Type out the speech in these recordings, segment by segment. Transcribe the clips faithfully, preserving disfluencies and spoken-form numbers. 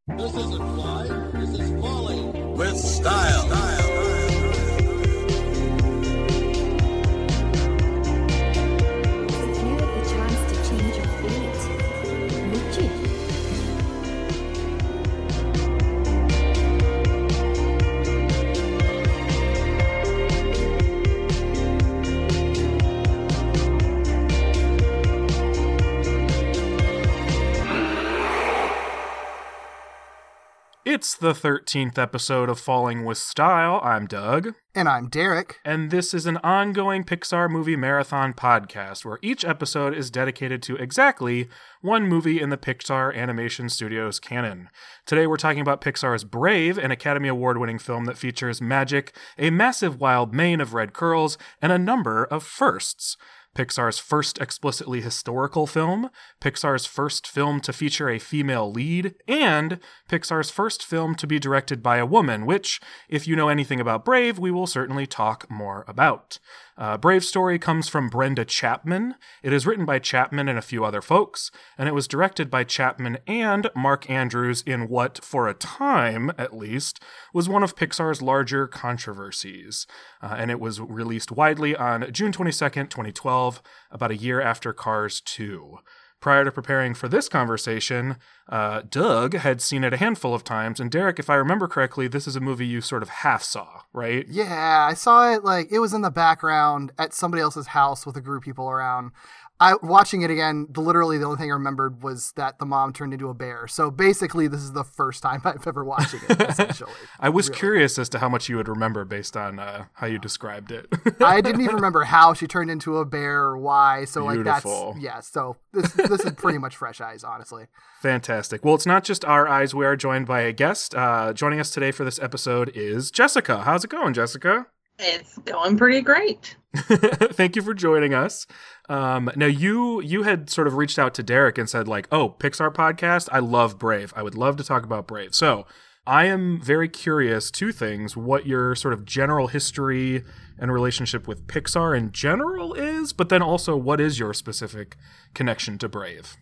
This isn't flying, this is falling with style. style. If you had the chance to change your fate, would you? It's the thirteenth episode of Falling with Style. I'm Doug. And I'm Derek. And this is an ongoing Pixar movie marathon podcast where each episode is dedicated to exactly one movie in the Pixar Animation Studios canon. Today we're talking about Pixar's Brave, an Academy Award-winning film that features magic, a massive wild mane of red curls, and a number of firsts. Pixar's first explicitly historical film, Pixar's first film to feature a female lead, and Pixar's first film to be directed by a woman, which, if you know anything about Brave, we will certainly talk more about. Uh, Brave's story comes from Brenda Chapman. It is written by Chapman and a few other folks, and it was directed by Chapman and Mark Andrews in what, for a time at least, was one of Pixar's larger controversies. Uh, and it was released widely on June twenty-second, twenty twelve, about a year after Cars two. Prior to preparing for this conversation, uh, Doug had seen it a handful of times, and Derek, if I remember correctly, this is a movie you sort of half saw, right? Yeah, I saw it, like, it was in the background at somebody else's house with a group of people around. I watching it again, the, literally the only thing I remembered was that the mom turned into a bear. So basically, this is the first time I've ever watched it, essentially. I was really. curious as to how much you would remember based on uh, how you described it. I didn't even remember how she turned into a bear or why. So Beautiful. like that's, yeah, so this, this is pretty much fresh eyes, honestly. Fantastic. Well, it's not just our eyes. We are joined by a guest. Uh, joining us today for this episode is Jessica. How's it going, Jessica? It's going pretty great. Thank you for joining us. Um, now, you you had sort of reached out to Derek and said, like, oh, Pixar podcast, I love Brave. I would love to talk about Brave. So I am very curious, two things, what your sort of general history and relationship with Pixar in general is, but then also what is your specific connection to Brave?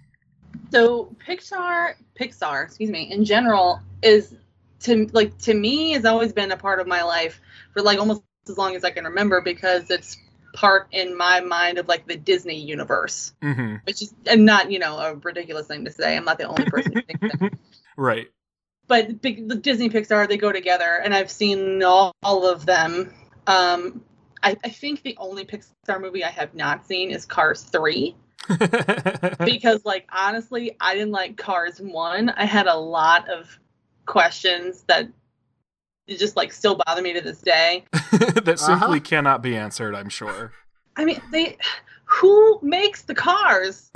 So Pixar, Pixar, excuse me, in general is, to like to me, has always been a part of my life for like almost as long as I can remember, because it's part in my mind of like the Disney universe, mm-hmm. which is, and not, you know, a ridiculous thing to say. I'm not the only person who thinks that. Right. But big, the Disney Pixar, they go together, and I've seen all, all of them. Um, I, I think the only Pixar movie I have not seen is Cars three. Because, like, honestly, I didn't like Cars one. I had a lot of questions that just like still bother me to this day. That simply uh-huh. cannot be answered, I'm sure. I mean, they who makes the cars?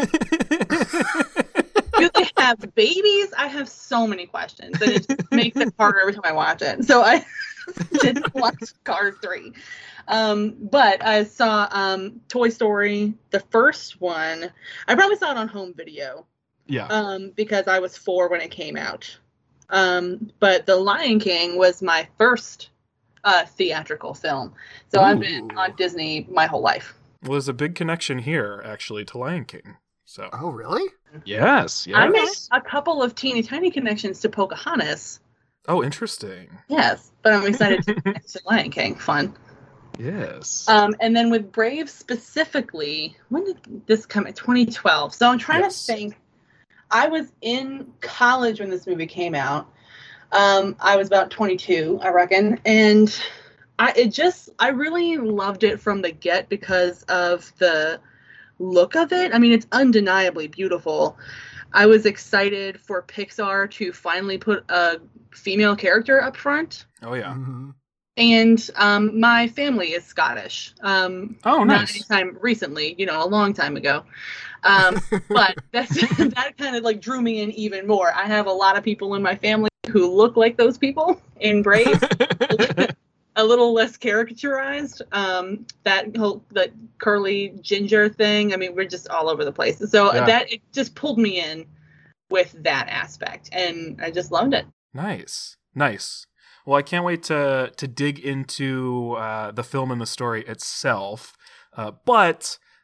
Do they have babies? I have so many questions, and it just makes it harder every time I watch it. So I didn't watch Cars three. Um, but I saw um, Toy Story, the first one. I probably saw it on home video. Yeah. Um, because I was four when it came out. Um, but The Lion King was my first uh, theatrical film. So Ooh. I've been on Disney my whole life. Well, there's a big connection here, actually, to Lion King. So. Oh, really? Yes, yes. I made a couple of teeny tiny connections to Pocahontas. Oh, interesting. Yes, but I'm excited to connect to Lion King. Fun. Yes. Um, and then with Brave specifically, when did this come in? twenty twelve. So I'm trying yes. to think. I was in college when this movie came out. Um, I was about twenty-two, I reckon. And I it just, I really loved it from the get because of the look of it. I mean, it's undeniably beautiful. I was excited for Pixar to finally put a female character up front. Oh, yeah. Mm-hmm. And um, my family is Scottish. Um, oh, nice. Not anytime recently, you know, a long time ago. Um, but that's, that kind of like drew me in even more. I have a lot of people in my family who look like those people in Brave. A little less caricaturized. Um, that whole that curly ginger thing. I mean, we're just all over the place. So yeah. that it just pulled me in with that aspect, and I just loved it. Nice, nice. Well, I can't wait to to dig into uh, the film and the story itself. Uh, but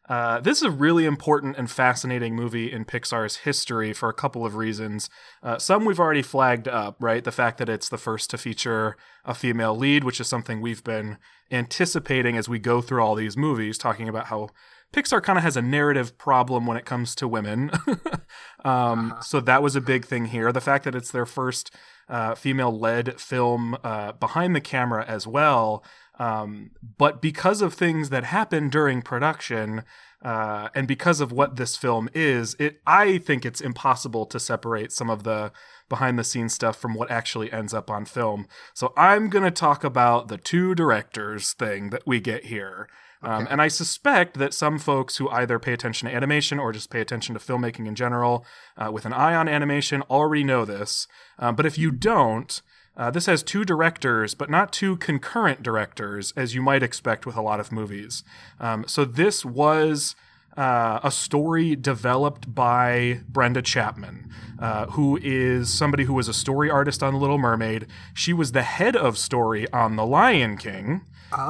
Uh, this is a really important and fascinating movie in Pixar's history for a couple of reasons. Uh, some we've already flagged up, right? The fact that it's the first to feature a female lead, which is something we've been anticipating as we go through all these movies, talking about how Pixar kind of has a narrative problem when it comes to women. um, uh-huh. So that was a big thing here. The fact that it's their first uh, female-led film uh, behind the camera as well. Um, but because of things that happen during production, uh, and because of what this film is, it I think it's impossible to separate some of the behind-the-scenes stuff from what actually ends up on film. So I'm going to talk about the two directors thing that we get here. Okay. Um, and I suspect that some folks who either pay attention to animation or just pay attention to filmmaking in general, uh, with an eye on animation, already know this. Um, but if you don't, Uh, this has two directors, but not two concurrent directors, as you might expect with a lot of movies. Um, so this was uh, a story developed by Brenda Chapman, uh, who is somebody who was a story artist on The Little Mermaid. She was the head of story on The Lion King,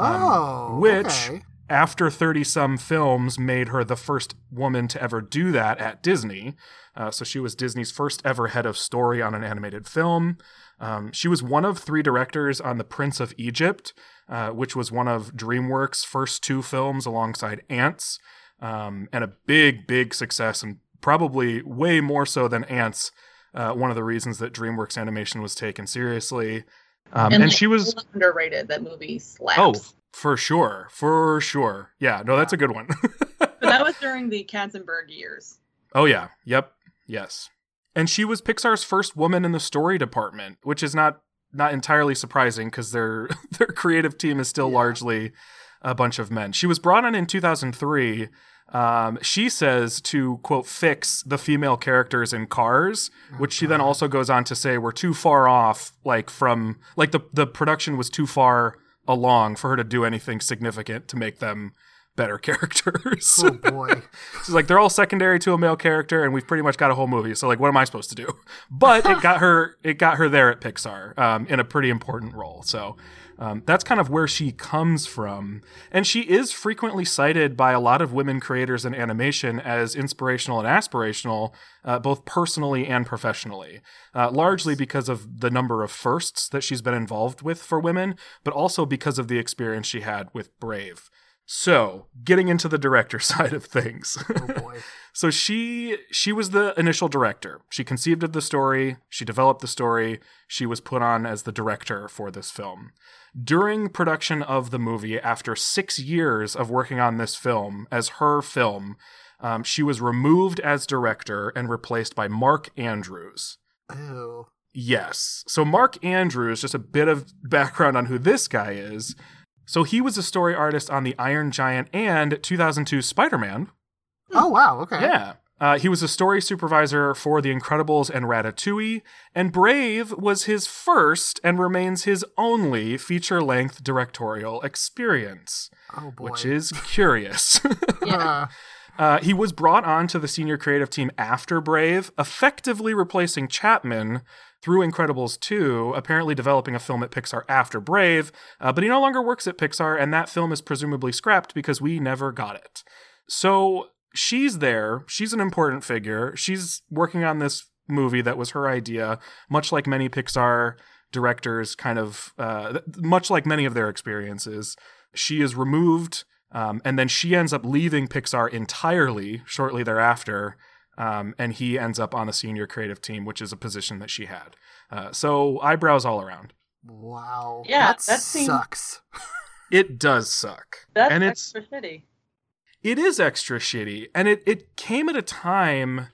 oh, um, which, okay. after thirty-some films, made her the first woman to ever do that at Disney. Uh, so she was Disney's first ever head of story on an animated film. Um, she was one of three directors on The Prince of Egypt, uh, which was one of DreamWorks' first two films alongside Ants, um, and a big, big success, and probably way more so than Ants, uh, one of the reasons that DreamWorks animation was taken seriously. Um, and, and she was underrated. That movie slaps. Oh, for sure, for sure. Yeah, no, that's a good one. But that was during the Katzenberg years. Oh yeah, yep, yes. And she was Pixar's first woman in the story department, which is not not entirely surprising because their their creative team is still yeah. largely a bunch of men. She was brought on in two thousand three. Um, she says to, quote, fix the female characters in Cars, which she then also goes on to say were too far off, like from like the the production was too far along for her to do anything significant to make them better characters. Oh boy. She's like, they're all secondary to a male character and we've pretty much got a whole movie. So like, what am I supposed to do? But it got her, it got her there at Pixar, um, in a pretty important role. So, um, that's kind of where she comes from. And she is frequently cited by a lot of women creators in animation as inspirational and aspirational, uh, both personally and professionally, uh, largely because of the number of firsts that she's been involved with for women, but also because of the experience she had with Brave. So, getting into the director side of things. Oh boy. So she she was the initial director. She conceived of the story, she developed the story, she was put on as the director for this film. During production of the movie, after six years of working on this film as her film, um, she was removed as director and replaced by Mark Andrews. Ew. Yes. So Mark Andrews, just a bit of background on who this guy is. So he was a story artist on The Iron Giant and two thousand two Spider-Man. Oh, wow. Okay. Yeah. Uh, he was a story supervisor for The Incredibles and Ratatouille, and Brave was his first and remains his only feature-length directorial experience. Oh, boy. Which is curious. Yeah. Uh, he was brought on to the senior creative team after Brave, effectively replacing Chapman through Incredibles two, apparently developing a film at Pixar after Brave, uh, but he no longer works at Pixar, and that film is presumably scrapped because we never got it. So she's there. She's an important figure. She's working on this movie that was her idea, much like many Pixar directors, kind of, uh, much like many of their experiences. She is removed, um, and then she ends up leaving Pixar entirely shortly thereafter. Um, and he ends up on the senior creative team, which is a position that she had. Uh, so eyebrows all around. Wow. Yeah, that, that seems- sucks. It does suck. That's and it's, extra shitty. It is extra shitty. And it, it came at a time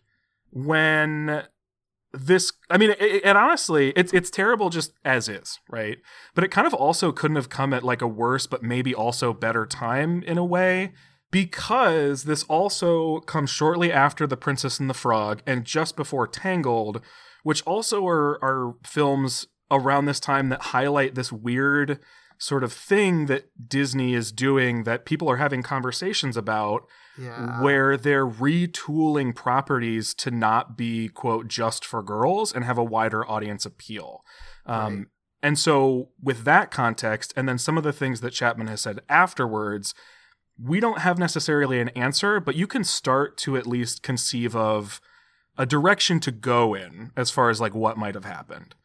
when this, I mean, it, it honestly, it's it's terrible just as is, right? But it kind of also couldn't have come at like a worse, but maybe also better time in a way. Because this also comes shortly after The Princess and the Frog and just before Tangled, which also are, are films around this time that highlight this weird sort of thing that Disney is doing that people are having conversations about, yeah. where they're retooling properties to not be, quote, just for girls and have a wider audience appeal. Um, right. And so with that context, and then some of the things that Chapman has said afterwards, we don't have necessarily an answer, but you can start to at least conceive of a direction to go in as far as like what might have happened.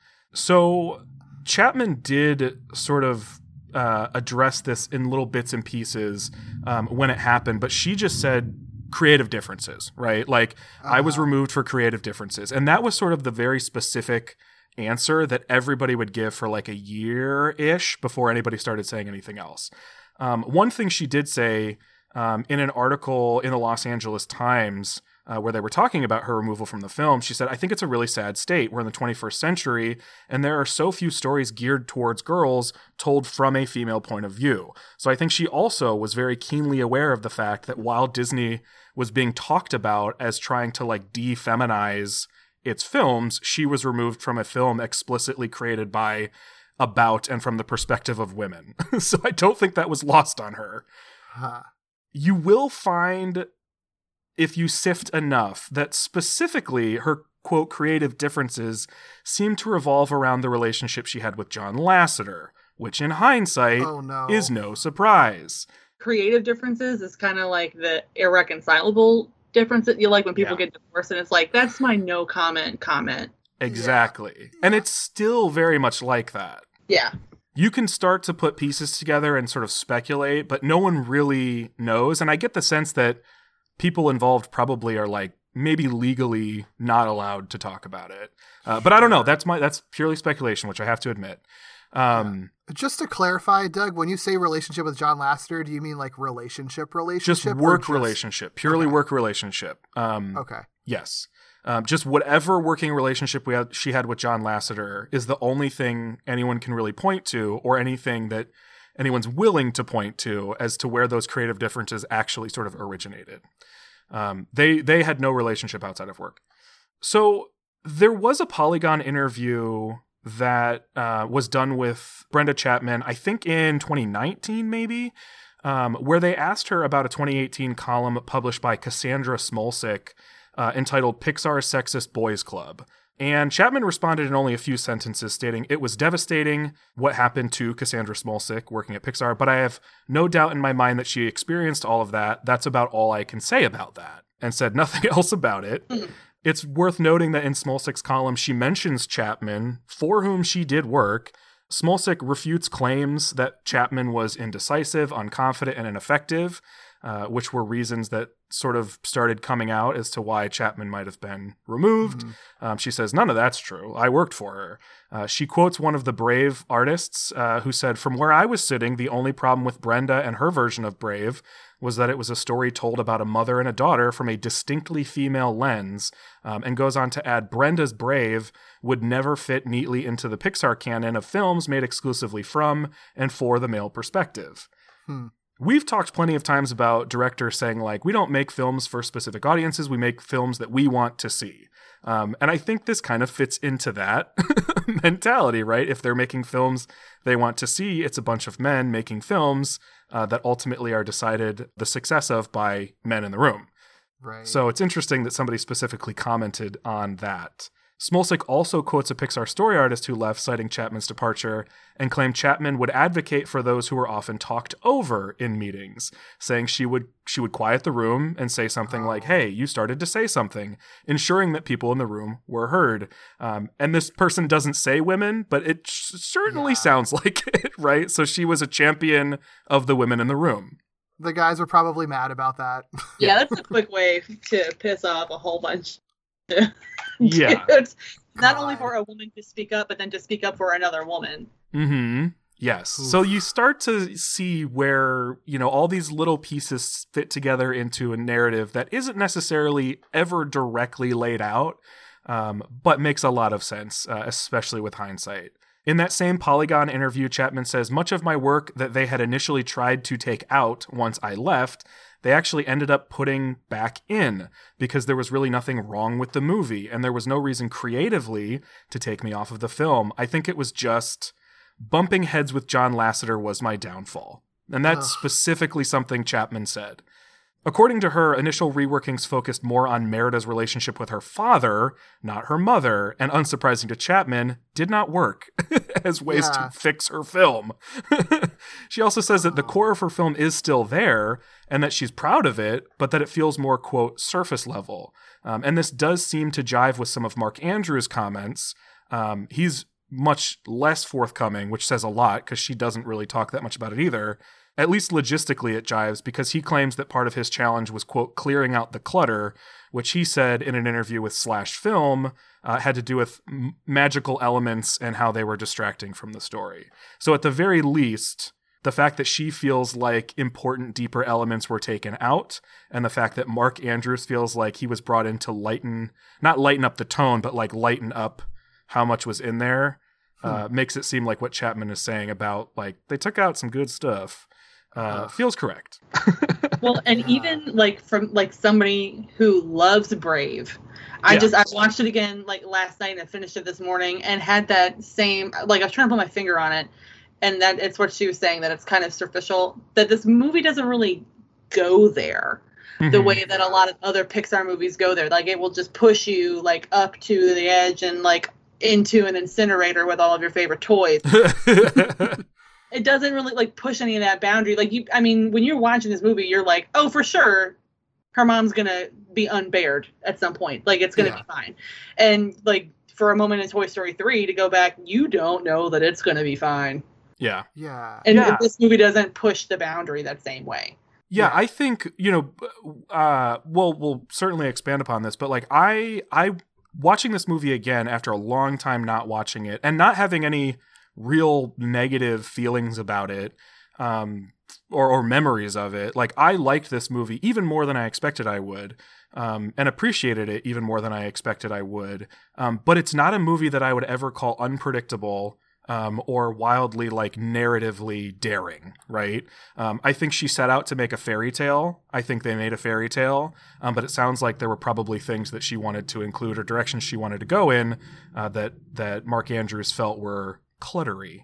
So Chapman did sort of uh, address this in little bits and pieces um, when it happened, but she just said creative differences, right? Like uh-huh. I was removed for creative differences. And that was sort of the very specific answer that everybody would give for like a year-ish before anybody started saying anything else. Um, one thing she did say um, in an article in the Los Angeles Times uh, where they were talking about her removal from the film, she said, I think it's a really sad state. We're in the twenty-first century, and there are so few stories geared towards girls told from a female point of view. So I think she also was very keenly aware of the fact that while Disney was being talked about as trying to like de-feminize its films, she was removed from a film explicitly created by, about, and from the perspective of women. So I don't think that was lost on her. Huh. You will find, if you sift enough, that specifically her, quote, creative differences seem to revolve around the relationship she had with John Lasseter, which in hindsight oh, no. is no surprise. Creative differences is kind of like the irreconcilable difference that you like when people yeah. get divorced, and it's like, that's my no comment comment. Exactly. Yeah. And it's still very much like that. Yeah. You can start to put pieces together and sort of speculate, but no one really knows. And I get the sense that people involved probably are like maybe legally not allowed to talk about it. Uh, but I don't know. That's my that's purely speculation, which I have to admit. Um, yeah. Just to clarify, Doug, when you say relationship with John Lasseter, do you mean like relationship relationship? Just work just... relationship. Purely okay. work relationship. Um, okay. Yes. Um, just whatever working relationship we had, she had with John Lasseter is the only thing anyone can really point to, or anything that anyone's willing to point to as to where those creative differences actually sort of originated. Um, they they had no relationship outside of work. So there was a Polygon interview that uh, was done with Brenda Chapman, I think in twenty nineteen maybe, um, where they asked her about a twenty eighteen column published by Cassandra Smolcic, Uh, entitled Pixar's Sexist Boys Club. And Chapman responded in only a few sentences, stating, it was devastating what happened to Cassandra Smolcic working at Pixar, but I have no doubt in my mind that she experienced all of that. That's about all I can say about that. And said nothing else about it. Mm. It's worth noting that in Smolcic's column, she mentions Chapman, for whom she did work. Smolcic refutes claims that Chapman was indecisive, unconfident, and ineffective, uh, which were reasons that sort of started coming out as to why Chapman might have been removed. Mm-hmm. Um, she says, none of that's true. I worked for her. Uh, she quotes one of the Brave artists uh, who said, from where I was sitting, the only problem with Brenda and her version of Brave was that it was a story told about a mother and a daughter from a distinctly female lens, um, and goes on to add, Brenda's Brave would never fit neatly into the Pixar canon of films made exclusively from and for the male perspective. Hmm. We've talked plenty of times about directors saying, like, we don't make films for specific audiences, we make films that we want to see. Um, and I think this kind of fits into that mentality, right? If they're making films they want to see, it's a bunch of men making films uh, that ultimately are decided the success of by men in the room. Right. So it's interesting that somebody specifically commented on that. Smolcic also quotes a Pixar story artist who left, citing Chapman's departure, and claimed Chapman would advocate for those who were often talked over in meetings, saying she would she would quiet the room and say something oh. like, hey, you started to say something, ensuring that people in the room were heard. Um, and this person doesn't say women, but it sh- certainly yeah. sounds like it, right? So she was a champion of the women in the room. The guys were probably mad about that. Yeah, that's a quick way to piss off a whole bunch. Yeah. Dude, not only for a woman to speak up, but then to speak up for another woman. Mm-hmm. Yes. Oof. So you start to see where, you know, all these little pieces fit together into a narrative that isn't necessarily ever directly laid out, um, but makes a lot of sense, uh, especially with hindsight. In that same Polygon interview, Chapman says, much of my work that they had initially tried to take out once I left, they actually ended up putting back in because there was really nothing wrong with the movie and there was no reason creatively to take me off of the film. I think it was just bumping heads with John Lasseter was my downfall. And that's Ugh. specifically something Chapman said. According to her, initial reworkings focused more on Merida's relationship with her father, not her mother, and unsurprising to Chapman, did not work as ways Yeah. to fix her film. She also says that the core of her film is still there and that she's proud of it, but that it feels more, quote, surface level. Um, and this does seem to jive with some of Mark Andrews' comments. Um, he's much less forthcoming, which says a lot because she doesn't really talk that much about it either. At least logistically it jives because he claims that part of his challenge was, quote, clearing out the clutter, which he said in an interview with Slash Film uh, had to do with m- magical elements and how they were distracting from the story. So at the very least, the fact that she feels like important, deeper elements were taken out, and the fact that Mark Andrews feels like he was brought in to lighten, not lighten up the tone, but like lighten up how much was in there, uh, hmm. makes it seem like what Chapman is saying about, like, they took out some good stuff. Uh, feels correct. Well, and Yeah. even like from like somebody who loves Brave, I Yeah. just I watched it again like last night and finished it this morning and had that same like I was trying to put my finger on it, and that it's what she was saying, that it's kind of superficial, that this movie doesn't really go there Mm-hmm. the way that a lot of other Pixar movies go there. Like it will just push you like up to the edge and like into an incinerator with all of your favorite toys. It doesn't really like push any of that boundary. Like you, I mean, when you're watching this movie, you're like, oh, for sure, her mom's gonna be unbared at some point. Like it's gonna Yeah. be fine. And like for a moment in Toy Story three to go back, you don't know that it's gonna be fine. Yeah. Yeah. And Yeah. this movie doesn't push the boundary that same way. Yeah, Yeah. I think, you know, uh, we'll, we'll certainly expand upon this, but like I, I, watching this movie again after a long time not watching it and not having any real negative feelings about it, um, or, or memories of it. Like I liked this movie even more than I expected I would, um, and appreciated it even more than I expected I would. Um, but it's not a movie that I would ever call unpredictable, um, or wildly like narratively daring, right? Um, I think she set out to make a fairy tale. I think they made a fairy tale, um, but it sounds like there were probably things that she wanted to include or directions she wanted to go in, uh, that, that Mark Andrews felt were cluttery.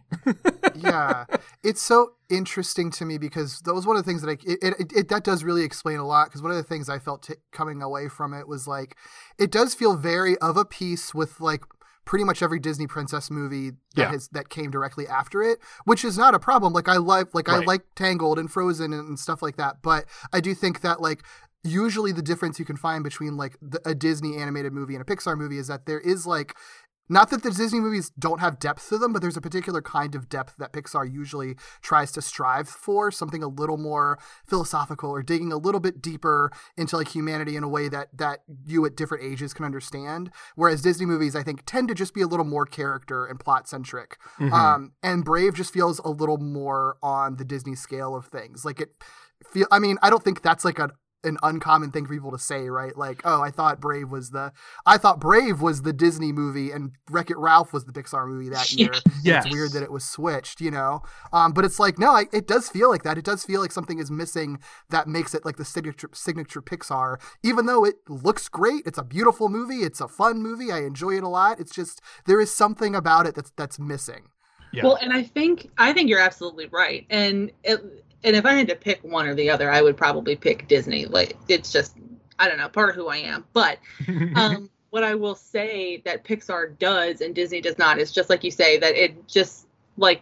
Yeah, it's so interesting to me because that was one of the things that I it, it, it that does really explain a lot, because one of the things I felt t- coming away from it was like it does feel very of a piece with like pretty much every Disney princess movie that Yeah. has that came directly after it, which is not a problem. Like I like like I Right. like Tangled and Frozen and stuff like that, but I do think that like usually the difference you can find between like the, a Disney animated movie and a Pixar movie is that there is like, not that the Disney movies don't have depth to them, but there's a particular kind of depth that Pixar usually tries to strive for, something a little more philosophical or digging a little bit deeper into like humanity in a way that that you at different ages can understand. Whereas Disney movies, I think, tend to just be a little more character and plot centric. Mhm. Um, and Brave just feels a little more on the Disney scale of things. Like it feel. I mean, I don't think that's like a an uncommon thing for people to say, right? Like, oh, I thought Brave was the, I thought Brave was the Disney movie and Wreck-It Ralph was the Pixar movie that year. Yes. It's weird that it was switched, you know? Um, but it's like, no, I, it does feel like that. It does feel like something is missing that makes it like the signature, signature Pixar, even though it looks great. It's a beautiful movie. It's a fun movie. I enjoy it a lot. It's just, there is something about it that's, that's missing. Yeah. Well, and I think I think you're absolutely right. And it, and if I had to pick one or the other, I would probably pick Disney. Like it's just, I don't know, part of who I am. But um, what I will say that Pixar does and Disney does not is just like you say, that it just like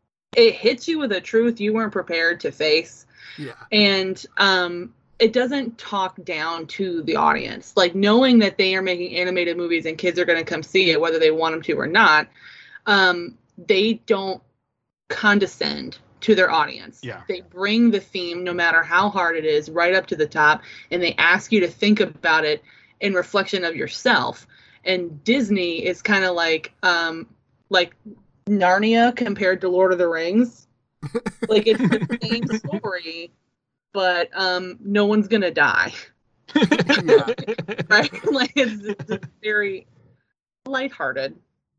it hits you with a truth you weren't prepared to face. Yeah. And um, it doesn't talk down to the audience. Like knowing that they are making animated movies and kids are going to come see it, whether they want them to or not. Um, they don't condescend to their audience. Yeah. They bring the theme, no matter how hard it is, right up to the top, and they ask you to think about it in reflection of yourself. And Disney is kind of like um like Narnia compared to Lord of the Rings. Like it's the same story, but um no one's gonna die. Yeah. Right? Like it's, it's very lighthearted.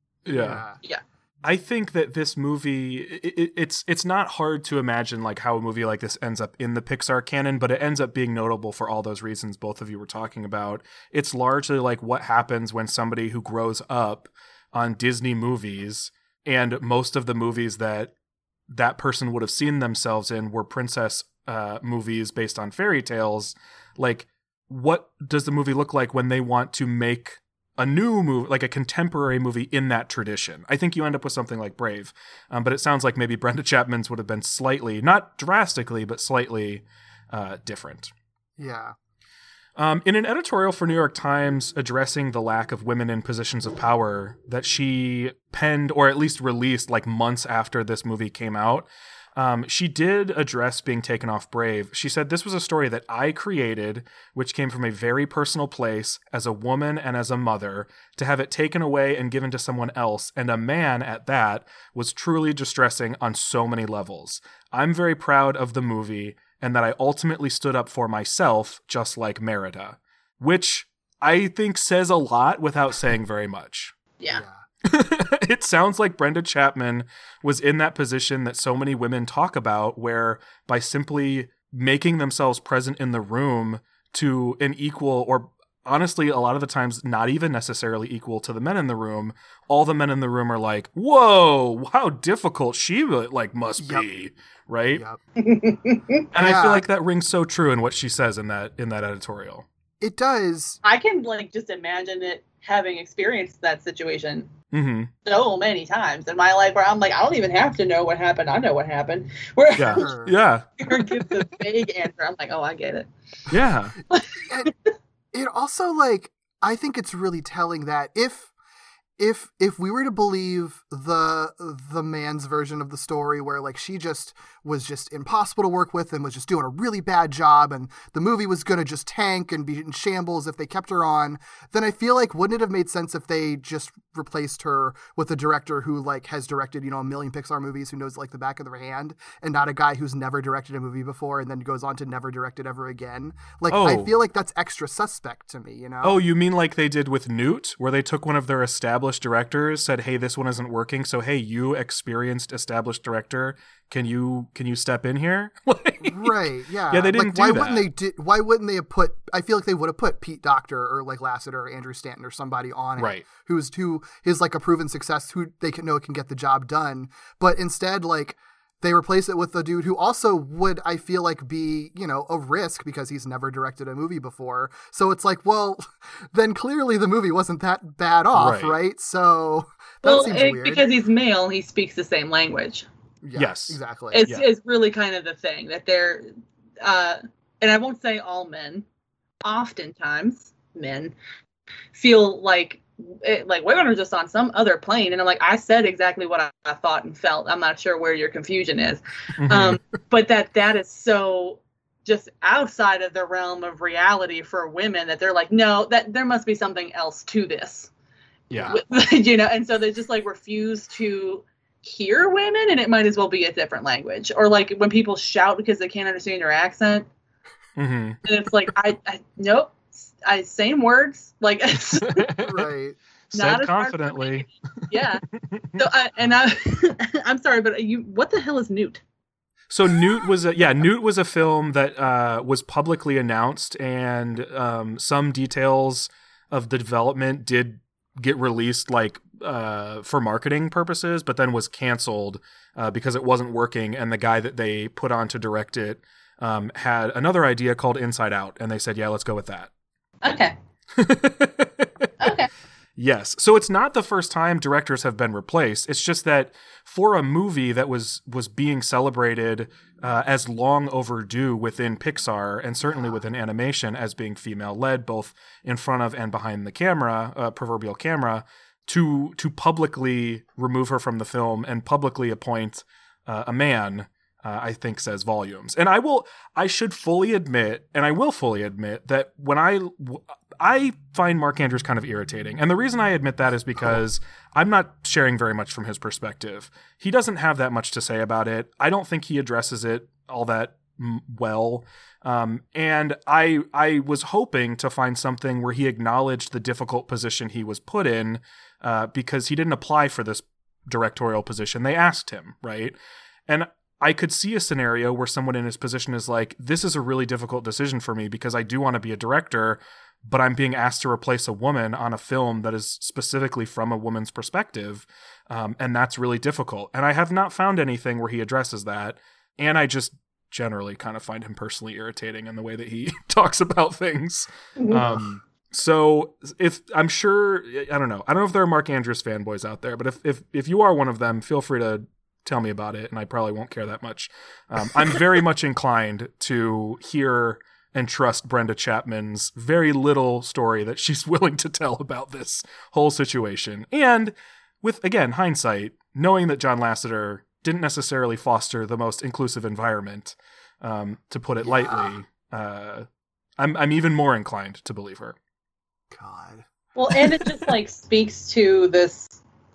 Yeah. Yeah. I think that this movie, it, it, it's it's not hard to imagine like how a movie like this ends up in the Pixar canon, but it ends up being notable for all those reasons both of you were talking about. It's largely like what happens when somebody who grows up on Disney movies, and most of the movies that that person would have seen themselves in were princess uh, movies based on fairy tales, like what does the movie look like when they want to make a new movie, like a contemporary movie in that tradition? I think you end up with something like Brave, um, but it sounds like maybe Brenda Chapman's would have been slightly, not drastically, but slightly uh, different. Yeah. Um, in an editorial for New York Times addressing the lack of women in positions of power that she penned, or at least released like months after this movie came out, um, she did address being taken off Brave. She said, "This was a story that I created, which came from a very personal place as a woman and as a mother. To have it taken away and given to someone else, and a man at that, was truly distressing on so many levels. I'm very proud of the movie, and that I ultimately stood up for myself, just like Merida," which I think says a lot without saying very much. Yeah. Yeah. It sounds like Brenda Chapman was in that position that so many women talk about, where by simply making themselves present in the room to an equal, or honestly, a lot of the times not even necessarily equal to the men in the room, all the men in the room are like, whoa, how difficult she like must Yep. be, right? Yep. And I Yeah. feel like that rings so true in what she says in that in that editorial. It does. I can like just imagine it having experienced that situation Mm-hmm. so many times in my life where I'm like, I don't even have to know what happened. I know what happened. Where Yeah. Sure. Yeah. Aaron gives a vague answer. I'm like, oh, I get it. Yeah. And it also, like, I think it's really telling that if if if we were to believe the the man's version of the story, where like she just was just impossible to work with and was just doing a really bad job, and the movie was going to just tank and be in shambles if they kept her on, then I feel like wouldn't it have made sense if they just replaced her with a director who like has directed, you know, a million Pixar movies, who knows like the back of their hand, and not a guy who's never directed a movie before and then goes on to never direct it ever again. Like, Oh. I feel like that's extra suspect to me, you know? Oh, you mean like they did with Newt, where they took one of their established directors, said, "Hey, this one isn't working, so hey, you experienced established director, can you can you step in here?" Right, yeah. Yeah, they didn't like, do why that. wouldn't they di- why wouldn't they have put, I feel like they would have put Pete Docter or like Lasseter or Andrew Stanton or somebody on it, Right. who's who is like a proven success, who they can know can get the job done. But instead, like, they replace it with a dude who also would, I feel like, be, you know, a risk because he's never directed a movie before. So it's like, well, then clearly the movie wasn't that bad off, Right. right? So that Well, seems it- weird. because he's male, he speaks the same language. Yeah, Yes. exactly. It's, Yeah. it's really kind of the thing that they're, uh, and I won't say all men, oftentimes men feel like it, like women are just on some other plane, and I'm like, I said exactly what I, I thought and felt. I'm not sure where your confusion is, Mhm. um, but that that is so just outside of the realm of reality for women that they're like, no, that there must be something else to this, yeah. you know, and so they just like refuse to hear women, and it might as well be a different language. Or like when people shout because they can't understand your accent, hmm and it's like, I, I nope, I same words, like it's Right. Said not as hard for confidently. me. Yeah. So I, and I, I'm sorry, but you, what the hell is Newt? So Newt was a yeah Newt was a film that uh, was publicly announced, and um, some details of the development did get released, like uh, for marketing purposes, but then was canceled uh, because it wasn't working, and the guy that they put on to direct it um, had another idea called Inside Out, and they said, yeah, let's go with that. Okay. Okay. Yes. So it's not the first time directors have been replaced. It's just that for a movie that was was being celebrated uh, as long overdue within Pixar, and certainly within animation as being female-led, both in front of and behind the camera, uh, proverbial camera, to to publicly remove her from the film and publicly appoint uh, a man, uh, I think says volumes. And I will, I should fully admit, and I will fully admit, that when I, I find Mark Andrews kind of irritating. And the reason I admit that is because I'm not sharing very much from his perspective. He doesn't have that much to say about it. I don't think he addresses it all that mm, well. Um, and I, I was hoping to find something where he acknowledged the difficult position he was put in, uh, because he didn't apply for this directorial position. They asked him, right? And I could see a scenario where someone in his position is like, this is a really difficult decision for me because I do want to be a director, but I'm being asked to replace a woman on a film that is specifically from a woman's perspective. Um, and that's really difficult. And I have not found anything where he addresses that. And I just generally kind of find him personally irritating in the way that he talks about things. Um, so if I'm sure, I don't know, I don't know if there are Mark Andrews fanboys out there, but if if if you are one of them, feel free to tell me about it, and I probably won't care that much. Um, I'm very much inclined to hear and trust Brenda Chapman's very little story that she's willing to tell about this whole situation. And with, again, hindsight, knowing that John Lasseter didn't necessarily foster the most inclusive environment, um, to put it yeah. lightly, uh, I'm I'm even more inclined to believe her. God. Well, and it just like speaks to this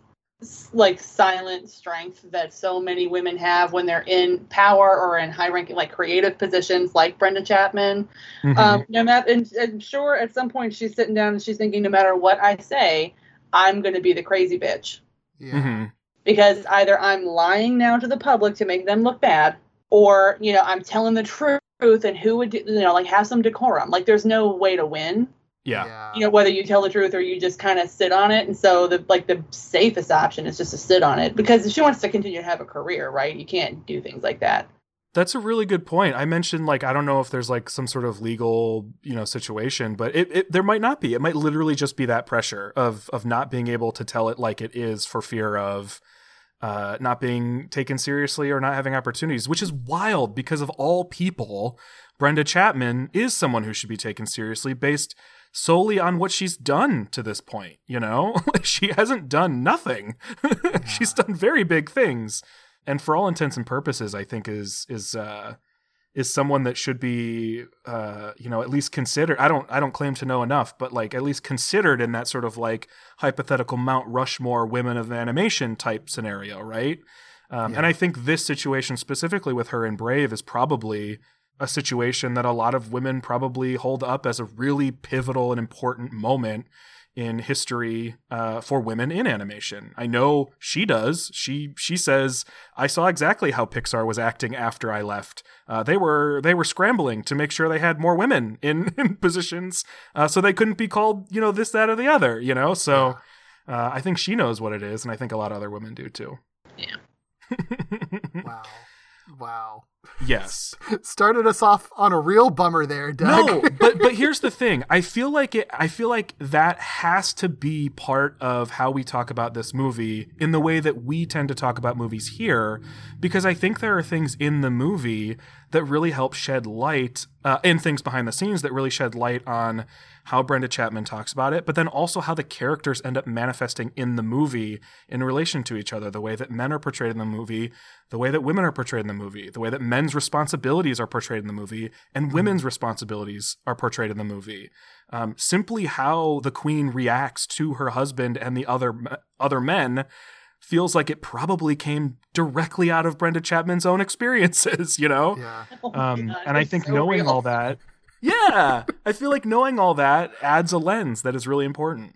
like silent strength that so many women have when they're in power or in high ranking like creative positions like Brenda Chapman. Mm-hmm. Um, no matter, and, and sure, at some point she's sitting down and she's thinking, no matter what I say, I'm going to be the crazy bitch. Yeah. Mm-hmm. Because either I'm lying now to the public to make them look bad, or, you know, I'm telling the truth, and who would, you know, like have some decorum. Like there's no way to win. Yeah. yeah. You know, whether you tell the truth or you just kind of sit on it. And so the like the safest option is just to sit on it, because if she wants to continue to have a career, right, you can't do things like that. That's a really good point. I mentioned, like, I don't know if there's like some sort of legal, you know, situation, but it, it there might not be. It might literally just be that pressure of of not being able to tell it like it is for fear of uh, not being taken seriously or not having opportunities, which is wild because of all people, Brenda Chapman is someone who should be taken seriously based solely on what she's done to this point. You know, she hasn't done nothing. Yeah. She's done very big things. And for all intents and purposes, I think is is uh, is someone that should be, uh, you know, at least considered. I don't I don't claim to know enough, but like at least considered in that sort of like hypothetical Mount Rushmore women of animation type scenario, right? Um, yeah. And I think this situation specifically with her in Brave is probably a situation that a lot of women probably hold up as a really pivotal and important moment in history uh, for women in animation. I know she does. She she says, I saw exactly how Pixar was acting after I left. Uh, they were they were scrambling to make sure they had more women in, in positions uh, so they couldn't be called, you know, this, that, or the other, you know? So uh, I think she knows what it is, and I think a lot of other women do too. Yeah. Wow. Wow. Yes. Started us off on a real bummer there, Doug. No, but but here's the thing. I feel like it I feel like that has to be part of how we talk about this movie in the way that we tend to talk about movies here, because I think there are things in the movie that really help shed light uh, and things behind the scenes that really shed light on how Brenda Chapman talks about it, but then also how the characters end up manifesting in the movie in relation to each other, the way that men are portrayed in the movie, the way that women are portrayed in the movie, the way that men's responsibilities are portrayed in the movie, and women's responsibilities are portrayed in the movie. Um, simply how the queen reacts to her husband and the other other men feels like it probably came directly out of Brenda Chapman's own experiences, you know? Yeah. Oh um, God, and I it's think so knowing real. all that, yeah, I feel like knowing all that adds a lens that is really important.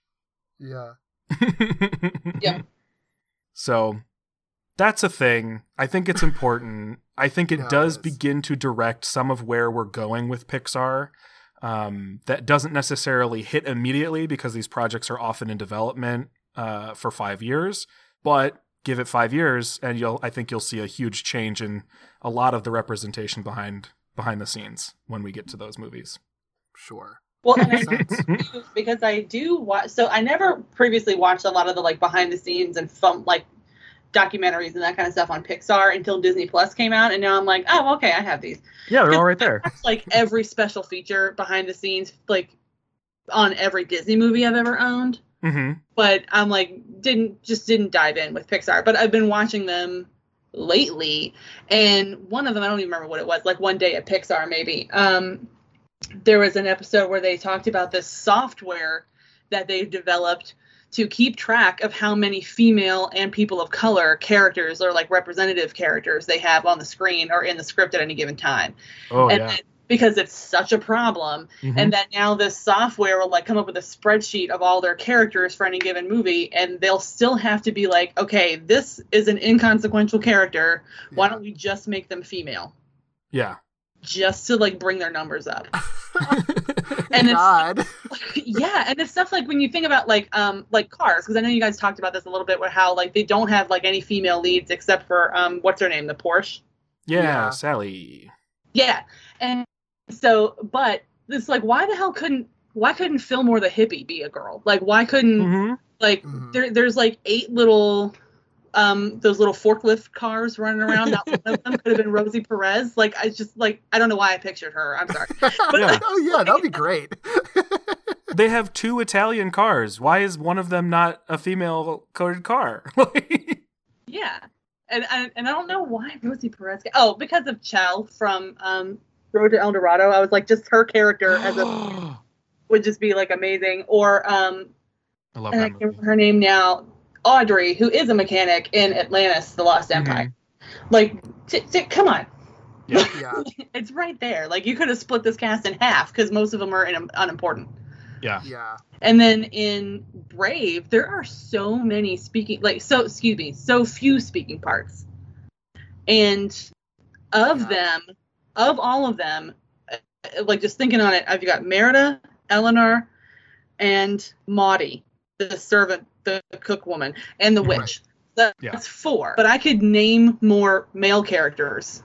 Yeah. Yeah. So that's a thing. I think it's important. I think it Yeah, does it is. begin to direct some of where we're going with Pixar. Um, that doesn't necessarily hit immediately because these projects are often in development uh, for five years. But give it five years, and you'll. I think you'll see a huge change in a lot of the representation behind behind the scenes when we get to those movies. Sure. Well, and I Makes sense. do, because I do watch. So I never previously watched a lot of the like behind the scenes and film like documentaries and that kind of stuff on Pixar until Disney Plus came out, and now I'm like, oh, okay, I have these. Yeah, they're all right there. That's like every special feature behind the scenes, like on every Disney movie I've ever owned. Mm-hmm. But I'm like, didn't just didn't dive in with Pixar. But I've been watching them lately, and one of them, I don't even remember what it was, like One Day at Pixar maybe. Um, there was an episode where they talked about this software that they've developed to keep track of how many female and people of color characters or like representative characters they have on the screen or in the script at any given time. Oh, and yeah. then, because it's such a problem, Mhm. and that now this software will like come up with a spreadsheet of all their characters for any given movie, and they'll still have to be like, okay, this is an inconsequential character. Why don't we just make them female? Yeah. Just to like bring their numbers up. And it's God. yeah, and it's stuff like when you think about like um like Cars, because I know you guys talked about this a little bit, where how like they don't have like any female leads except for um what's her name, the Porsche. Yeah, Yeah. Sally. Yeah, and so, but it's like, why the hell couldn't why couldn't Fillmore the hippie be a girl? Like, why couldn't Mm-hmm. like Mhm. there? There's like eight little um those little forklift cars running around. Not one of them could have been Rosie Perez. Like, I just like I don't know why I pictured her. I'm sorry. Yeah. Oh yeah, that'd be great. They have two Italian cars. Why is one of them not a female coded car? Yeah, and and and I don't know why Rosie Perez. Oh, because of Chell from um Road to El Dorado. I was like, just her character as a would just be like amazing. Or um, I love and I that can't movie. remember her name now. Audrey, who is a mechanic in Atlantis: The Lost Empire. Like, t- t- come on, Yeah. Yeah, it's right there. Like, you could have split this cast in half because most of them are in, unimportant. Yeah. yeah. And then in Brave, there are so many speaking, like, so, excuse me, so few speaking parts. And of Yeah. them, of all of them, uh, like, just thinking on it, I've got Merida, Eleanor, and Maudie, the servant, the cook woman, and the Right. witch. That's Yeah. four. But I could name more male characters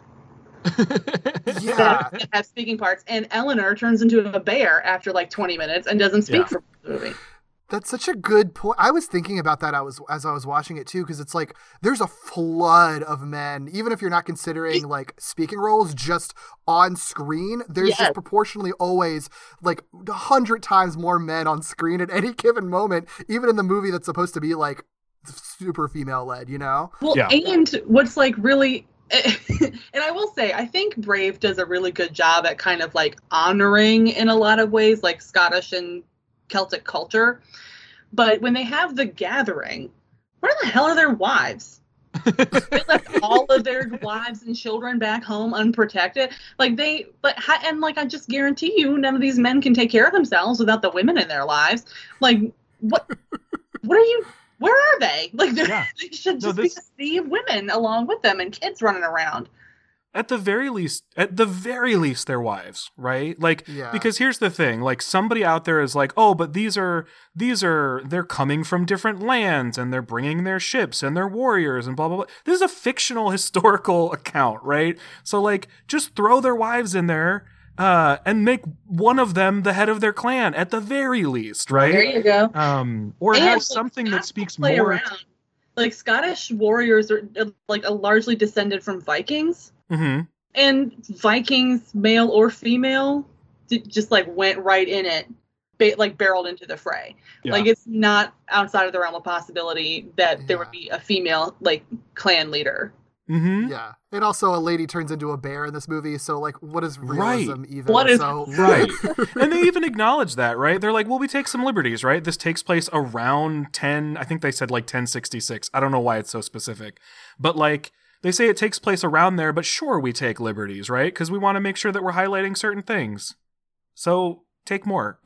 Yeah. that have speaking parts, and Eleanor turns into a bear after like twenty minutes and doesn't speak Yeah. for the movie. That's such a good point. I was thinking about that I was as I was watching it too, because it's like there's a flood of men, even if you're not considering like speaking roles, just on screen. There's Yes. just proportionally always like a hundred times more men on screen at any given moment, even in the movie that's supposed to be like super female led, you know? Well, Yeah. and what's like really, and I will say, I think Brave does a really good job at kind of like honoring in a lot of ways, like Scottish and Celtic culture. But when they have the gathering, where the hell are their wives? They left all of their wives and children back home unprotected. Like they, but and like I just guarantee you, none of these men can take care of themselves without the women in their lives. Like what? What are you? Where are they? Like they're- Yeah. they should No, just this- be a sea of women along with them and kids running around. At the very least, at the very least, their wives, right? Like, Yeah. because here's the thing: like, somebody out there is like, "Oh, but these are these are they're coming from different lands, and they're bringing their ships and their warriors and blah blah blah." This is a fictional historical account, right? So, like, just throw their wives in there, uh, and make one of them the head of their clan at the very least, There right? you go. Um, or And, have like, something that Scots speaks play more. around. Like Scottish warriors are uh, like a largely descended from Vikings. Hmm. And Vikings, male or female, d- just like went right in it, ba- like barreled into the fray. Yeah. Like it's not outside of the realm of possibility that there would Yeah. be a female like clan leader. Hmm. Yeah. And also a lady turns into a bear in this movie, so like what is Right. realism even? What is- so Right. And they even acknowledge that, right? They're like, well, we take some liberties, right? This takes place around ten, I think they said like ten sixty-six. I don't know why it's so specific. But like, they say it takes place around there, but sure, we take liberties, right? Because we want to make sure that we're highlighting certain things. So take more.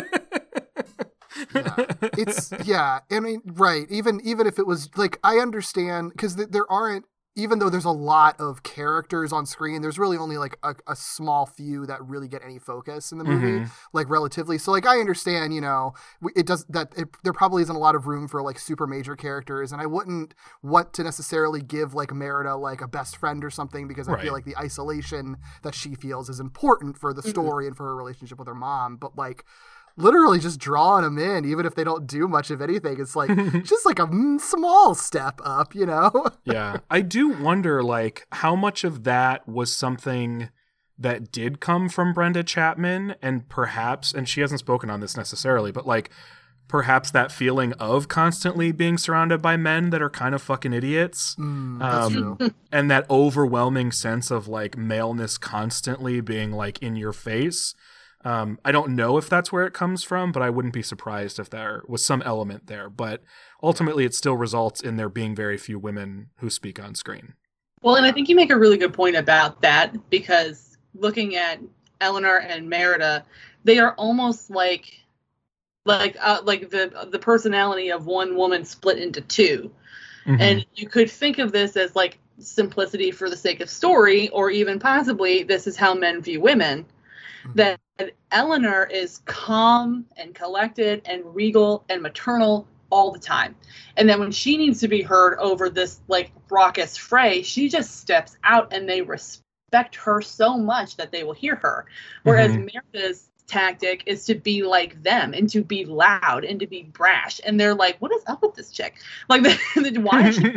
yeah. It's yeah. I mean, right. Even even if it was like I understand because th- there aren't. Even though there's a lot of characters on screen, there's really only like a, a small few that really get any focus in the movie, Mhm. like relatively. So like I understand, you know, w- it does that. It, there probably isn't a lot of room for like super major characters, and I wouldn't want to necessarily give like Merida like a best friend or something because I Right. feel like the isolation that she feels is important for the story and for her relationship with her mom. But like. Literally just drawing them in, even if they don't do much of anything. It's like just like a mm, small step up, you know? Yeah. I do wonder, like, how much of that was something that did come from Brenda Chapman, and perhaps, and she hasn't spoken on this necessarily, but like, perhaps that feeling of constantly being surrounded by men that are kind of fucking idiots. Mm, that's Um, true. And that overwhelming sense of like maleness constantly being like in your face. Um, I don't know if that's where it comes from, but I wouldn't be surprised if there was some element there. But ultimately, it still results in there being very few women who speak on screen. Well, and I think you make a really good point about that because looking at Eleanor and Merida, they are almost like like uh, like the the personality of one woman split into two. And you could think of this as like simplicity for the sake of story, or even possibly this is how men view women. That Eleanor is calm and collected and regal and maternal all the time. And then when she needs to be heard over this like raucous fray, she just steps out and they respect her so much that they will hear her. Whereas mm-hmm. Merida's tactic is to be like them and to be loud and to be brash. And they're like, what is up with this chick? Like, why is she?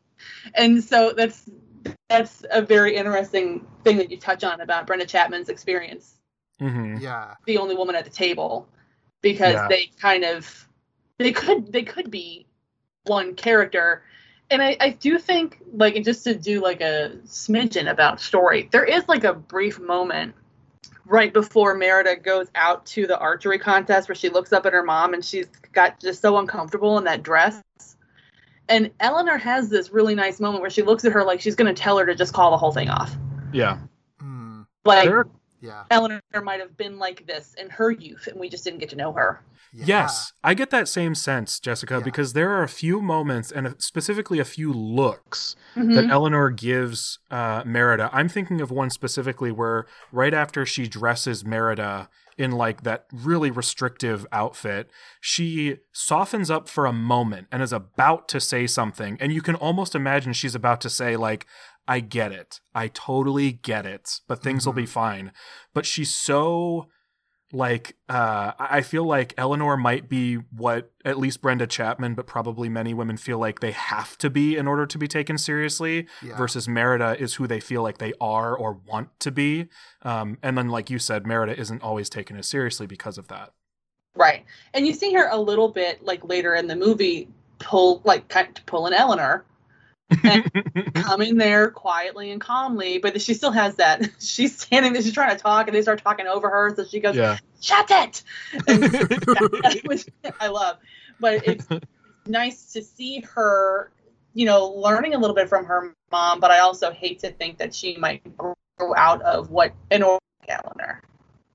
And so that's that's a very interesting thing that you touch on about Brenda Chapman's experience. Mm-hmm. Yeah. The only woman at the table, because yeah. they kind of, they could, they could be one character. And I, I do think, like, just to do like a smidgen about story, there is like a brief moment right before Merida goes out to the archery contest where she looks up at her mom and she's got just so uncomfortable in that dress. And Eleanor has this really nice moment where she looks at her like she's going to tell her to just call the whole thing off. Yeah. Mm. Like, there, yeah. Eleanor might have been like this in her youth, and we just didn't get to know her. Yeah. Yes, I get that same sense, Jessica, yeah. because there are a few moments, and specifically a few looks, mm-hmm. that Eleanor gives uh, Merida. I'm thinking of one specifically where right after she dresses Merida in like that really restrictive outfit, she softens up for a moment and is about to say something. And you can almost imagine she's about to say like, I get it. I totally get it, but things mm-hmm. will be fine. But she's so like, uh, I feel like Eleanor might be what at least Brenda Chapman, but probably many women feel like they have to be in order to be taken seriously, yeah. versus Merida is who they feel like they are or want to be. Um, and then, like you said, Merida isn't always taken as seriously because of that. Right. And you see her a little bit like later in the movie pull, like kind of pull an Eleanor and come in there quietly and calmly, but she still has that. She's standing there, she's trying to talk, and they start talking over her, so she goes, yeah. "Shut it!" And that, which I love. But it's nice to see her, you know, learning a little bit from her mom. But I also hate to think that she might grow out of what an old Eleanor.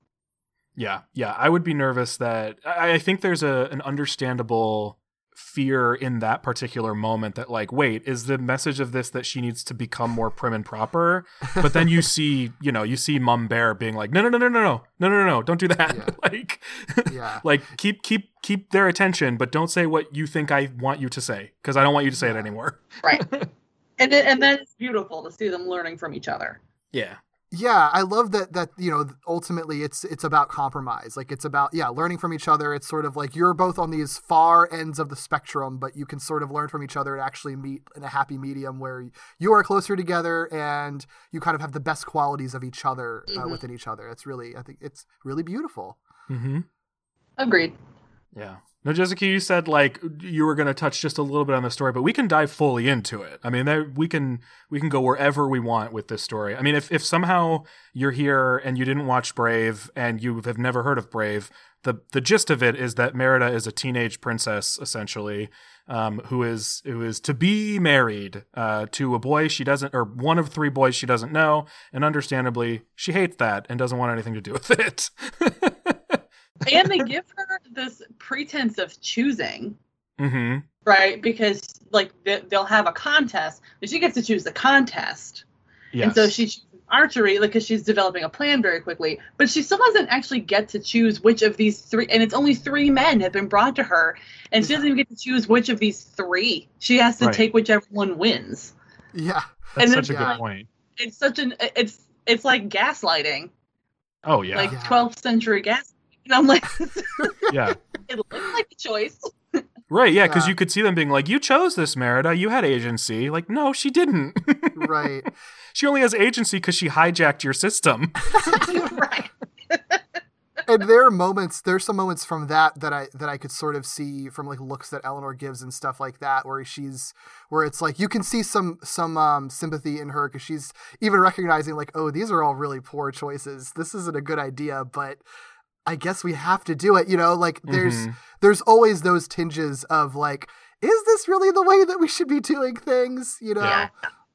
Yeah, yeah, I would be nervous that I, I think there's a an understandable fear in that particular moment that like, wait, is the message of this that she needs to become more prim and proper? But then you see, you know, you see Mum Bear being like, no, no, no, no, no, no, no, no, no, don't do that. Yeah. like, yeah. like keep, keep, keep their attention, but don't say what you think I want you to say, because I don't want you to say yeah. it anymore. Right. And it, and that is beautiful to see them learning from each other. Yeah. Yeah, I love that, that, you know, ultimately it's it's about compromise. Like, it's about, yeah, learning from each other. It's sort of like you're both on these far ends of the spectrum, but you can sort of learn from each other and actually meet in a happy medium where you are closer together and you kind of have the best qualities of each other uh, mm-hmm. within each other. It's really, I think it's really beautiful. Mm-hmm. Agreed. Yeah. Now, Jessica, you said like you were going to touch just a little bit on the story, but we can dive fully into it. I mean, there, we can we can go wherever we want with this story. I mean, if if somehow you're here and you didn't watch Brave and you have never heard of Brave, the the gist of it is that Merida is a teenage princess, essentially, um, who is who is to be married uh, to a boy she doesn't, or one of three boys she doesn't know, and understandably, she hates that and doesn't want anything to do with it. And they give her this pretense of choosing, mm-hmm. right? Because like they, they'll have a contest, but she gets to choose the contest, yes. and so she chooses archery, like because she's developing a plan very quickly. But she still doesn't actually get to choose which of these three, and it's only three men have been brought to her, and she doesn't even get to choose which of these three. She has to right. take whichever one wins. Yeah, that's and such a good like, point. It's such an it's it's like gaslighting. Oh yeah, like yeah. twelfth century gas. And I'm like, yeah, it looks like a choice. Right, yeah, because Yeah. you could see them being like, you chose this, Merida. You had agency. Like, no, she didn't. Right. She only has agency because she hijacked your system. Right. And there are moments, there's some moments from that that I that I could sort of see from like looks that Eleanor gives and stuff like that, where she's where it's like you can see some some um, sympathy in her because she's even recognizing like, oh, these are all really poor choices. This isn't a good idea, but I guess we have to do it. You know, like there's Mm-hmm. there's always those tinges of like, is this really the way that we should be doing things? You know. Yeah.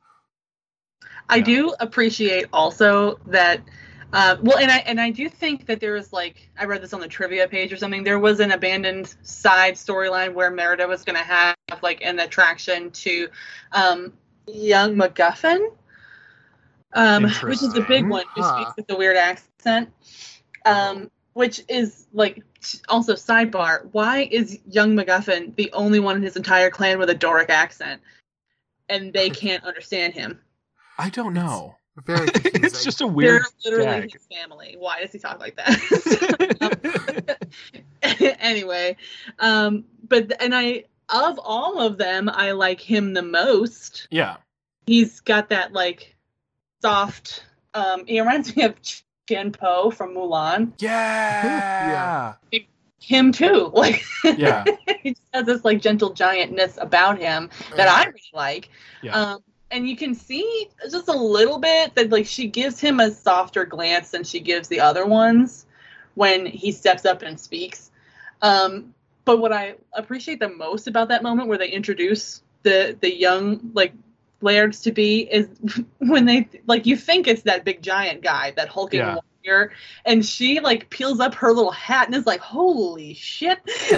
I Yeah. do appreciate also that. Uh, well, and I and I do think that there was like I read this on the trivia page or something. There was an abandoned side storyline where Merida was going to have like an attraction to um, young MacGuffin, um, which is the big one who Huh. speaks with the weird accent. Um, which is like also sidebar. Why is young MacGuffin the only one in his entire clan with a Doric accent, and they can't understand him? I don't know. Very confusing. It's just a weird They're literally gag. his family. Why does he talk like that? um, anyway, um, but and I of all of them, I like him the most. Yeah. He's got that like soft. Um, he reminds me of Chen Po from Mulan. Yeah. Him too. Like Yeah. he just has this like gentle giantness about him that I really like. Yeah. Um, and you can see just a little bit that like she gives him a softer glance than she gives the other ones when he steps up and speaks. Um, but what I appreciate the most about that moment where they introduce the the young like Lairds to be is when they like you think it's that big giant guy, that hulking Yeah. warrior, and she like peels up her little hat and is like, "Holy shit!"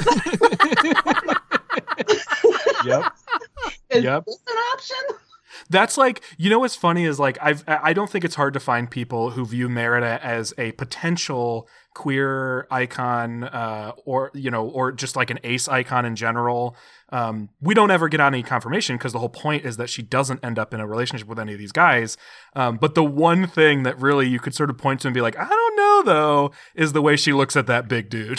Yep. Is Yep. this an option? That's like, you know what's funny is like I've I don't think it's hard to find people who view Merida as a potential queer icon, uh, or you know, or just like an ace icon in general. Um, we don't ever get on any confirmation because the whole point is that she doesn't end up in a relationship with any of these guys. Um, but the one thing that really you could sort of point to and be like, I don't know though, is the way she looks at that big dude.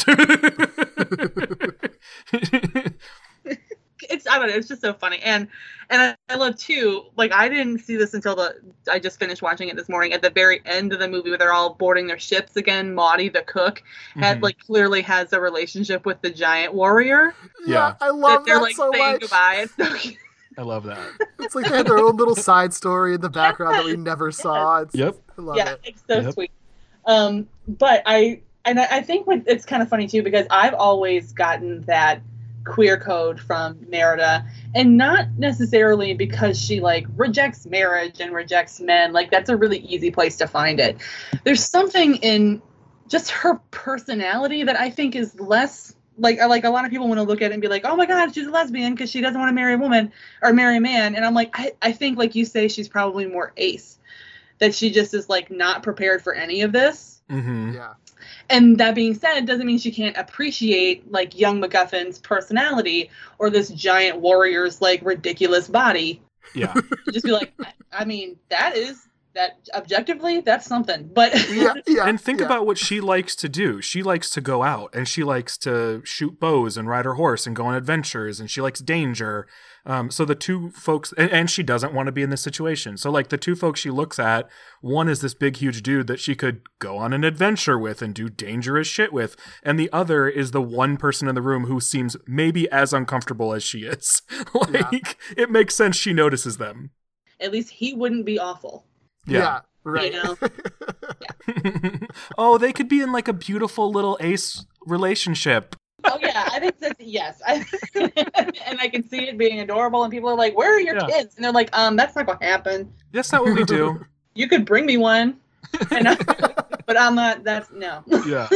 It's I don't know. It's just so funny, and and I, I love too. Like I didn't see this until the I just finished watching it this morning. At the very end of the movie, where they're all boarding their ships again, Maudie the cook had Mhm. like clearly has a relationship with the giant warrior. Yeah, Yeah. I love they're that like so saying much. goodbye. It's so cute. I love that. It's like they had their own little side story in the background that we never saw. It's, Yep. I love Yeah, it. it's so Yep. sweet. Um, but I and I, I think what, it's kind of funny too because I've always gotten that queer code from Merida, and not necessarily because she like rejects marriage and rejects men. Like that's a really easy place to find it. There's something in just her personality that I think is less like like a lot of people want to look at it and be like, oh my god, she's a lesbian because she doesn't want to marry a woman or marry a man. And I'm like, I, I think like you say, she's probably more ace, that she just is like not prepared for any of this. Mm-hmm. Yeah. And that being said, doesn't mean she can't appreciate like young MacGuffin's personality or this giant warrior's like ridiculous body. Yeah. To just be like, I, I mean, that is that objectively, that's something. But Yeah, yeah. And think yeah. about what she likes to do. She likes to go out and she likes to shoot bows and ride her horse and go on adventures and she likes danger. Um, so the two folks, and, and she doesn't want to be in this situation. So like the two folks she looks at, one is this big, huge dude that she could go on an adventure with and do dangerous shit with. And the other is the one person in the room who seems maybe as uncomfortable as she is. Like it makes sense she notices them. at least he wouldn't be awful. Yeah, right. You know? Oh, they could be in like a beautiful little ace relationship. Oh yeah, I think that's yes. I, and I can see it being adorable, and people are like, "Where are your Yeah. kids?" And they're like, "Um, that's not gonna happen. That's not what we do. You could bring me one, and I, but I'm not. That's no. Yeah.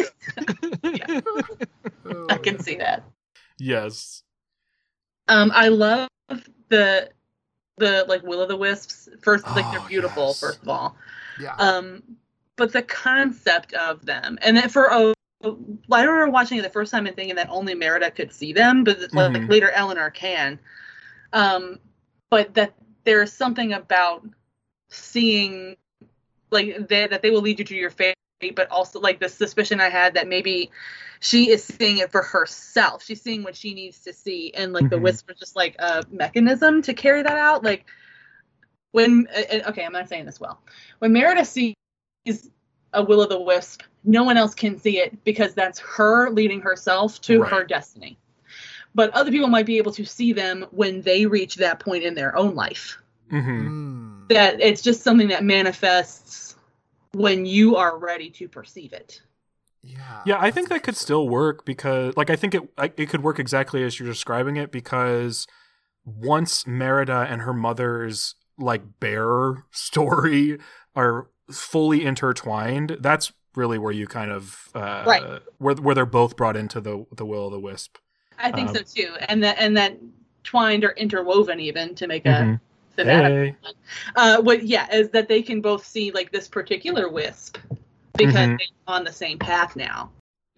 Oh, I can see that. Yes. Um, I love the the like will o' the wisps. First, like Oh, they're beautiful. yes. First of all, yeah. um, but the concept of them, and then for a. I remember watching it the first time and thinking that only Merida could see them, but like Mhm. later Eleanor can. Um, but that there's something about seeing, like they, that they will lead you to your fate, but also like the suspicion I had that maybe she is seeing it for herself. She's seeing what she needs to see, and like the Mhm. whisper is just like a mechanism to carry that out. Like when, uh, okay, I'm not saying this well. When Merida sees a will o' the wisp, no one else can see it because that's her leading herself to Right. her destiny. But other people might be able to see them when they reach that point in their own life. Mm-hmm. Mm. That it's just something that manifests when you are ready to perceive it. Yeah. Yeah, I that's think that could interesting. still work because, like, I think it I- it could work exactly as you're describing it because once Merida and her mother's like bear story are fully intertwined, that's really where you kind of uh, Right. where where they're both brought into the the will o' the wisp. I think Um, so too. And that and that twined or interwoven even to make a Mhm. thematic Hey. one. Uh, what yeah, is that they can both see like this particular wisp because Mhm. they're on the same path now.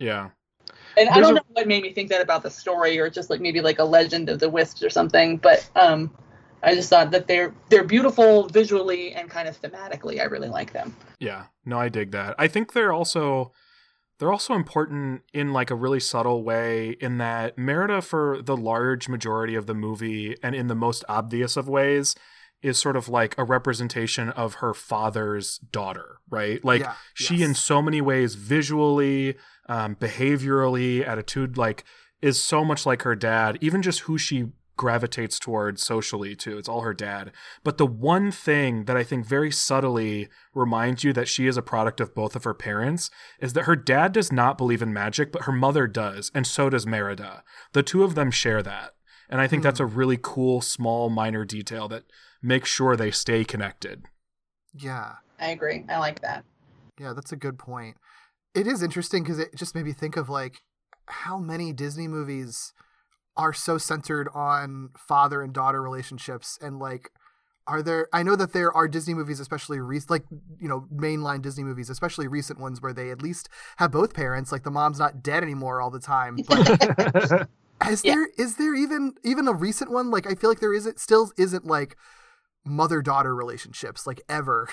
Yeah. And I There's don't a- know what made me think that about the story, or just like maybe like a Legend of the Wisps or something. But um, I just thought that they're they're beautiful visually and kind of thematically. I really like them. Yeah. No, I dig that. I think they're also they're also important in like a really subtle way in that Merida, for the large majority of the movie and in the most obvious of ways, is sort of like a representation of her father's daughter, right? Like Yeah, she yes. in so many ways visually, um, behaviorally, attitude, like is so much like her dad, even just who she gravitates towards socially too. It's all her dad. But the one thing that I think very subtly reminds you that she is a product of both of her parents is that her dad does not believe in magic, but her mother does. And so does Merida. The two of them share that. And I think Hmm. that's a really cool, small, minor detail that makes sure they stay connected. Yeah. I agree. I like that. Yeah, that's a good point. It is interesting because it just made me think of like how many Disney movies are so centered on father and daughter relationships, and like are there I know that there are Disney movies, especially re- like you know mainline Disney movies, especially recent ones, where they at least have both parents, like the mom's not dead anymore all the time. But is Yeah. there is there even even a recent one? Like I feel like there isn't still isn't like mother-daughter relationships like ever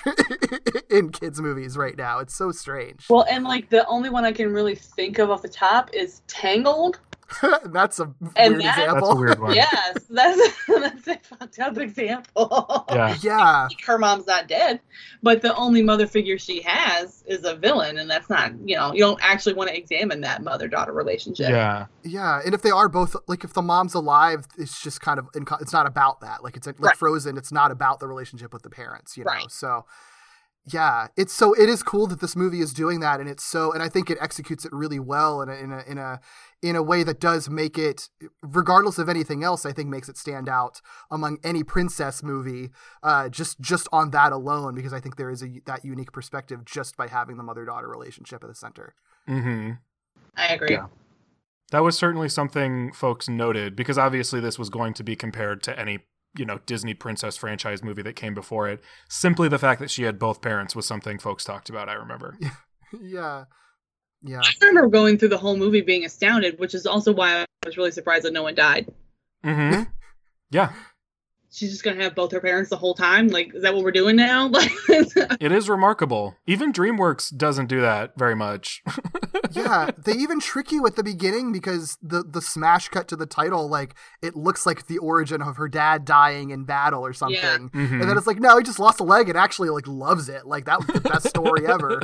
in kids movies right now. It's so strange. Well, and like the only one I can really think of off the top is Tangled. That's a And weird that- example. That's a weird one. Yes, that's that's a fucked up example. Yeah. Yeah, Her mom's not dead, but the only mother figure she has is a villain, and that's not, you know, you don't actually want to examine that mother-daughter relationship. Yeah. yeah. And if they are both, like, if the mom's alive, it's just kind of, inco- it's not about that. Like, it's like Right. Frozen. It's not about the relationship with the parents, you know. Right. So, yeah, it's so it is cool that this movie is doing that, and it's so, and I think it executes it really well in a in a in a in a way that does make it, regardless of anything else, I think makes it stand out among any princess movie. Uh, just just on that alone, because I think there is a that unique perspective just by having the mother daughter relationship at the center. Mm-hmm. I agree. Yeah. That was certainly something folks noted, because obviously this was going to be compared to any, you know, Disney princess franchise movie that came before it. Simply the fact that she had both parents was something folks talked about, I remember. yeah, yeah. I remember going through the whole movie being astounded, which is also why I was really surprised that no one died. Mm-hmm. Yeah. She's just gonna have both her parents the whole time? Like, is that what we're doing now? Like, It is remarkable. Even DreamWorks doesn't do that very much. Yeah, they even trick you at the beginning because the the smash cut to the title, like it looks like the origin of her dad dying in battle or something, Yeah. Mhm. and then it's like, no, he just lost a leg and actually like loves it. Like that was the best story ever.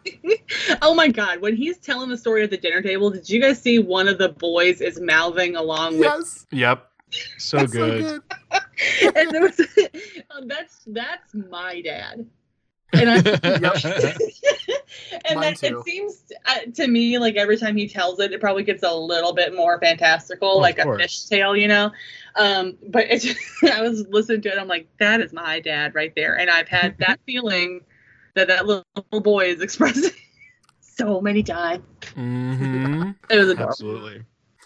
oh my god, when he's telling the story at the dinner table, did you guys see one of the boys is mouthing along with Yes, Yep. So that's good. so good. and there was that's that's my dad. And I and Mine then too. it seems uh, to me like every time he tells it, it probably gets a little bit more fantastical, Of like a course. fish tale, you know. Um, but it just, I was listening to it, I'm like, that is my dad right there, and I've had that feeling that that little boy is expressing so many times. Mm-hmm. It was adorable. Absolutely.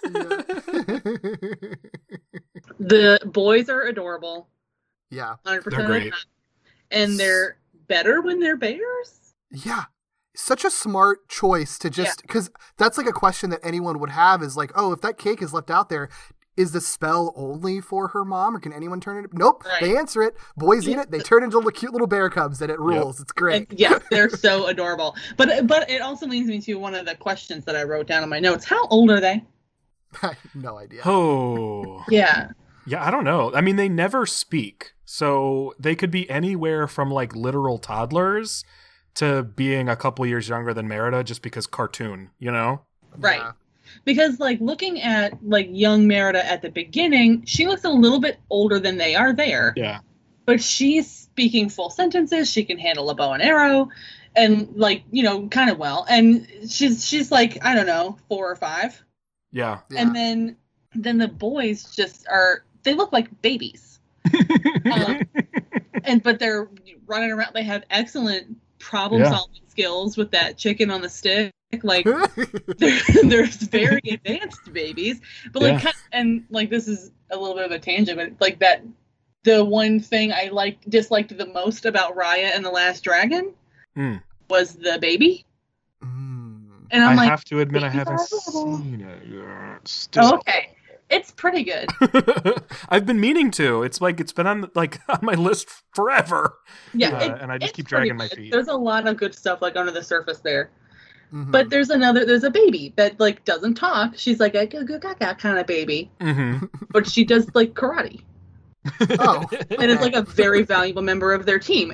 The boys are adorable, yeah, one hundred percent They're of the great. time, and they're better when they're bears. yeah. Such a smart choice to just because that's like a question that anyone would have is like, oh, if that cake is left out there, is the spell only for her mom, or can anyone turn it? Nope. Right. They answer it. Boys eat it. They turn into little cute little bear cubs, and it rules. It's great. And yeah, they're so adorable. But but it also leads me to one of the questions that I wrote down in my notes. How old are they? I have no idea. Oh. Yeah. Yeah, I don't know. I mean, they never speak. So they could be anywhere from like literal toddlers to being a couple years younger than Merida just because cartoon, you know? Right. Yeah. Because like looking at like young Merida at the beginning, she looks a little bit older than they are there. Yeah. But she's speaking full sentences. She can handle a bow and arrow, and like, you know, kind of well. And she's she's like, I don't know, four or five. Yeah. Yeah. And then then the boys just are, they look like babies. um, and but they're running around. They have excellent problem Yeah. solving skills with that chicken on the stick. Like they're, they're very advanced babies. But like Yeah. kind and like this is a little bit of a tangent, but like that the one thing I like disliked the most about Raya and the Last Dragon Mm. was the baby. Mm. And I'm I like, have to admit, I babies haven't are adorable. seen it. Yeah, Still. Oh, okay. It's pretty good. I've been meaning to. It's like it's been on like on my list forever. Yeah, Uh, it- and I just it's keep pretty dragging my good. feet. There's a lot of good stuff like under the surface there. Mhm. But there's another, there's a baby that like doesn't talk. She's like a go go gaga kind of baby, Mm-hmm. but she does like karate. Oh, And it's like a very valuable member of their team.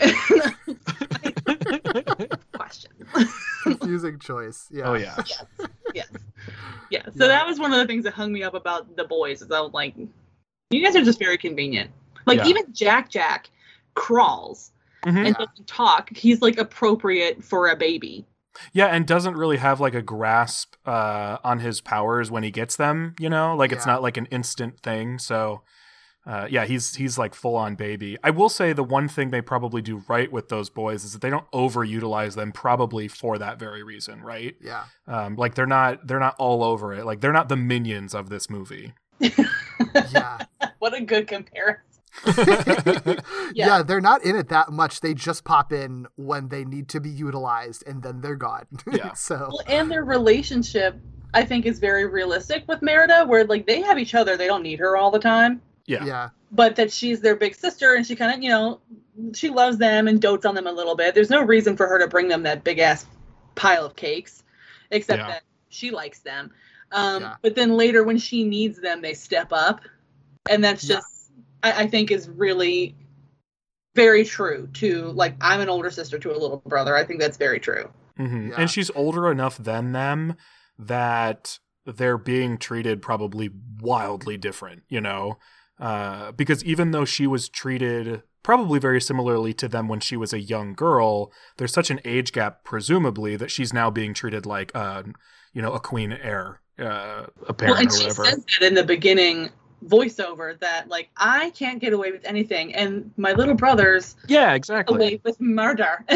Question. confusing choice. Yeah. Oh yeah. Yes. Yes. Yeah. So that was one of the things that hung me up about The Boys. Is I was like, you guys are just very convenient. Like Yeah. even Jack Jack crawls Mhm. and Yeah. doesn't talk. He's like appropriate for a baby. Yeah, and doesn't really have like a grasp uh, on his powers when he gets them. You know, like it's Yeah. not like an instant thing. So, uh, yeah, he's he's like full on baby. I will say the one thing they probably do right with those boys is that they don't overutilize them, probably for that very reason, right? Yeah. Um, like they're not they're not all over it. Like they're not the minions of this movie. Yeah. What a good comparison. yeah. They're not in it that much. They just pop in when they need to be utilized and then they're gone. Yeah. So, Well, and their relationship, I think, is very realistic with Merida, where like they have each other. They don't need her all the time. Yeah. yeah. But that she's their big sister and she kind of, you know, she loves them and dotes on them a little bit. There's no reason for her to bring them that big ass pile of cakes, except Yeah. that she likes them. Um, Yeah. But then later when she needs them, they step up. And that's Yeah. just, I, I think, is really very true to, like, I'm an older sister to a little brother. I think that's very true. hmm Yeah. And she's older enough than them that they're being treated probably wildly different, you know? Uh, because even though she was treated probably very similarly to them when she was a young girl, there's such an age gap, presumably, that she's now being treated like, uh, you know, a queen heir, uh, a parent Well, and or she whatever. says that in the beginning voiceover that, like, I can't get away with anything. And my little brother's Yeah, exactly. away with murder.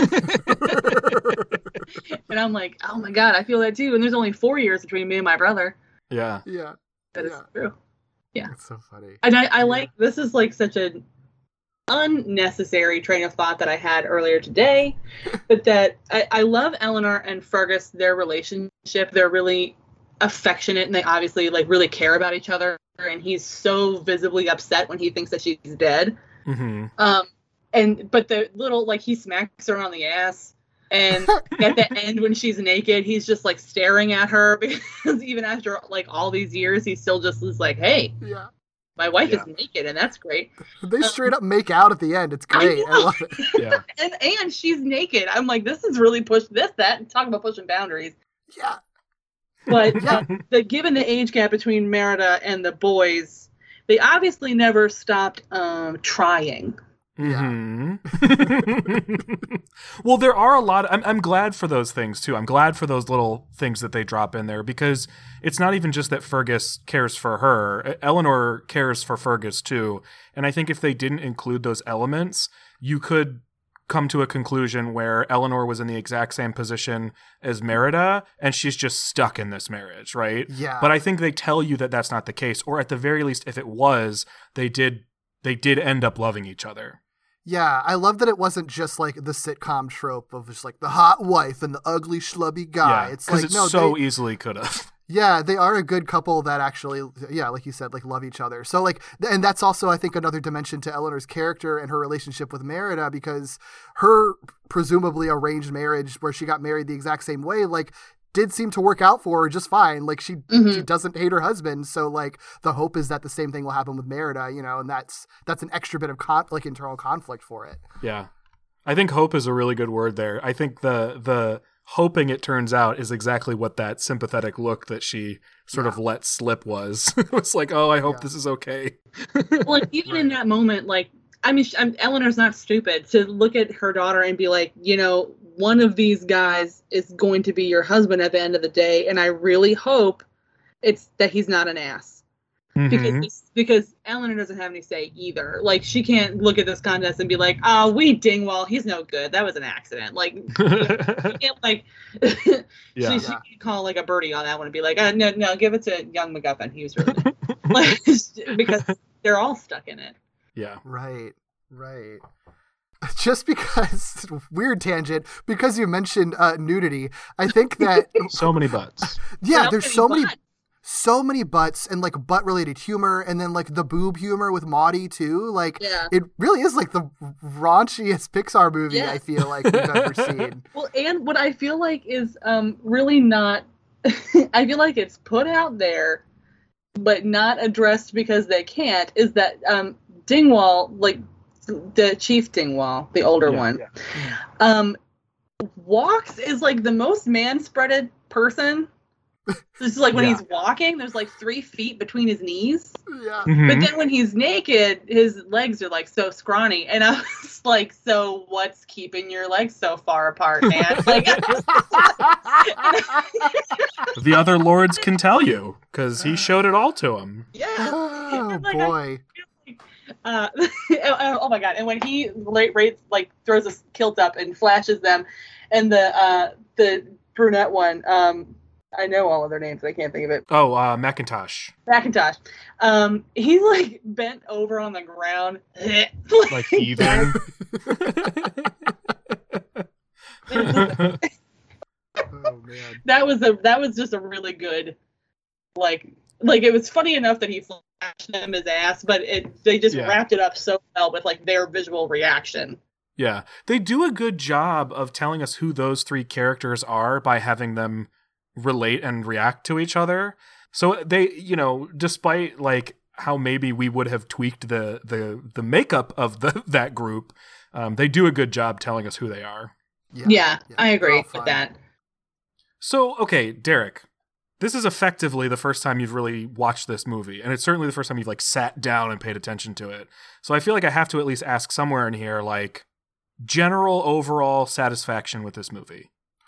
And I'm like, oh my God, I feel that too. And there's only four years between me and my brother. Yeah. Yeah. That is Yeah. true. Yeah. It's so funny. And I, I like, this is like such an unnecessary train of thought that I had earlier today. But that I, I love Eleanor and Fergus, their relationship. They're really affectionate and they obviously like really care about each other. And he's so visibly upset when he thinks that she's dead. hmm Um, and but the little like he smacks her on the ass, and at the end when she's naked, he's just like staring at her because even after like all these years, he still just is like, "Hey, Yeah. my wife Yeah. is naked," and that's great. They straight up make out at the end. It's great. I, know. love it. Yeah. And and she's naked. I'm like, this is really push this that and talk about pushing boundaries. Yeah. But Yeah. uh, the given the age gap between Merida and the boys, they obviously never stopped um, trying. hmm Well, there are a lot. I'm, I'm glad for those things too. I'm glad for those little things that they drop in there because it's not even just that Fergus cares for her. Eleanor cares for Fergus too. And I think if they didn't include those elements, you could come to a conclusion where Eleanor was in the exact same position as Merida and she's just stuck in this marriage, right? Yeah. But I think they tell you that that's not the case, or at the very least, if it was, they did they did end up loving each other. Yeah, I love that it wasn't just like the sitcom trope of just like the hot wife and the ugly schlubby guy. Yeah, it's because like it no, so they, easily could have. yeah, they are a good couple that actually, yeah, like you said, like love each other. So like, th- and that's also I think another dimension to Eleanor's character and her relationship with Merida because her presumably arranged marriage where she got married the exact same way, like did seem to work out for her just fine. Like she Mhm. she doesn't hate her husband, so like the hope is that the same thing will happen with Merida, you know, and that's that's an extra bit of con- like internal conflict for it. Yeah, I think hope is a really good word there. I think the the hoping it turns out is exactly what that sympathetic look that she sort of let slip was. It was like, oh, I hope Yeah. this is okay. Well, like, even in that moment, like, I mean, she, I'm, Eleanor's not stupid to look at her daughter and be like, you know, one of these guys is going to be your husband at the end of the day, and I really hope it's that he's not an ass. Mhm. Because because Eleanor doesn't have any say either. Like, she can't look at this contest and be like, oh, we Dingwall, he's no good. That was an accident. Like, she can't, like, Yeah. she, she Yeah. can call, like, a birdie on that one and be like, uh, no, no, give it to young MacGuffin. He was really good. Like, because they're all stuck in it. Yeah. Right, right. just because weird tangent because you mentioned uh, nudity, I think that So many butts. yeah, So there's many so many butts. so many butts and like butt related humor, and then like the boob humor with Maudie too. Like Yeah. it really is like the raunchiest Pixar movie Yeah. I feel like we've ever seen. Well, and what I feel like is um really not. I feel like it's put out there, but not addressed because they can't. Is that um Dingwall, like the Chief Dingwall, the older Yeah, one, yeah. um walks is like the most man-spreaded person. This is like when Yeah. he's walking, there's like three feet between his knees. Yeah. Mhm. But then when he's naked, his legs are like so scrawny, and I was like, "So what's keeping your legs so far apart, man?" Like, The other lords can tell you because he showed it all to him. yeah. Oh Like, I- boy. Uh, oh my god! And when he late rates like throws a kilt up and flashes them, and the uh, the brunette one, um, I know all of their names, but I can't think of it. Oh, uh, Macintosh. Macintosh. Um, he's like bent over on the ground, Like heaving. Oh man. that was a that was just a really good, like like it was funny enough that he flashed them his ass, but it they just Yeah. wrapped it up so well with like their visual reaction. Yeah, they do a good job of telling us who those three characters are by having them relate and react to each other. So they, you know, despite like how maybe we would have tweaked the the the makeup of the that group, um, they do a good job telling us who they are. Yeah, Yeah, yeah, I they're agree all with fun. that. So, okay, Derek, this is effectively the first time you've really watched this movie, and it's certainly the first time you've like sat down and paid attention to it. So I feel like I have to at least ask somewhere in here, like, general overall satisfaction with this movie.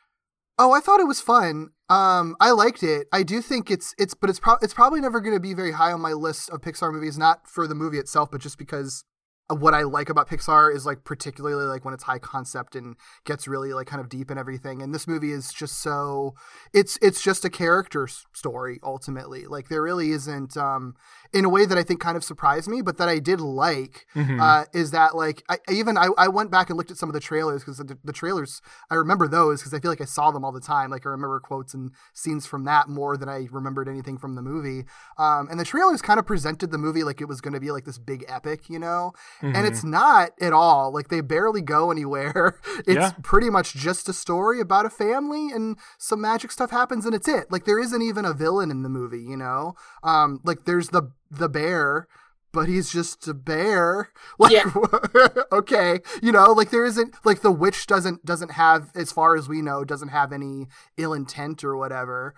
Oh, I thought it was fun. Um, I liked it. I do think it's it's, but it's pro- it's probably never going to be very high on my list of Pixar movies. Not for the movie itself, but just because of what I like about Pixar is like particularly like when it's high concept and gets really like kind of deep and everything. And this movie is just so it's it's just a character s- story ultimately. Like there really isn't um in a way that I think kind of surprised me, but that I did like Mhm. uh, is that like I even I, I went back and looked at some of the trailers because the, the trailers I remember those because I feel like I saw them all the time. Like I remember quotes and scenes from that more than I remembered anything from the movie. Um, and the trailers kind of presented the movie like it was going to be like this big epic, you know. And it's not at all. Like they barely go anywhere. It's Yeah. pretty much just a story about a family and some magic stuff happens and it's it. Like there isn't even a villain in the movie, you know? Um, like there's the the bear, but he's just a bear. Like Yeah. okay, you know, like there isn't like the witch doesn't doesn't have, as far as we know, doesn't have any ill intent or whatever.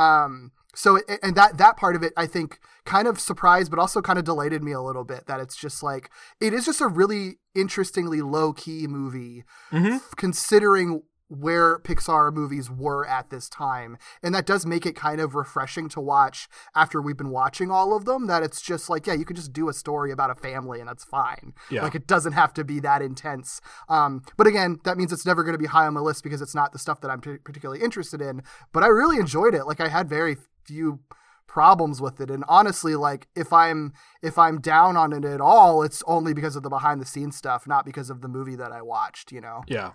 Um So, it- and that, that part of it, I think, kind of surprised, but also kind of delighted me a little bit that it's just like, it is just a really interestingly low key movie, Mhm. f- considering where Pixar movies were at this time. And that does make it kind of refreshing to watch after we've been watching all of them, that it's just like, yeah, you could just do a story about a family and that's fine. Yeah. Like it doesn't have to be that intense. Um, but again, that means it's never going to be high on my list because it's not the stuff that I'm p- particularly interested in, but I really enjoyed it. Like I had very few problems with it. And honestly, like if I'm, if I'm down on it at all, it's only because of the behind the scenes stuff, not because of the movie that I watched, you know? Yeah.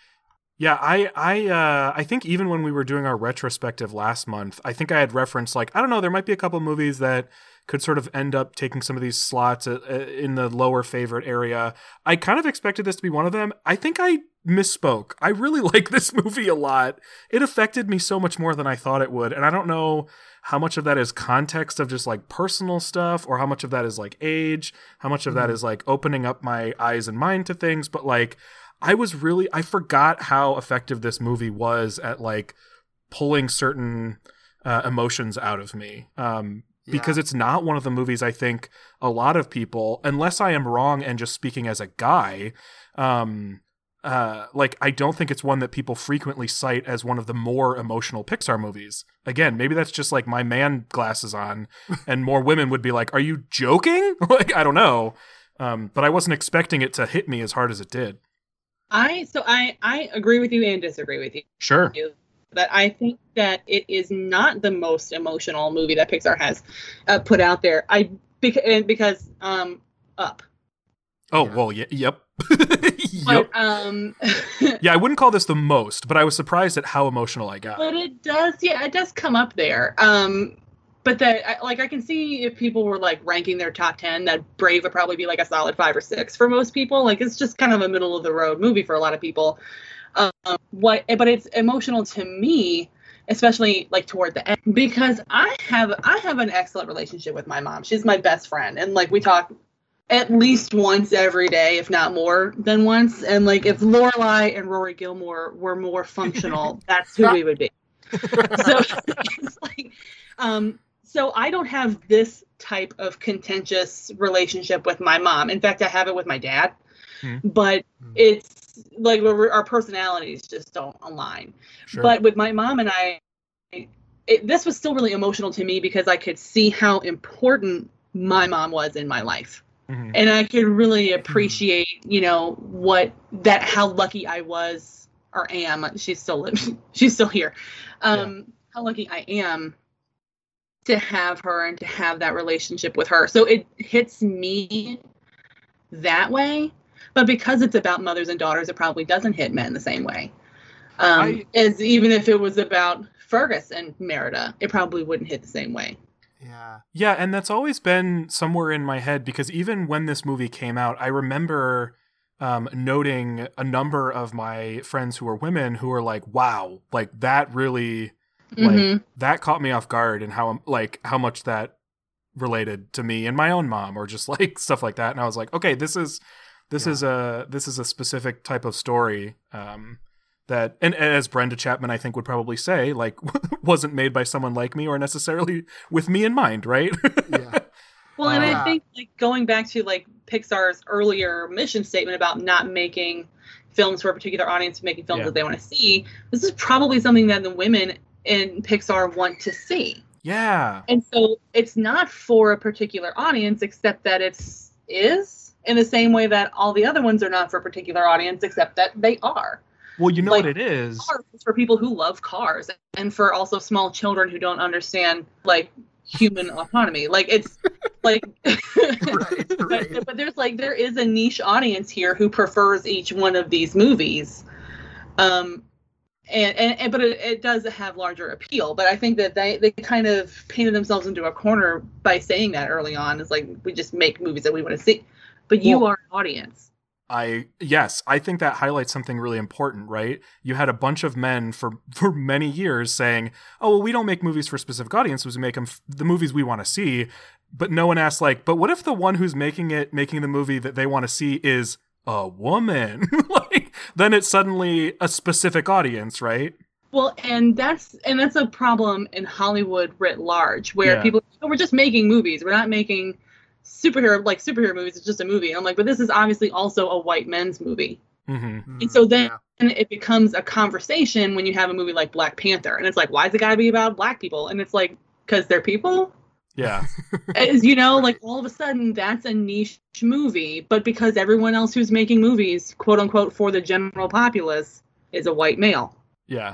Yeah, I I uh, I think even when we were doing our retrospective last month, I think I had referenced like, I don't know, there might be a couple movies that could sort of end up taking some of these slots uh, uh, in the lower favorite area. I kind of expected this to be one of them. I think I misspoke. I really like this movie a lot. It affected me so much more than I thought it would. And I don't know how much of that is context of just like personal stuff or how much of that is like age, how much of that is like opening up my eyes and mind to things. But like, I was really, I forgot how effective this movie was at like pulling certain uh, emotions out of me. Um, because Yeah. it's not one of the movies I think a lot of people, unless I am wrong and just speaking as a guy, um, uh, like I don't think it's one that people frequently cite as one of the more emotional Pixar movies. Again, maybe that's just like my man glasses on, and more women would be like, "Are you joking?" Like I don't know, um, but I wasn't expecting it to hit me as hard as it did. I so I I agree with you and disagree with you. Sure. That I think that it is not the most emotional movie that Pixar has uh, put out there. I beca- and because um Up. Oh, Yeah. well, yeah, yep. But Yep. um, Yeah, I wouldn't call this the most, but I was surprised at how emotional I got. but it does, yeah, it does come up there. Um, but that, I, like, I can see if people were like ranking their top ten, that Brave would probably be like a solid five or six for most people. Like, it's just kind of a middle of the road movie for a lot of people. Um, what, but it's emotional to me, especially like toward the end, because I have I have an excellent relationship with my mom. She's my best friend, and like we talk at least once every day, if not more than once. And like if Lorelai and Rory Gilmore were more functional, that's who we would be. So it's like, um, so I don't have this type of contentious relationship with my mom. In fact, I have it with my dad, Hmm. but it's like we're, our personalities just don't align. Sure. But with my mom and I, it, this was still really emotional to me because I could see how important my mom was in my life. Mhm. And I could really appreciate, you know, what that, how lucky I was or am. She's still living. She's still here. Um, how lucky I am to have her and to have that relationship with her. So it hits me that way. But because it's about mothers and daughters, it probably doesn't hit men the same way. Um, I- as even if it was about Fergus and Merida, it probably wouldn't hit the same way. Yeah. Yeah, and that's always been somewhere in my head because even when this movie came out, I remember um, noting a number of my friends who were women who were like, wow, like that really, like Mhm. that caught me off guard and how, like, how much that related to me and my own mom or just like stuff like that. And I was like, okay, this is, this Yeah. is a, this is a specific type of story. Um, that, and as Brenda Chapman, I think would probably say, like, wasn't made by someone like me or necessarily with me in mind, right? Yeah. Well, and Yeah. I think like going back to like Pixar's earlier mission statement about not making films for a particular audience, making films Yeah. that they want to see, this is probably something that the women in Pixar want to see. Yeah. And so it's not for a particular audience, except that it's is in the same way that all the other ones are not for a particular audience, except that they are. Well, you know Like, what it is. Cars is for people who love cars and for also small children who don't understand like human autonomy. Like it's like Right, right. But, but there's like there is a niche audience here who prefers each one of these movies. Um and, and, and but it, it does have larger appeal. But I think that they, they kind of painted themselves into a corner by saying that early on. It's like we just make movies that we want to see. But you Well- are an audience. I yes, I think that highlights something really important, right? You had a bunch of men for for many years saying, "Oh, well, we don't make movies for specific audiences. We make them f- the movies we want to see." But no one asked, like, "But what if the one who's making it, making the movie that they want to see, is a woman?" Like, then it's suddenly a specific audience, right? Well, and that's and that's a problem in Hollywood writ large, where Yeah. people oh, we're just making movies. We're not making superhero like superhero movies. It's just a movie. And I'm like, but this is obviously also a white men's movie. Mm-hmm. And so then Yeah. it becomes a conversation when you have a movie like Black Panther, and it's like, why is it got to be about black people? And it's like, because they're people. Yeah, As you know, like all of a sudden that's a niche movie, but because everyone else who's making movies, quote unquote, for the general populace is a white male. yeah.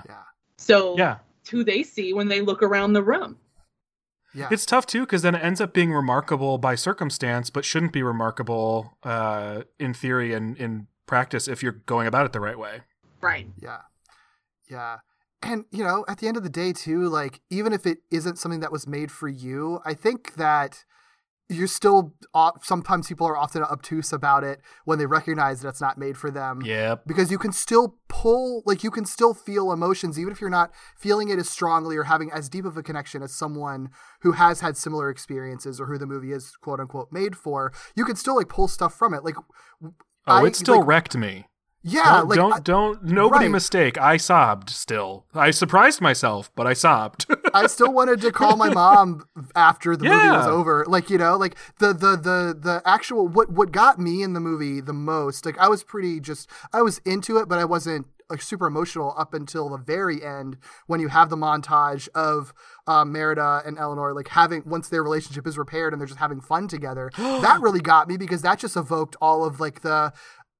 So Yeah. it's who they see when they look around the room. Yeah. It's tough too because then it ends up being remarkable by circumstance, but shouldn't be remarkable uh, in theory and in practice if you're going about it the right way. Right. Yeah. Yeah. And, you know, at the end of the day, too, like, even if it isn't something that was made for you, I think that you're still, sometimes people are often obtuse about it when they recognize that it's not made for them. Yep. Because you can still pull, like, you can still feel emotions, even if you're not feeling it as strongly or having as deep of a connection as someone who has had similar experiences or who the movie is, quote unquote, made for. You can still, like, pull stuff from it. Like, Oh, I- it still like, wrecked me. Yeah. don't like, don't, I- don't nobody right. mistake. I sobbed still. I surprised myself, but I sobbed. I still wanted to call my mom after the movie was Yeah. over. Like, you know, like the, the, the, the actual, what, what got me in the movie the most, like I was pretty just, I was into it, but I wasn't like super emotional up until the very end when you have the montage of um, Merida and Eleanor, like having, once their relationship is repaired and they're just having fun together. That really got me because that just evoked all of like the,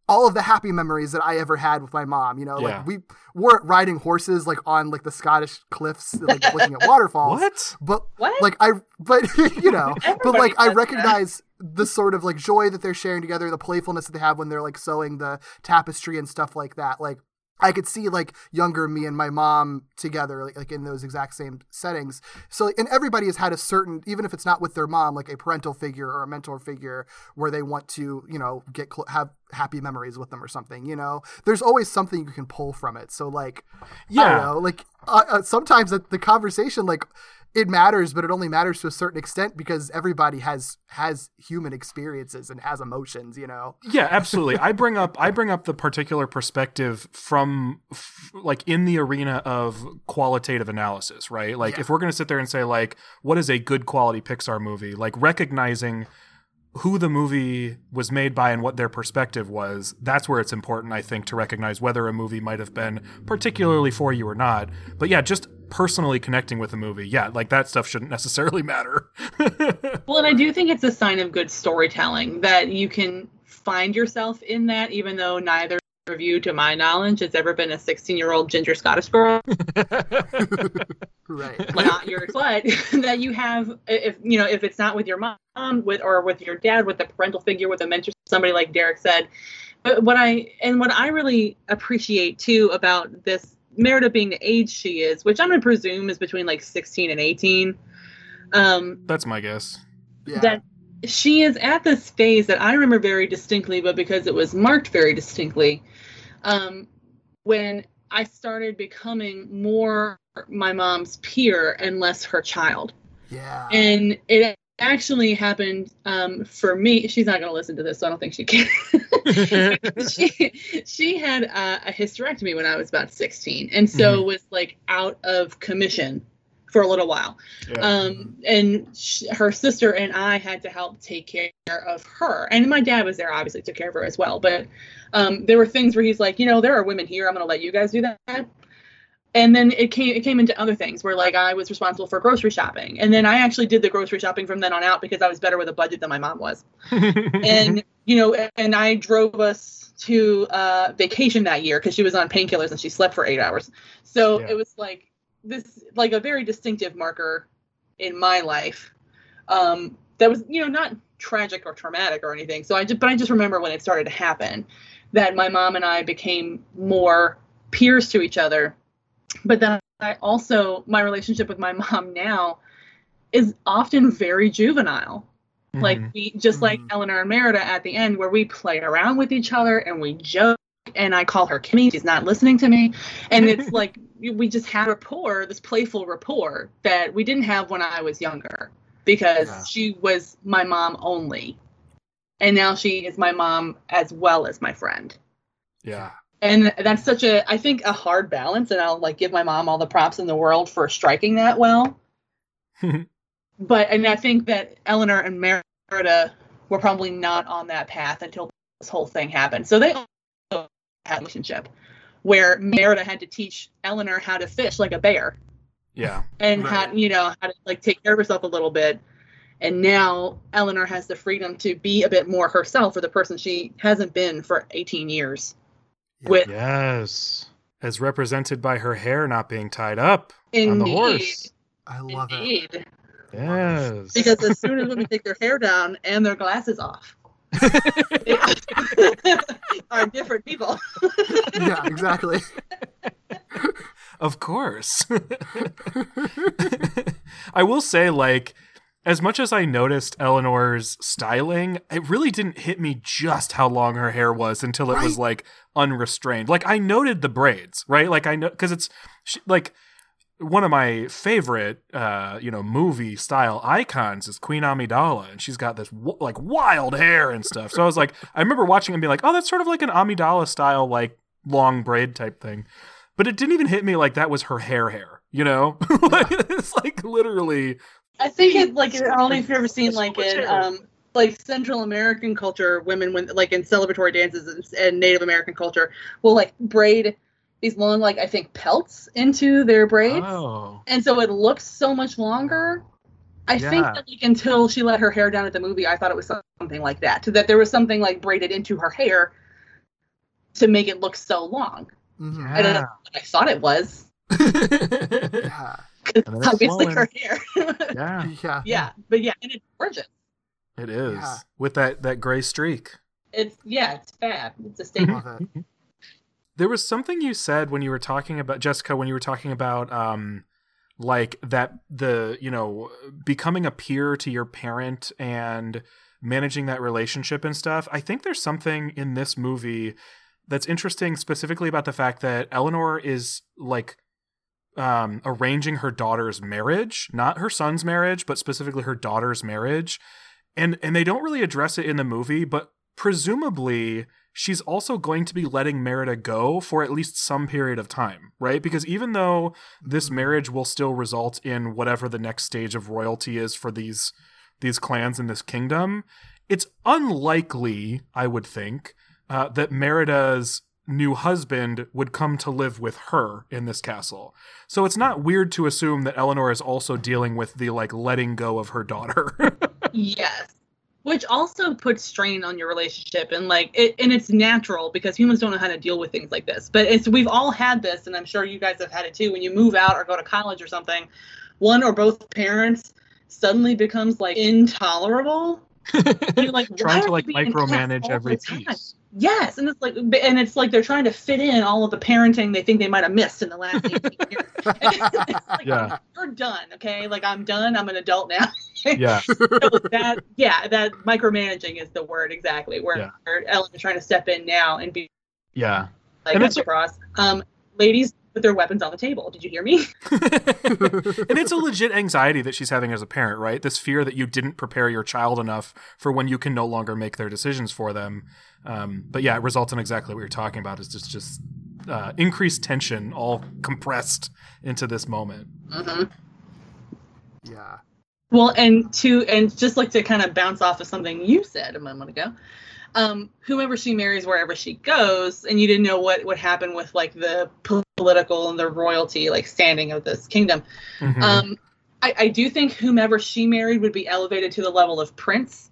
all of the happy memories that I ever had with my mom. You know, Yeah. like we weren't riding horses like on like the Scottish cliffs, like looking at waterfalls. What? But What? like I, but you know, but Everybody like I does that. recognize the sort of like joy that they're sharing together, the playfulness that they have when they're like sewing the tapestry and stuff like that. Like I could see like younger me and my mom together, like, like in those exact same settings. So, and everybody has had a certain, even if it's not with their mom, like a parental figure or a mentor figure where they want to, you know, get cl- have happy memories with them or something. You know, there's always something you can pull from it. So, like, Yeah. I don't know, like uh, uh, sometimes the, the conversation, like, it matters, but it only matters to a certain extent because everybody has has human experiences and has emotions, you know. Yeah, absolutely. I bring up I bring up the particular perspective from f- like in the arena of qualitative analysis, right? Like Yeah. if we're going to sit there and say like what is a good quality Pixar movie? Like recognizing who the movie was made by and what their perspective was, that's where it's important, I think, to recognize whether a movie might have been particularly for you or not. But yeah, just personally connecting with a movie, yeah, like that stuff shouldn't necessarily matter. Well, and I do think it's a sign of good storytelling that you can find yourself in that, even though neither of you, to my knowledge, has ever been a sixteen-year-old ginger Scottish girl. Right. Not yours, but that you have, if you know, if it's not with your mom, with or with your dad, with a parental figure, with a mentor, somebody like Derek said. But what I and what I really appreciate too about this Merida being the age she is, which I'm gonna presume is between like sixteen and eighteen. Um, That's my guess. Yeah. that she is at this phase that I remember very distinctly, but because it was marked very distinctly, um, when I started becoming more my mom's peer and less her child. Yeah. And it actually happened um, for me. She's not going to listen to this, so I don't think she can. she, she had uh, a hysterectomy when I was about sixteen, and so Mhm. was like out of commission for a little while. Yeah. Um, and sh- her sister and I had to help take care of her. And my dad was there, obviously, took care of her as well. But um, there were things where he's like, you know, there are women here. I'm going to let you guys do that. And then it came it came into other things where, like, I was responsible for grocery shopping. And then I actually did the grocery shopping from then on out because I was better with a budget than my mom was. And, you know, and I drove us to uh, vacation that year because she was on painkillers and she slept for eight hours. So Yeah. it was like this, like a very distinctive marker in my life um, that was, you know, not tragic or traumatic or anything. So I just, but I just remember when it started to happen that my mom and I became more peers to each other. But then I also, my relationship with my mom now is often very juvenile. Mhm. Like we, just like Mhm. Eleanor and Merida at the end, where we play around with each other and we joke. And I call her Kimmy. She's not listening to me. And it's like we just had rapport, this playful rapport that we didn't have when I was younger because Yeah. she was my mom only. And now she is my mom as well as my friend. Yeah. And that's such a, I think, a hard balance. And I'll like give my mom all the props in the world for striking that well. But, and I think that Eleanor and Merida were probably not on that path until this whole thing happened. So they also had a relationship where Merida had to teach Eleanor how to fish like a bear Yeah. and Right. how, you know, how to like take care of herself a little bit. And now Eleanor has the freedom to be a bit more herself for the person she hasn't been for eighteen years. Yeah. With Yes. As represented by her hair not being tied up. On the Indeed. horse. I love it. Indeed. Yes. Because as soon as women take their hair down and their glasses off, are different people. Yeah, exactly. Of course. I will say, like, as much as I noticed Eleanor's styling, it really didn't hit me just how long her hair was until it was, Right. like, unrestrained. Like, I noted the braids, right? Like, I know, because it's, she, like, one of my favorite, uh, you know, movie style icons is Queen Amidala, and she's got this w- like wild hair and stuff. So I was like, I remember watching and being like, oh, that's sort of like an Amidala style, like long braid type thing. But it didn't even hit me like that was her hair hair, you know? Like, it's like literally. I think it like I don't know if you've ever seen It's like so much in hair. um like Central American culture, women when like in celebratory dances and, and Native American culture will like braid these long like I think pelts into their braids, Oh. and so it looks so much longer. I think Yeah. that like until she let her hair down at the movie, I thought it was something like that. That there was something like braided into her hair to make it look so long. Mhm. I don't know what I thought it was. Yeah. And then it's Obviously flowing. her hair. Yeah. Yeah. yeah, but yeah, and it's gorgeous. It is. Yeah. With that, that gray streak. It's yeah, it's fab. It's a statement. Love it. There was something you said when you were talking about, Jessica, when you were talking about, um, like that the, you know, becoming a peer to your parent and managing that relationship and stuff. I think there's something in this movie that's interesting specifically about the fact that Eleanor is like um, arranging her daughter's marriage, not her son's marriage, but specifically her daughter's marriage. And, and they don't really address it in the movie, but presumably she's also going to be letting Merida go for at least some period of time, right? Because even though this marriage will still result in whatever the next stage of royalty is for these these clans in this kingdom, it's unlikely, I would think, uh, that Merida's new husband would come to live with her in this castle. So it's not weird to assume that Eleanor is also dealing with the like letting go of her daughter. Yes. Which also puts strain on your relationship, and like it, and it's natural because humans don't know how to deal with things like this. But it's we've all had this, and I'm sure you guys have had it too. When you move out or go to college or something, one or both parents suddenly becomes like intolerable. You're like Trying why to are like you being micromanage asked all every the time? piece. Yes, and it's like, and it's like they're trying to fit in all of the parenting they think they might have missed in the last eighteen years. It's like, Yeah. you're done, okay? Like I'm done. I'm an adult now. Yeah. So that, yeah, that micromanaging is the word exactly. Where Yeah. Ellen is trying to step in now and be Yeah. like, And it's- across. Um, ladies, put their weapons on the table. Did you hear me? And it's a legit anxiety that she's having as a parent, right? This fear that you didn't prepare your child enough for when you can no longer make their decisions for them. Um, but yeah, it results in exactly what you're talking about, is just just uh, increased tension, all compressed into this moment. Mm-hmm. Yeah. Well, and to and just like to kind of bounce off of something you said a moment ago, um, whomever she marries, wherever she goes, and you didn't know what would happen with like the political and the royalty like standing of this kingdom. Mhm. Um, I, I do think whomever she married would be elevated to the level of prince,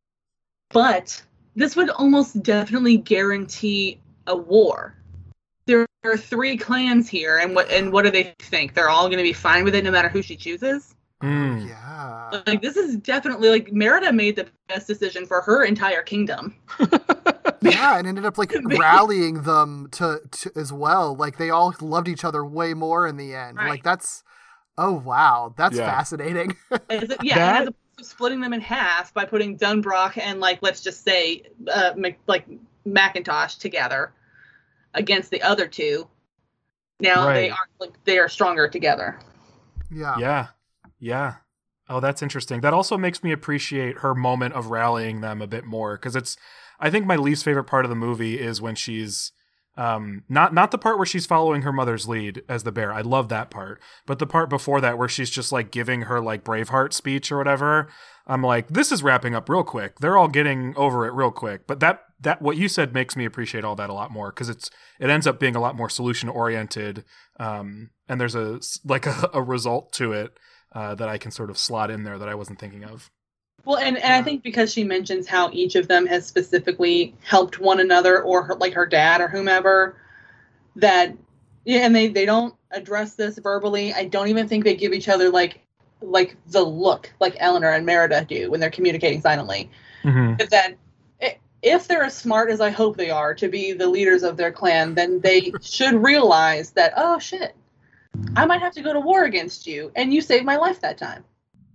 but this would almost definitely guarantee a war. There are three clans here, and what and what do they think? They're all going to be fine with it, no matter who she chooses. Mm. Yeah. Like this is definitely like Merida made the best decision for her entire kingdom. Yeah, and ended up like rallying them to, to as well. Like they all loved each other way more in the end. Right. Like that's oh wow, that's Yeah. fascinating. As it- yeah, That- as opposed to splitting them in half by putting Dunbrock and like let's just say uh, Mc, like Macintosh together against the other two. Now they Right. are like they are stronger together. yeah. Yeah. Yeah. Oh, that's interesting. That also makes me appreciate her moment of rallying them a bit more, because it's, I think my least favorite part of the movie is when she's um not not the part where she's following her mother's lead as the bear. I love that part. But the part before that where she's just like giving her like Braveheart speech or whatever. I'm like, this is wrapping up real quick. They're all getting over it real quick. But that that what you said makes me appreciate all that a lot more, because it's it ends up being a lot more solution oriented. Um and there's a like a, a result to it. Uh, that I can sort of slot in there that I wasn't thinking of. Well, and, and I think because she mentions how each of them has specifically helped one another, or her, like her dad or whomever, that yeah, and they, they don't address this verbally. I don't even think they give each other like like the look like Eleanor and Merida do when they're communicating silently. Mm-hmm. That i- if they're as smart as I hope they are to be the leaders of their clan, then they should realize that, oh shit, I might have to go to war against you, and you saved my life that time.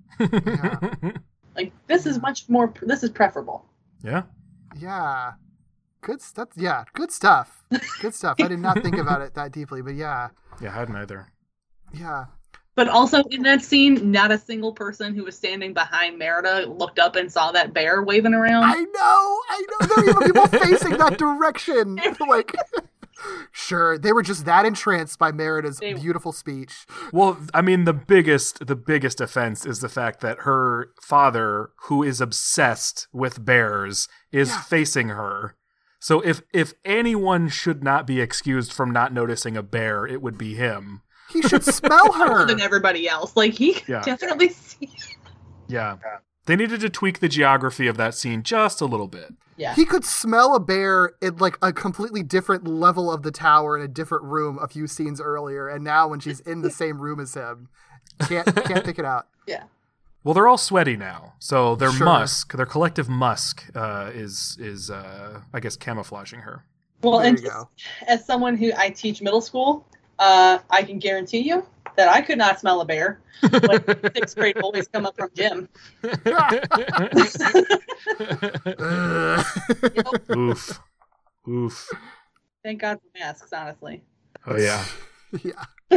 Like this is much more. This is preferable. Yeah. Yeah. Good stuff. Yeah, good stuff. Good stuff. I did not think about it that deeply, but yeah. Yeah, I hadn't either. Yeah. But also in that scene, not a single person who was standing behind Merida looked up and saw that bear waving around. I know. I know. There are even people facing that direction. Like, sure, they were just that entranced by Merida's They- beautiful speech. Well, I mean, the biggest the biggest offense is the fact that her father, who is obsessed with bears, is Yeah. facing her. So if if anyone should not be excused from not noticing a bear, it would be him. He should smell her. More than everybody else. Like he Yeah. definitely sees. Yeah. They needed to tweak the geography of that scene just a little bit. Yeah. He could smell a bear in like a completely different level of the tower in a different room a few scenes earlier, and now when she's in the same room as him, can't can't pick it out. Yeah. Well, they're all sweaty now, so their Sure. musk, their collective musk, uh, is is uh, I guess camouflaging her. Well, There and you just go. as someone who I teach middle school, uh, I can guarantee you that I could not smell a bear when sixth grade boys come up from gym. Ugh. Oof, oof. Thank God for masks, honestly. Oh yeah. Yeah.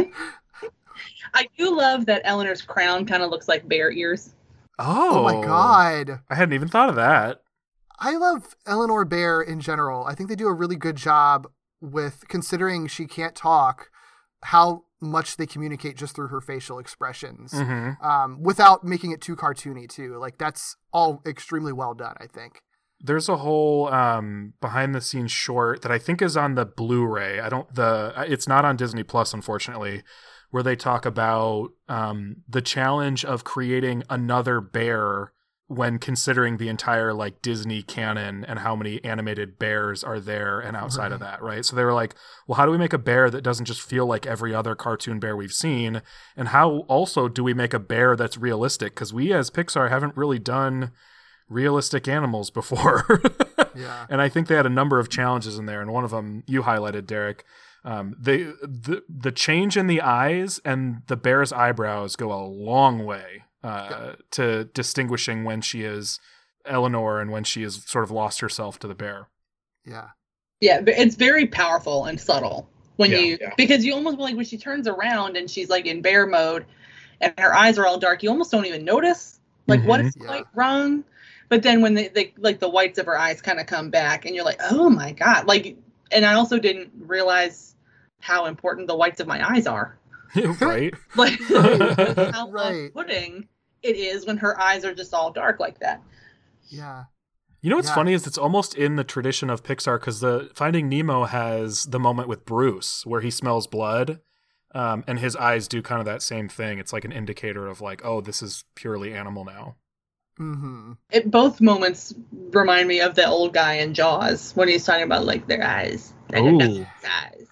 I do love that Eleanor's crown kind of looks like bear ears. Oh, Oh my god. I hadn't even thought of that. I love Eleanor Bear in general. I think they do a really good job with, considering she can't talk, how much they communicate just through her facial expressions, Mm-hmm. um, without making it too cartoony too. Like that's all extremely well done, I think. There's a whole um, behind the scenes short that I think is on the Blu-ray. I don't the it's not on Disney Plus, unfortunately, where they talk about um, the challenge of creating another bear when considering the entire like Disney canon and how many animated bears are there and outside of that, right? So they were like, well, how do we make a bear that doesn't just feel like every other cartoon bear we've seen? And how also do we make a bear that's realistic? Because we as Pixar haven't really done realistic animals before. Yeah. And I think they had a number of challenges in there, and one of them you highlighted, Derek. Um, they the the change in the eyes and the bear's eyebrows go a long way uh, Yeah. to distinguishing when she is Eleanor and when she has sort of lost herself to the bear. Yeah. Yeah, but it's very powerful and subtle when Yeah, you yeah. because you almost like when she turns around and she's like in bear mode and her eyes are all dark, you almost don't even notice like what Mhm. is Yeah. quite wrong. But then when they, they like the whites of her eyes kind of come back and you're like, oh my god, like, and I also didn't realize how important the whites of my eyes are. Right? Like how Right. off-putting it is when her eyes are just all dark like that. Yeah. You know what's Yeah. funny is it's almost in the tradition of Pixar because the Finding Nemo has the moment with Bruce where he smells blood, um, and his eyes do kind of that same thing. It's like an indicator of like, oh, this is purely animal now. Mm-hmm. It, both moments remind me of the old guy in Jaws when he's talking about like their eyes. Like, Ooh. their eyes.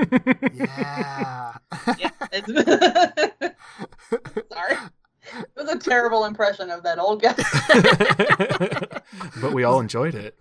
Yeah. Yeah, it's- Sorry. It was a terrible impression of that old guy. But we all enjoyed it.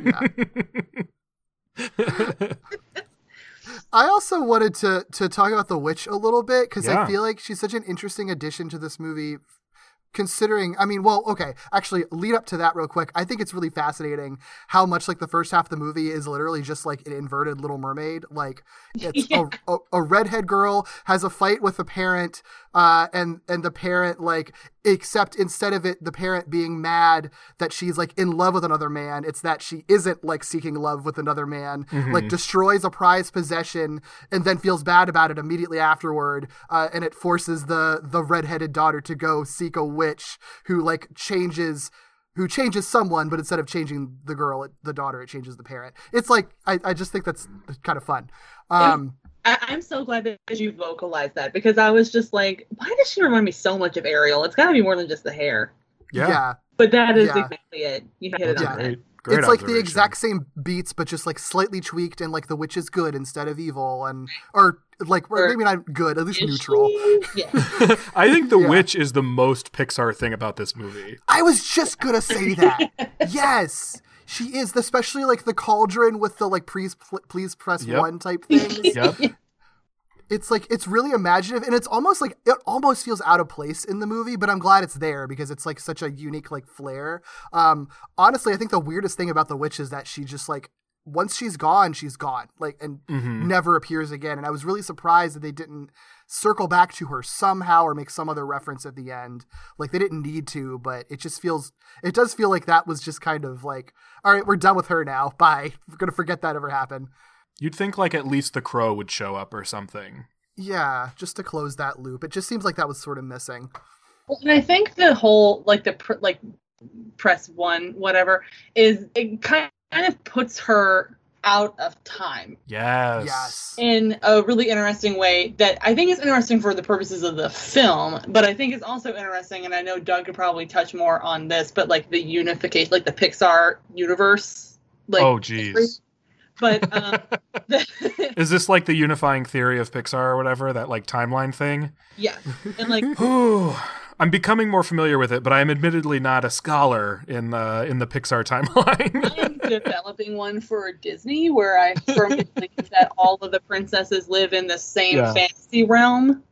I also wanted to to talk about the witch a little bit because Yeah. I feel like she's such an interesting addition to this movie. Considering, I mean, well, okay, actually, lead up to that real quick. I think it's really fascinating how much like the first half of the movie is literally just like an inverted Little Mermaid. Like it's Yeah. a, a, a redhead girl has a fight with a parent, uh, and and the parent like, except instead of it, the parent being mad that she's like in love with another man, it's that she isn't like seeking love with another man. Like destroys a prized possession and then feels bad about it immediately afterward, uh, and it forces the the redheaded daughter to go seek a witch who like changes who changes someone, but instead of changing the girl, it, the daughter, it changes the parent. It's like I, I just think that's kind of fun. Um, I, I'm so glad that you vocalized that because I was just like, why does she remind me so much of Ariel? It's got to be more than just the hair. Yeah. yeah. But that is Yeah. exactly it. You hit it Yeah. on it. Great It's like the observation. exact same beats, but just like slightly tweaked, and like the witch is good instead of evil, and or like or Or- maybe not good, at least Is neutral. she? Yeah. I think The Yeah. Witch is the most Pixar thing about this movie. I was just gonna say that. Yes, she is, especially like the cauldron with the like please please press Yep. one type things. Yep. It's like it's really imaginative, and it's almost like it almost feels out of place in the movie, but I'm glad it's there because it's like such a unique like flair. Um, honestly, I think the weirdest thing about the witch is that she just like once she's gone, she's gone, like and Mhm. never appears again. And I was really surprised that they didn't circle back to her somehow or make some other reference at the end. Like they didn't need to, but it just feels it does feel like that was just kind of like, all right, we're done with her now. Bye. We're gonna forget that ever happened. You'd think like at least the crow would show up or something. Yeah, just to close that loop. It just seems like that was sort of missing. Well, and I think the whole like the pr- like press one whatever is it kind of puts her out of time Yes. Yes. in a really interesting way that I think is interesting for the purposes of the film, but I think is also interesting, and I know Doug could probably touch more on this, but like the unification, like the Pixar universe. Like, Oh, geez. But um, the, Is this like the unifying theory of Pixar or whatever, that like timeline thing? yes, and like Ooh, I'm becoming more familiar with it, but I'm admittedly not a scholar in the in the Pixar timeline. I'm developing one for Disney where I firmly believe that all of the princesses live in the same Yeah. fantasy realm.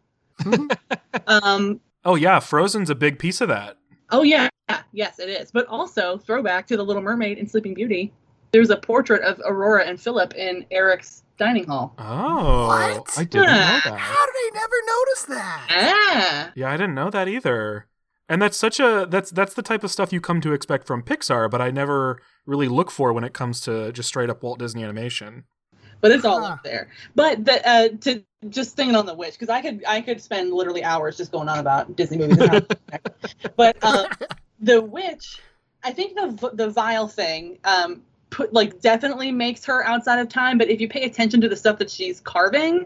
um, Oh yeah, Frozen's a big piece of that. oh yeah, yes it is. But also throwback to the Little Mermaid and Sleeping Beauty. There's a portrait of Aurora and Philip in Eric's dining hall. Oh. What? I didn't know Yeah. that. How did I never notice that? Ah, Yeah, I didn't know that either. And that's such a that's that's the type of stuff you come to expect from Pixar, but I never really look for when it comes to just straight up Walt Disney Animation. but it's all Huh. up there. But the, uh, to just thinking on the witch, because I could I could spend literally hours just going on about Disney movies. And how but um, the witch, I think the the vile thing um, put like definitely makes her outside of time. But if you pay attention to the stuff that she's carving,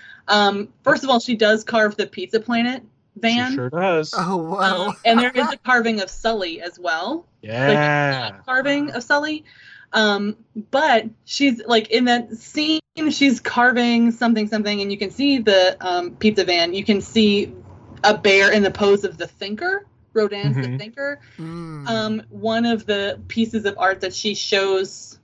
um, first of all, she does carve the Pizza Planet van, She sure does. Oh, wow. um, and there is a carving of Sully as well. yeah. Like, carving of Sully. Um, but she's like in that scene, she's carving something, something, and you can see the um, pizza van. You can see a bear in the pose of the Thinker, Rodin's The Mhm. Thinker. Mm. Um, one of the pieces of art that she shows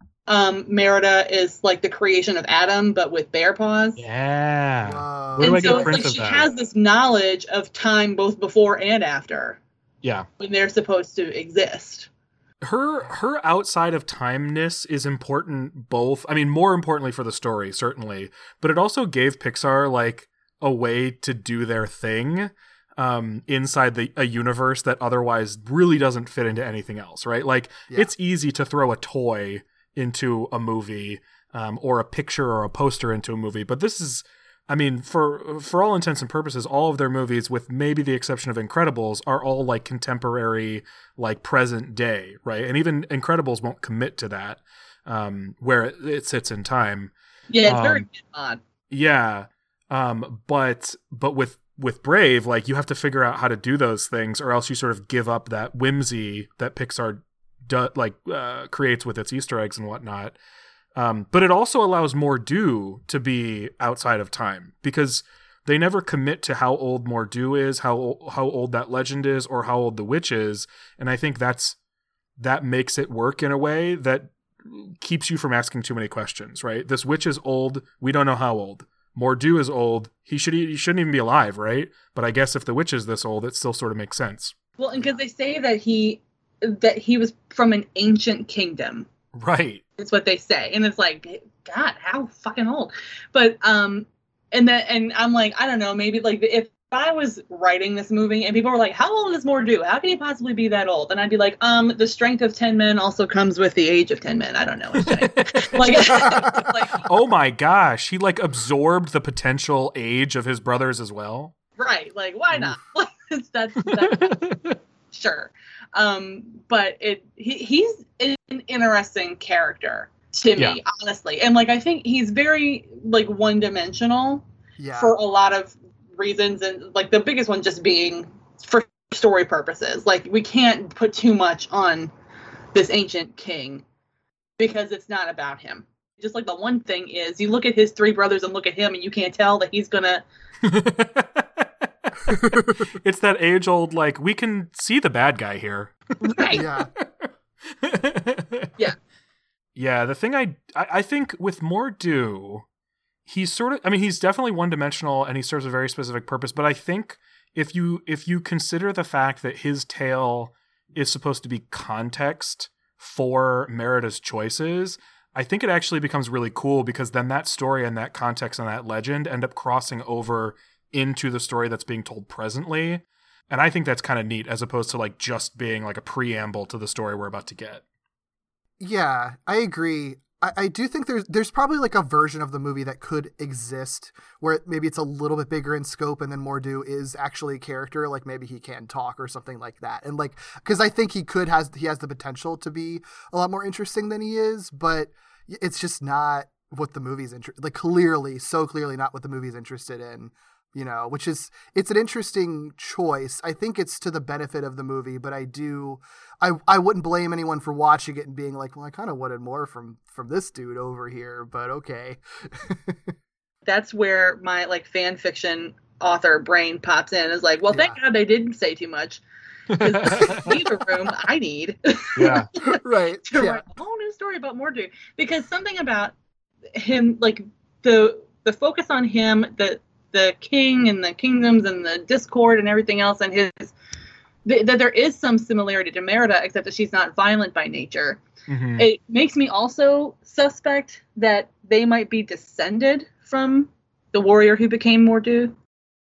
um, Merida is like the creation of Adam, but with bear paws. Yeah. Whoa. Where do I And get so it's prints like of she that? has this knowledge of time both before and after Yeah. when they're supposed to exist. Her her outside of timeness is important both, I mean more importantly for the story certainly, but it also gave Pixar like a way to do their thing um inside the a universe that otherwise really doesn't fit into anything else, right? Like Yeah. it's easy to throw a toy into a movie um or a picture or a poster into a movie, but this is I mean, for for all intents and purposes, all of their movies, with maybe the exception of Incredibles, are all like contemporary, like present day, right? And even Incredibles won't commit to that, um, where it, it sits in time. Yeah, it's very Um, odd. Yeah, um, but but with with Brave, like you have to figure out how to do those things, or else you sort of give up that whimsy that Pixar do, like uh, creates with its Easter eggs and whatnot. Um, but it also allows Mordu to be outside of time because they never commit to how old Mordu is, how how old that legend is, or how old the witch is, and I think that's that makes it work in a way that keeps you from asking too many questions. Right? This witch is old. We don't know how old. Mordu is old. He should he shouldn't even be alive, right? But I guess if the witch is this old, it still sort of makes sense. Well, and because they say that he that he was from an ancient kingdom. Right. It's what they say, and it's like, God, how fucking old? But um, and then and I'm like, I don't know, maybe like if I was writing this movie and people were like, how old is Mordu? How can he possibly be that old? And I'd be like, um, the strength of ten men also comes with the age of ten men. I don't know. like, like, Oh my gosh, he like absorbed the potential age of his brothers as well. right? Like, why not? that's that's sure. Um, but it he, he's an interesting character to me, Yeah. honestly, and like I think he's very like one dimensional Yeah. for a lot of reasons, and like the biggest one just being for story purposes. Like we can't put too much on this ancient king because it's not about him. Just like the one thing is, you look at his three brothers and look at him, and you can't tell that he's gonna. It's that age old, like, we can see the bad guy here. Right. Yeah. Yeah. Yeah, the thing I, I, I think with Mordu, he's sort of, I mean, he's definitely one dimensional and he serves a very specific purpose, but I think if you, if you consider the fact that his tale is supposed to be context for Merida's choices, I think it actually becomes really cool because then that story and that context and that legend end up crossing over into the story that's being told presently. And I think that's kind of neat as opposed to like just being like a preamble to the story we're about to get. Yeah, I agree. I, I do think there's there's probably like a version of the movie that could exist where maybe it's a little bit bigger in scope and then Mordu is actually a character, like maybe he can talk or something like that. And like, because I think he could has he has the potential to be a lot more interesting than he is, but it's just not what the movie's inter- like clearly, so clearly not what the movie's interested in, you know, which is, it's an interesting choice. I think it's to the benefit of the movie, but I do, I, I wouldn't blame anyone for watching it and being like, well, I kind of wanted more from, from this dude over here, but okay. That's where my like fan fiction author brain pops in. Is like, well, thank Yeah. God they didn't say too much. Because the room I need Yeah. Right. to Yeah. write a whole new story about Mordu. Because something about him, like the the focus on him, the the king and the kingdoms and the discord and everything else, and his th- that there is some similarity to Merida, except that she's not violent by nature. Mhm. It makes me also suspect that they might be descended from the warrior who became Mordu.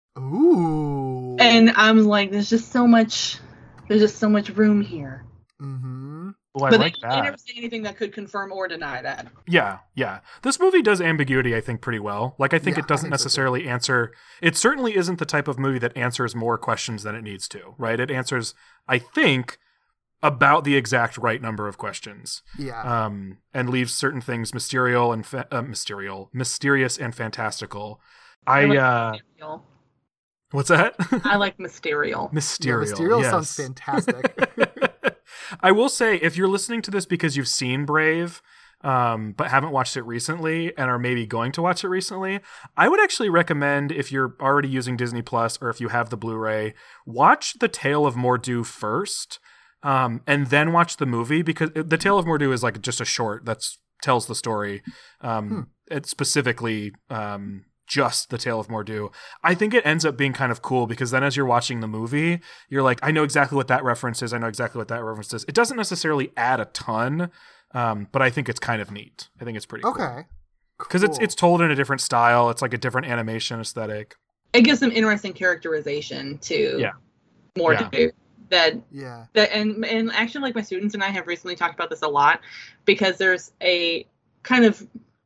Ooh. And I'm like, there's just so much, there's just so much room here. Mm-hmm. Well, I but like they, they never that. say anything that could confirm or deny that. Yeah, yeah. This movie does ambiguity, I think, pretty well. Like, I think Yeah, it doesn't I think so, too. necessarily answer. It certainly isn't the type of movie that answers more questions than it needs to, right? It answers, I think, about the exact right number of questions, Yeah. um, and leaves certain things mysterious and fa- uh, mysterious, mysterious and fantastical. I like uh Mysterial. What's that? I like Mysterial. yeah, Mysterious. Mysterio yes. sounds fantastic. I will say, if you're listening to this because you've seen Brave, um, but haven't watched it recently and are maybe going to watch it recently, I would actually recommend, if you're already using Disney Plus or if you have the Blu-ray, watch The Tale of Mordu first, um, and then watch the movie, because The Tale of Mordu is like just a short that's tells the story. Um, Hmm. It's specifically um, just The Tale of Mordu. I think it ends up being kind of cool, because then as you're watching the movie, you're like, I know exactly what that reference is. I know exactly what that reference is. It doesn't necessarily add a ton, um, but I think it's kind of neat. I think it's pretty cool. Okay. Because it's Cool. it's told in a different style. It's like a different animation aesthetic. It gives some interesting characterization to Yeah. Mordu. That Yeah. that and and actually, like, my students and I have recently talked about this a lot, because there's a kind of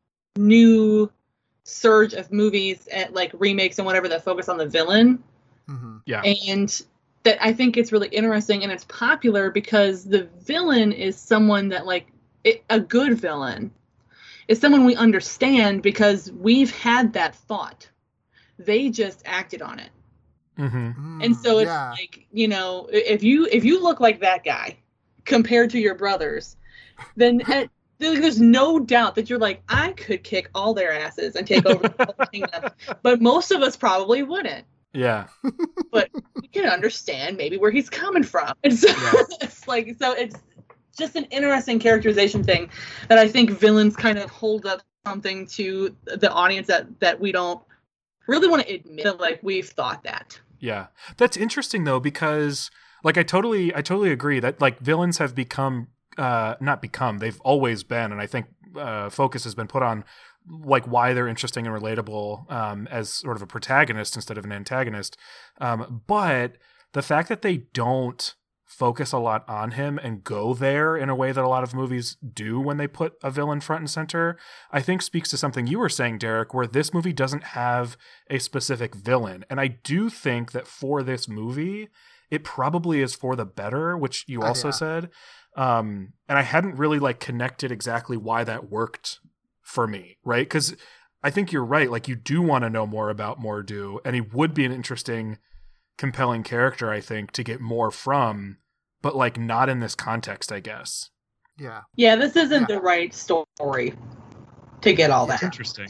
new surge of movies and like remakes and whatever that focus on the villain. Mm-hmm. Yeah. And that I think it's really interesting and it's popular because the villain is someone that, like, it, a good villain is someone we understand because we've had that thought. They just acted on it. Mm-hmm. And so it's yeah. like, you know, if you if you look like that guy compared to your brothers, then at, there's no doubt that you're like, I could kick all their asses and take over the whole kingdom. But most of us probably wouldn't. Yeah. But we can understand maybe where he's coming from. And so Yeah. it's like, so it's just an interesting characterization thing that I think villains kind of hold up something to the audience that, that we don't really want to admit that, like, we've thought that. Yeah. That's interesting though, because like I totally I totally agree that like villains have become uh not become, they've always been, and I think uh focus has been put on like why they're interesting and relatable um as sort of a protagonist instead of an antagonist. Um but the fact that they don't focus a lot on him and go there in a way that a lot of movies do when they put a villain front and center, I think speaks to something you were saying, Derek, where this movie doesn't have a specific villain. And I do think that for this movie, it probably is for the better, which you Oh, also yeah. said. Um, and I hadn't really like connected exactly why that worked for me, right? Because I think you're right. Like, you do want to know more about Mordu, and he would be an interesting, compelling character, I think, to get more from, but like not in this context, I guess. Yeah. Yeah, this isn't Yeah. the right story to get all that. interesting.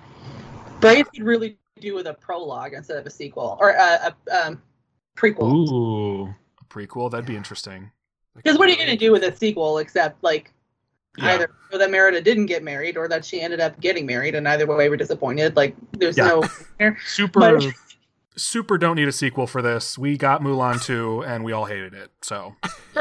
Brave could really do with a prologue instead of a sequel or a, a um, prequel. Ooh. A prequel, that'd be interesting. Because what are you going to do with a sequel except, like, Yeah. either show that Merida didn't get married or that she ended up getting married, and either way we're disappointed. Like, there's Yeah. no... Super But- Super don't need a sequel for this. We got Mulan two, and we all hated it. So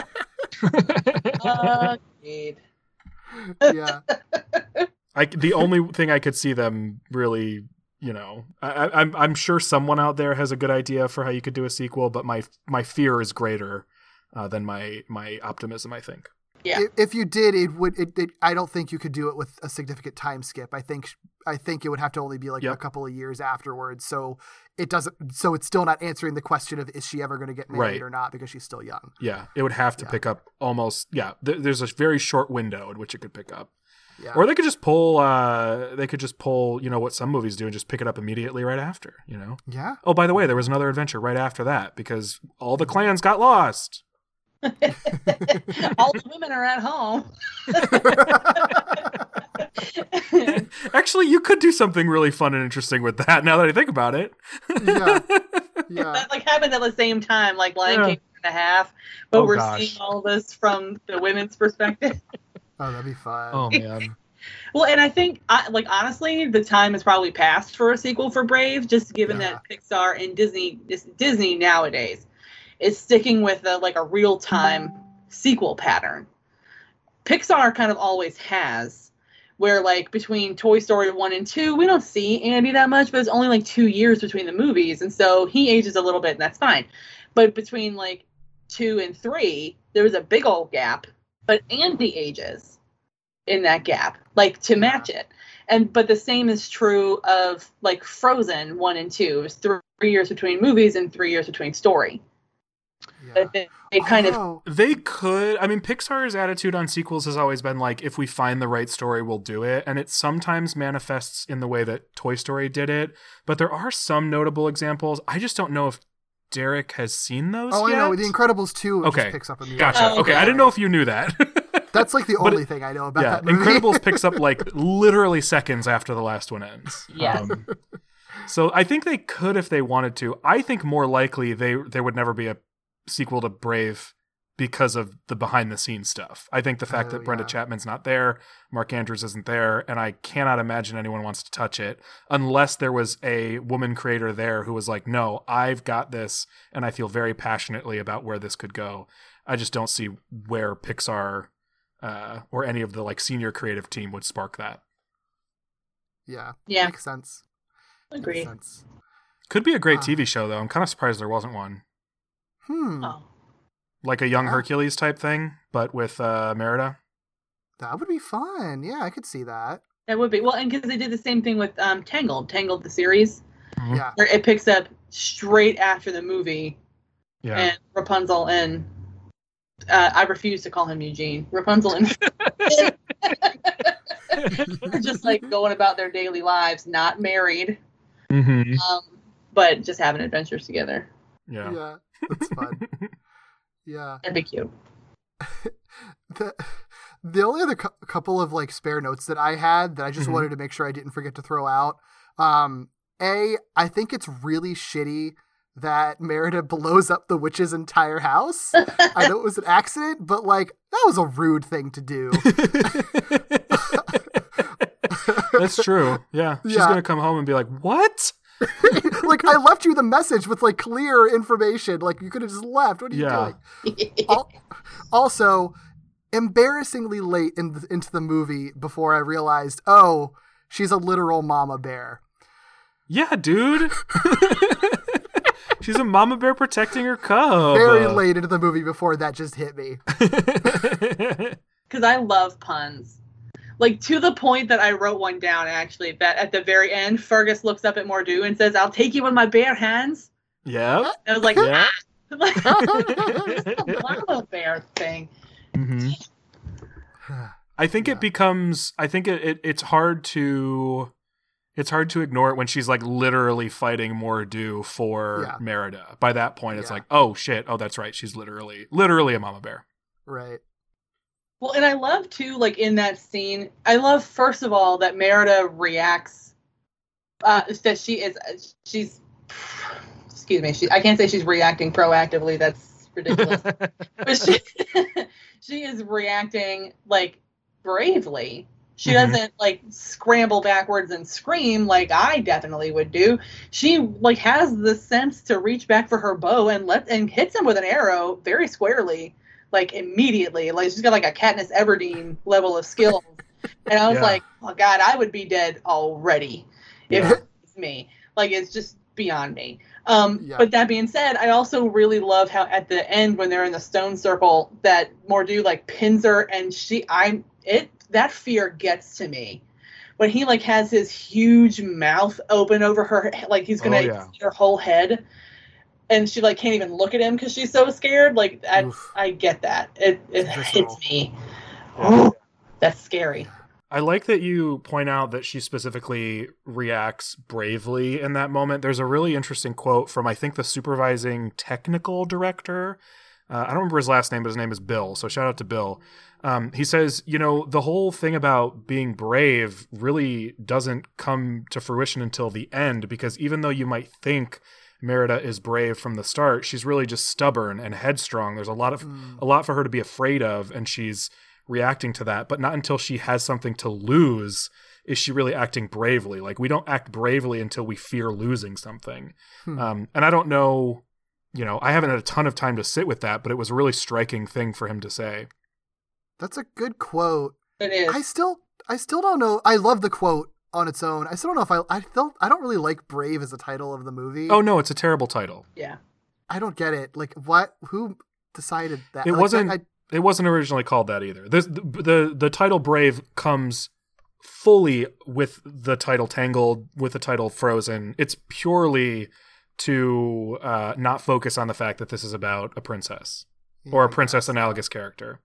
Uh, indeed. Yeah. I, the only thing I could see them really, you know, I, I- I'm I'm sure someone out there has a good idea for how you could do a sequel, but my my fear is greater uh, than my my optimism, I think. Yeah. If, if you did, it would. It, it. I don't think you could do it with a significant time skip. I think. I think it would have to only be like Yep. a couple of years afterwards. So it doesn't. So it's still not answering the question of is she ever going to get married Right. or not because she's still young. Yeah, it would have to Yeah. pick up almost. Yeah, th- there's a very short window in which it could pick up. Yeah. Or they could just pull. Uh, they could just pull. You know what some movies do and just pick it up immediately right after. You know. Yeah. Oh, by the way, there was another adventure right after that because all the clans got lost. All the women are at home. Actually, you could do something really fun and interesting with that. Now that I think about it. Yeah. Yeah. That like happened at the same time, like Lion Yeah. King and a half, but Oh, we're gosh. seeing all this from the women's perspective. Oh, that'd be fun. Oh man. Well, and I think, I, like honestly, the time has probably passed for a sequel for Brave, just given Yeah. that Pixar and Disney, this- Disney nowadays, is sticking with a, like a real time sequel pattern. Pixar kind of always has, where like between Toy Story one and two, we don't see Andy that much, but it's only like two years between the movies, and so he ages a little bit, and that's fine. But between like two and three, there was a big old gap, but Andy ages in that gap, like to match it. And but the same is true of like Frozen one and two. It was three, three years between movies and three years between story. Yeah. But they, they kind of Although- They could. I mean, Pixar's attitude on sequels has always been like, if we find the right story, we'll do it. And it sometimes manifests in the way that Toy Story did it. But there are some notable examples. I just don't know if Derek has seen those Oh, yet. I know. The Incredibles two Okay. just picks up immediately. Gotcha. Oh, okay. okay. I didn't know if you knew that. That's like the But only it- thing I know about yeah, that movie. Incredibles picks up like literally seconds after the last one ends. Yes. Um, so I think they could if they wanted to. I think more likely they there would never be a sequel to Brave because of the behind the scenes stuff. I think the fact Oh, that Brenda yeah. Chapman's not there, Mark Andrews isn't there, and I cannot imagine anyone wants to touch it unless there was a woman creator there who was like, no, I've got this and I feel very passionately about where this could go. I just don't see where Pixar uh, or any of the like senior creative team would spark that. Yeah. Yeah. Makes sense. agree. Makes sense. Could be a great Uh. T V show though. I'm kind of surprised there wasn't one. Hmm. Oh. Like a young Yeah. Hercules type thing, but with uh, Merida. That would be fun. Yeah, I could see that. That would be well, and because they did the same thing with um, Tangled, Tangled the series, Mhm. Yeah. where it picks up straight after the movie, Yeah. and Rapunzel and uh, I refuse to call him Eugene. Rapunzel and are just like going about their daily lives, not married, Mm-hmm. um, but just having adventures together. Yeah. Yeah. That's fun. Yeah. That'd be cute. The, the only other cou- couple of like spare notes that I had that I just Mhm. wanted to make sure I didn't forget to throw out. Um, A, I think it's really shitty that Merida blows up the witch's entire house. I know it was an accident, but like that was a rude thing to do. That's true. Yeah. She's Yeah. going to come home and be like, what? Like I left you the message with like clear information. Like you could have just left. What are you Yeah. doing? Al- Also, embarrassingly late in the, into the movie before I realized, oh, she's a literal mama bear. Yeah, dude. She's a mama bear protecting her cub. Very late into the movie before that just hit me. Because I love puns. Like, to the point that I wrote one down, actually, that at the very end, Fergus looks up at Mordu and says, I'll take you with my bare hands. Yeah. And I was like, Yeah. ah! Like, it's the mama bear thing. Mm-hmm. I think Yeah. it becomes. I think it, it. It's hard to. It's hard to ignore it when she's like literally fighting Mordu for Yeah. Merida. By that point, it's Yeah. like, oh shit, oh that's right, she's literally, literally a mama bear. Right. Well, and I love, too, like, in that scene, I love, first of all, that Merida reacts, uh, that she is, she's, excuse me, she, I can't say she's reacting proactively, that's ridiculous. But she, she is reacting, like, bravely. She Mhm. doesn't, like, scramble backwards and scream like I definitely would do. She, like, has the sense to reach back for her bow and let and hits him with an arrow very squarely, like, immediately. Like, she's got, like, a Katniss Everdeen level of skill. And I was Yeah. like, oh, God, I would be dead already if Yeah. it was me. Like, it's just beyond me. Um, Yeah. But that being said, I also really love how at the end when they're in the stone circle that Mordu like pins her and she I it that fear gets to me. When he like has his huge mouth open over her like he's gonna Oh, yeah. eat her whole head and she like can't even look at him because she's so scared. Like that, Oof. I get that. It it It's visceral. hits me. Ooh, that's scary. I like that you point out that she specifically reacts bravely in that moment. There's a really interesting quote from, I think, the supervising technical director. Uh, I don't remember his last name, but his name is Bill. So shout out to Bill. Um, he says, you know, the whole thing about being brave really doesn't come to fruition until the end, because even though you might think Merida is brave from the start, she's really just stubborn and headstrong. There's a lot of mm. a lot for her to be afraid of, and she's reacting to that, but not until she has something to lose is she really acting bravely. Like, we don't act bravely until we fear losing something. Hmm. Um, and I don't know, you know, I haven't had a ton of time to sit with that, but it was a really striking thing for him to say. That's a good quote. It is. I still, I still don't know. I love the quote on its own. I still don't know if I, I felt, I don't really like Brave as a title of the movie. Oh no, it's a terrible title. Yeah. I don't get it. Like, what, who decided that? It like, wasn't, I, It wasn't originally called that either. This, the, the the title Brave comes fully with the title Tangled, with the title Frozen. It's purely to uh, not focus on the fact that this is about a princess yeah, or a princess analogous character.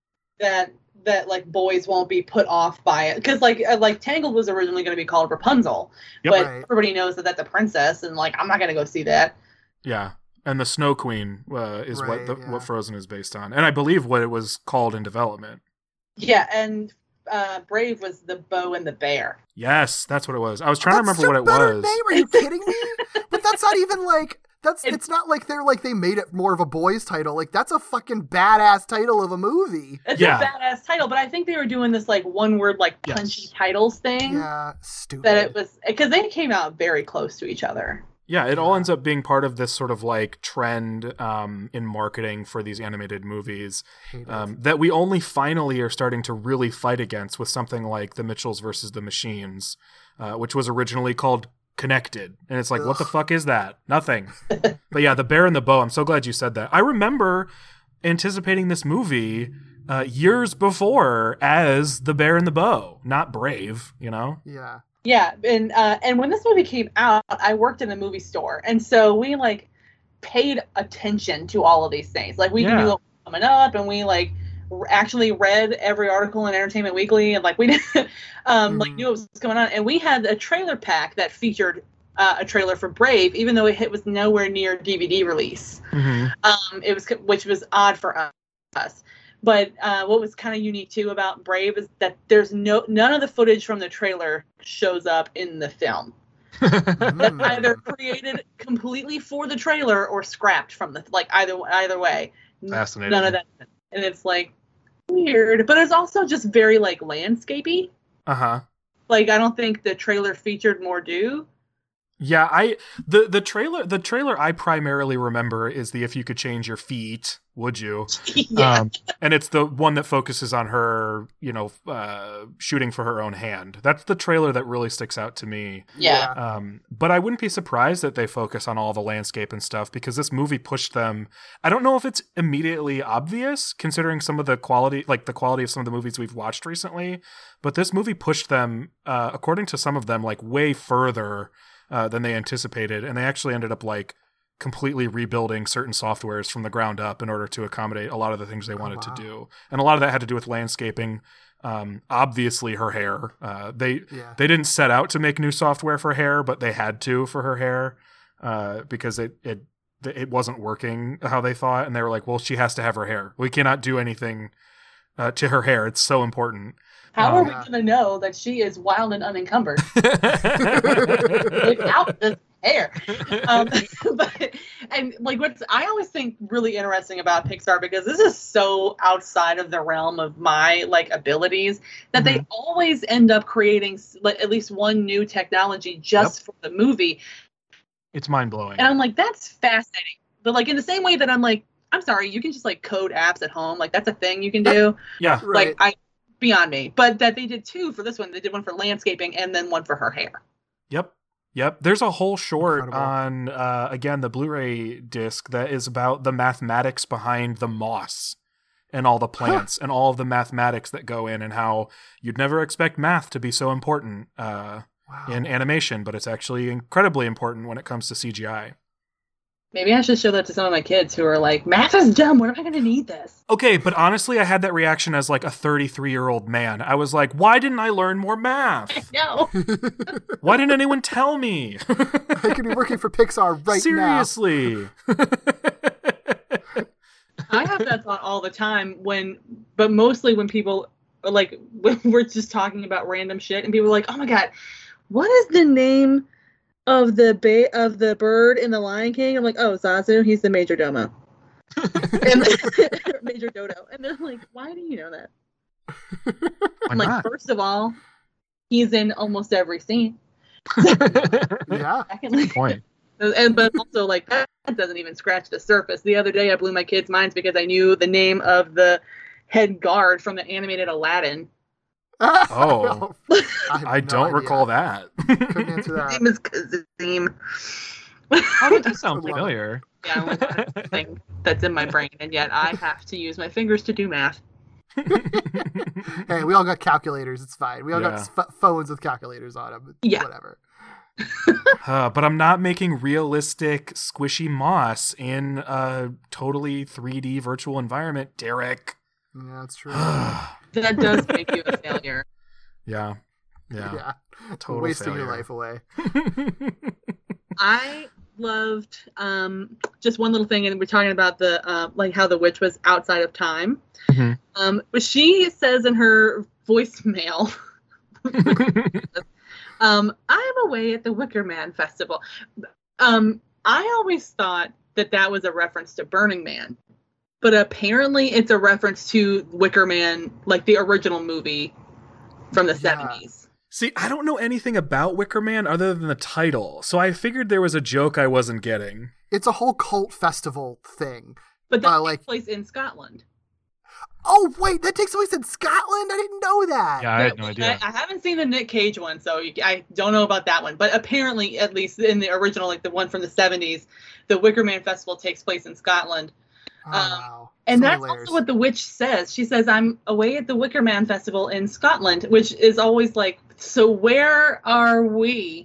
That that like boys won't be put off by it, because like uh, like Tangled was originally going to be called Rapunzel, Yep. but Right. everybody knows that that's a princess, and like I'm not going to go see that. Yeah. And the Snow Queen uh, is Right, what the, yeah. what Frozen is based on, and I believe what it was called in development. Yeah, and uh, Brave was the bow and the bear. Yes, that's what it was. I was trying to That's remember what a it better was. Name. Are you kidding me? But that's not even like that's. It- It's not like they're like they made it more of a boys' title. Like, that's a fucking badass title of a movie. It's Yeah. a badass title, but I think they were doing this like one word like Yes. punchy titles thing. Yeah, stupid. That it was because they came out very close to each other. Yeah, it all ends up being part of this sort of like trend um, in marketing for these animated movies Hate it. um, that we only finally are starting to really fight against with something like The Mitchells versus the Machines, uh, which was originally called Connected. And it's like, what the fuck is that? Nothing. But yeah, The Bear and the Bow. I'm so glad you said that. I remember anticipating this movie uh, years before as The Bear and the Bow, not Brave, you know? Yeah. Yeah, and uh, and when this movie came out, I worked in a movie store, and so we like paid attention to all of these things. Like we Yeah. knew what was coming up, and we like r- actually read every article in Entertainment Weekly, and like we um, like Mhm. knew what was going on. And we had a trailer pack that featured uh, a trailer for Brave, even though it hit, was nowhere near D V D release. Mm-hmm. Um, it was which was odd for us. But uh, what was kind of unique too about Brave is that there's no none of the footage from the trailer shows up in the film. That's Mm. either created completely for the trailer or scrapped from the like either either way. N- Fascinating. None of that, and it's like weird, but it's also just very like landscapey. Uh-huh. Like I don't think the trailer featured more do. Yeah, I the the trailer the trailer I primarily remember is the If You Could Change Your Feet, Would You? yeah, Um, and it's the one that focuses on her, you know, uh, shooting for her own hand. That's the trailer that really sticks out to me. yeah. Um, but I wouldn't be surprised that they focus on all the landscape and stuff, because this movie pushed them. I don't know if it's immediately obvious considering some of the quality, like the quality of some of the movies we've watched recently, but this movie pushed them, uh, according to some of them, like way further uh, than they anticipated. And they actually ended up like completely rebuilding certain softwares from the ground up in order to accommodate a lot of the things they wanted wow. to do. And a lot of that had to do with landscaping. Um, obviously her hair, uh, they, Yeah. they didn't set out to make new software for hair, but they had to for her hair, uh, because it, it, it wasn't working how they thought. And they were like, well, she has to have her hair. We cannot do anything, uh, to her hair. It's so important. How Um, are we going to know that she is wild and unencumbered without this hair? Um, but and like what's I always think really interesting about Pixar, because this is so outside of the realm of my like abilities, that they always end up creating s- like, at least one new technology just for the movie. It's mind blowing. And I'm like, that's fascinating. But like in the same way that I'm like, I'm sorry, you can just like code apps at home. Like that's a thing you can do. Yeah. Right. Like I beyond me. But that they did two for this one. They did one for landscaping and then one for her hair. Yep. Yep. There's a whole short Incredible. on, uh, again, the Blu-ray disc that is about the mathematics behind the moss and all the plants and all of the mathematics that go in, and how you'd never expect math to be so important uh, Wow. in animation, but it's actually incredibly important when it comes to C G I. Maybe I should show that to some of my kids who are like, math is dumb. When am I going to need this? Okay, but honestly, I had that reaction as like a thirty-three-year-old man. I was like, why didn't I learn more math? No. Why didn't anyone tell me? I could be working for Pixar right Seriously. I have that thought all the time when, but mostly when people are like, when we're just talking about random shit and people are like, oh my God, what is the name of the ba- of the bird in the Lion King? I'm like, oh, Zazu, he's the major domo. and Major Dodo. And they're like, why do you know that? I'm like, not? first of all, he's in almost every scene. now. Yeah. Secondly, Good point. and but also like that doesn't even scratch the surface. The other day I blew my kids' minds because I knew the name of the head guard from the animated Aladdin. Oh. I, I don't recall that. Couldn't answer His that. name is Kazim. Oh, that does sound I love it. familiar. Yeah, well, that's the thing that's in my brain, and yet I have to use my fingers to do math. Hey, we all got calculators. It's fine. We all Yeah. got f- phones with calculators on them. Yeah. Whatever. Uh, but I'm not making realistic squishy moss in a totally three D virtual environment, Derek. Yeah, that's true. That does make you a failure. Yeah. Yeah. yeah. Total Wasting your failure. life away. I loved um, just one little thing, and we're talking about the uh, like how the witch was outside of time. Mhm. Um, but she says in her voicemail, um, "I'm away at the Wicker Man Festival." Um, I always thought that that was a reference to Burning Man, but apparently it's a reference to Wicker Man, like the original movie from the Yeah. seventies. See, I don't know anything about Wicker Man other than the title, so I figured there was a joke I wasn't getting. It's a whole cult festival thing. But that Uh, takes like- place in Scotland. Oh, wait, that takes place in Scotland? I didn't know that. Yeah, I had no idea. I, I haven't seen the Nick Cage one, so you, I don't know about that one. But apparently, at least in the original, like the one from the seventies, the Wicker Man Festival takes place in Scotland. Oh, Um, wow. And So many that's layers. also what the witch says. She says, I'm away at the Wicker Man Festival in Scotland, which is always like, so where are we?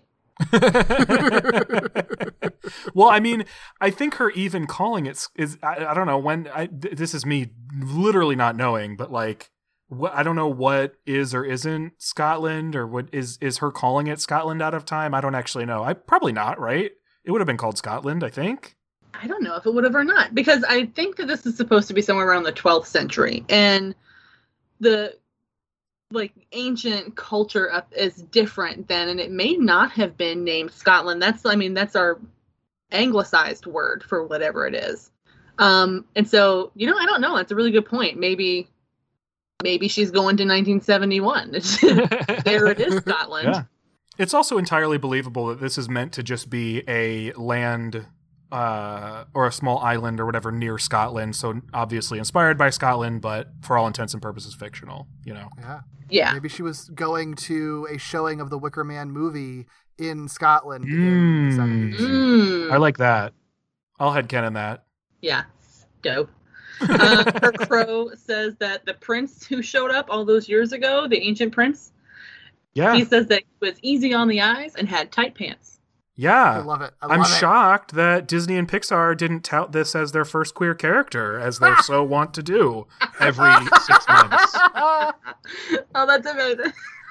Well, I mean, I think her even calling it is, I, I don't know when, I, th- this is me literally not knowing, but like, what, I don't know what is or isn't Scotland, or what is, is her calling it Scotland out of time? I don't actually know. I probably not, right? It would have been called Scotland, I think. I don't know if it would have or not, because I think that this is supposed to be somewhere around the twelfth century, and the like ancient culture up is different then, and it may not have been named Scotland. That's, I mean, that's our anglicized word for whatever it is. Um, and so, you know, I don't know. That's a really good point. Maybe, maybe she's going to nineteen seventy-one. There it is, Scotland. Yeah. It's also entirely believable that this is meant to just be a land uh, or a small island or whatever near Scotland. So obviously inspired by Scotland, but for all intents and purposes fictional, you know? Yeah. Yeah. Maybe she was going to a showing of the Wicker Man movie in Scotland in Mm. the seventies. Mm. I like that. I'll headcanon that. Yeah, dope. Uh, her crow says that the prince who showed up all those years ago, the ancient prince, Yeah. he says that he was easy on the eyes and had tight pants. I Yeah. love it. I I'm love it. shocked that Disney and Pixar didn't tout this as their first queer character, as they're so wont to do. Every six months. Oh, that's amazing.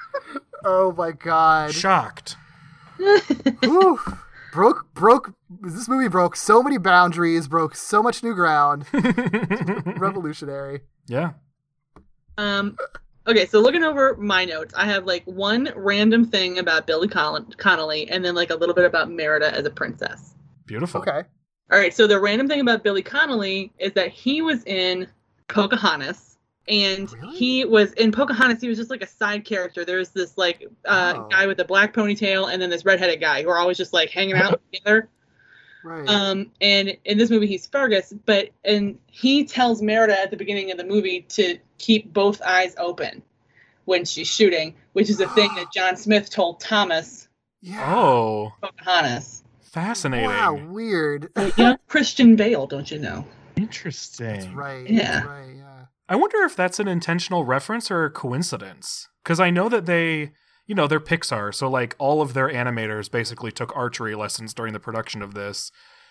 Oh my god. Shocked. Whew. Broke broke this movie broke so many boundaries, broke so much new ground. Revolutionary. Yeah. Um, okay, so looking over my notes, I have like one random thing about Billy Con- Connolly and then like a little bit about Merida as a princess. Beautiful. Okay. All right, so the random thing about Billy Connolly is that he was in Pocahontas, and Really? he was in Pocahontas. He was just like a side character. There's this like uh, Oh. guy with a black ponytail, and then this redheaded guy who are always just like hanging out together. Right. Um, and in this movie, he's Fergus, but and he tells Merida at the beginning of the movie to keep both eyes open when she's shooting, which is a thing that John Smith told Thomas yeah. Oh, Pocahontas. fascinating. Wow, weird. Young Christian Bale, don't you know? Interesting. That's right. Yeah. That's right, yeah. I wonder if that's an intentional reference or a coincidence. Because I know that they, you know, they're Pixar, so like all of their animators basically took archery lessons during the production of this.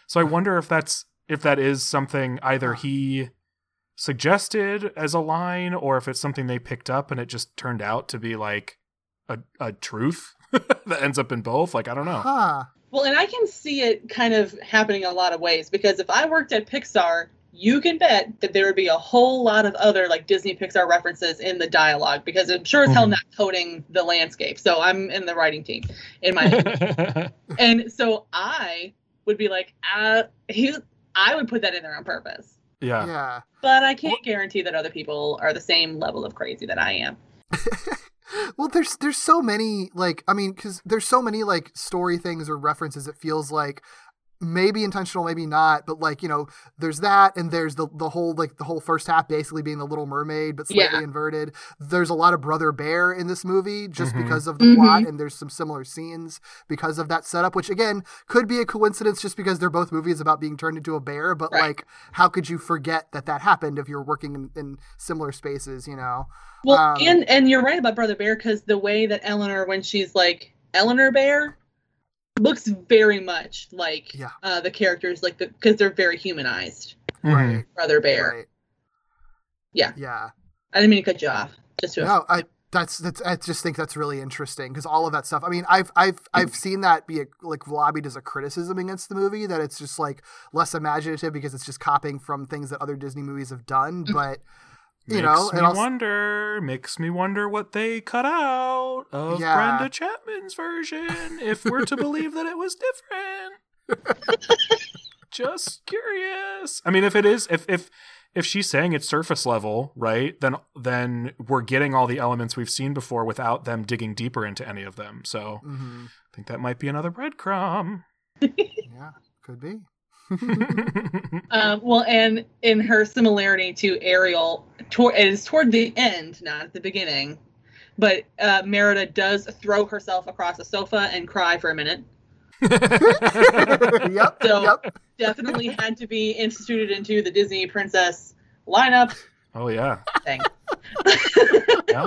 So I wonder if that's if that is something either he suggested as a line, or if it's something they picked up and it just turned out to be like a a truth that ends up in both. Like, I don't know. Huh. Well, and I can see it kind of happening in a lot of ways, because if I worked at Pixar, you can bet that there would be a whole lot of other like Disney Pixar references in the dialogue, because I'm sure as hell Mhm. not coding the landscape. So I'm in the writing team in my and so I would be like, uh, he, I would put that in there on purpose. Yeah. Yeah. But I can't guarantee that other people are the same level of crazy that I am. Well, there's there's so many, like, I mean, because there's so many like story things or references. It feels like maybe intentional, maybe not, but like, you know, there's that, and there's the the whole like the whole first half basically being the Little Mermaid, but slightly Yeah. inverted. There's a lot of Brother Bear in this movie just Mhm. because of the Mhm. plot, and there's some similar scenes because of that setup, which again could be a coincidence just because they're both movies about being turned into a bear. But Right. like, how could you forget that that happened if you're working in, in similar spaces? You know. Well, Um, and and you're right about Brother Bear, because the way that Eleanor, when she's like Eleanor Bear, looks very much like Yeah. uh, the characters, like the because they're very humanized. Mhm. Right. Brother Bear. Right. Yeah. Yeah. I didn't mean to cut you off. Just to No, I that's that's I just think that's really interesting because all of that stuff. I mean, I've I've I've seen that be a, like lobbied as a criticism against the movie, that it's just like less imaginative because it's just copying from things that other Disney movies have done. But you makes know, me and also, wonder. Makes me wonder what they cut out of Yeah. Brenda Chapman's version, if we're to believe that it was different. Just curious. I mean, if it is, if if if she's saying it's surface level, right? Then then we're getting all the elements we've seen before without them digging deeper into any of them. So mhm. I think that might be another breadcrumb. Yeah, could be. Um, well, and in her similarity to Ariel, tor- it is toward the end, not at the beginning, but uh, Merida does throw herself across a sofa and cry for a minute. Yep. So Yep. definitely had to be instituted into the Disney princess lineup Oh yeah. thing. Yeah.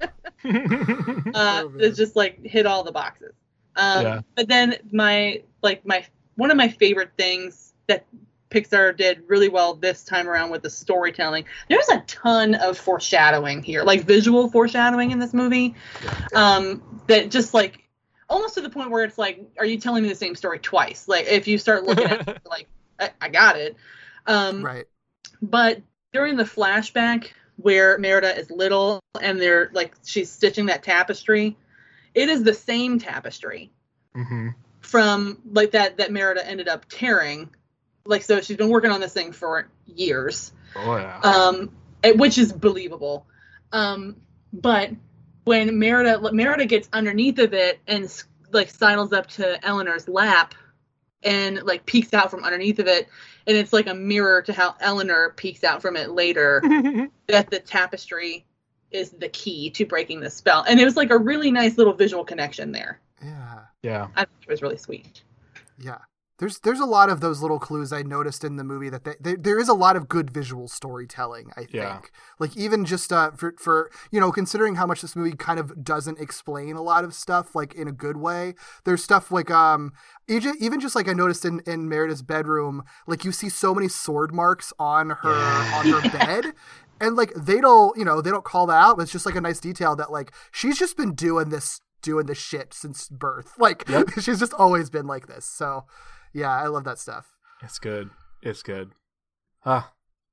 uh, Oh, man. it's just like hit all the boxes. Um, Yeah. But then my like my one of my favorite things that Pixar did really well this time around with the storytelling. There's a ton of foreshadowing here, like visual foreshadowing in this movie. Um, that just like almost to the point where it's like, are you telling me the same story twice? Like if you start looking at it, like I, I got it. Um, Right. But during the flashback where Merida is little and they're like she's stitching that tapestry, it is the same tapestry hmm from like that that Merida ended up tearing. Like so she's been working on this thing for years. Oh yeah. Um it- which is believable. Um but when Merida Merida gets underneath of it and like sidles up to Eleanor's lap and like peeks out from underneath of it, and it's like a mirror to how Eleanor peeks out from it later, that the tapestry is the key to breaking the spell. And it was like a really nice little visual connection there. Yeah. Yeah. I think it was really sweet. Yeah. There's there's a lot of those little clues I noticed in the movie that they, they, there is a lot of good visual storytelling, I think. Yeah. Like even just uh, for, for, you know, considering how much this movie kind of doesn't explain a lot of stuff, like in a good way, there's stuff like, um, even, even just like I noticed in, in Merida's bedroom, like you see so many sword marks on her, on her bed. And like, they don't, you know, they don't call that out, but it's just like a nice detail that like, she's just been doing this, doing this shit since birth. Like Yep. she's just always been like this. So yeah, I love that stuff. It's good. It's good. Ah,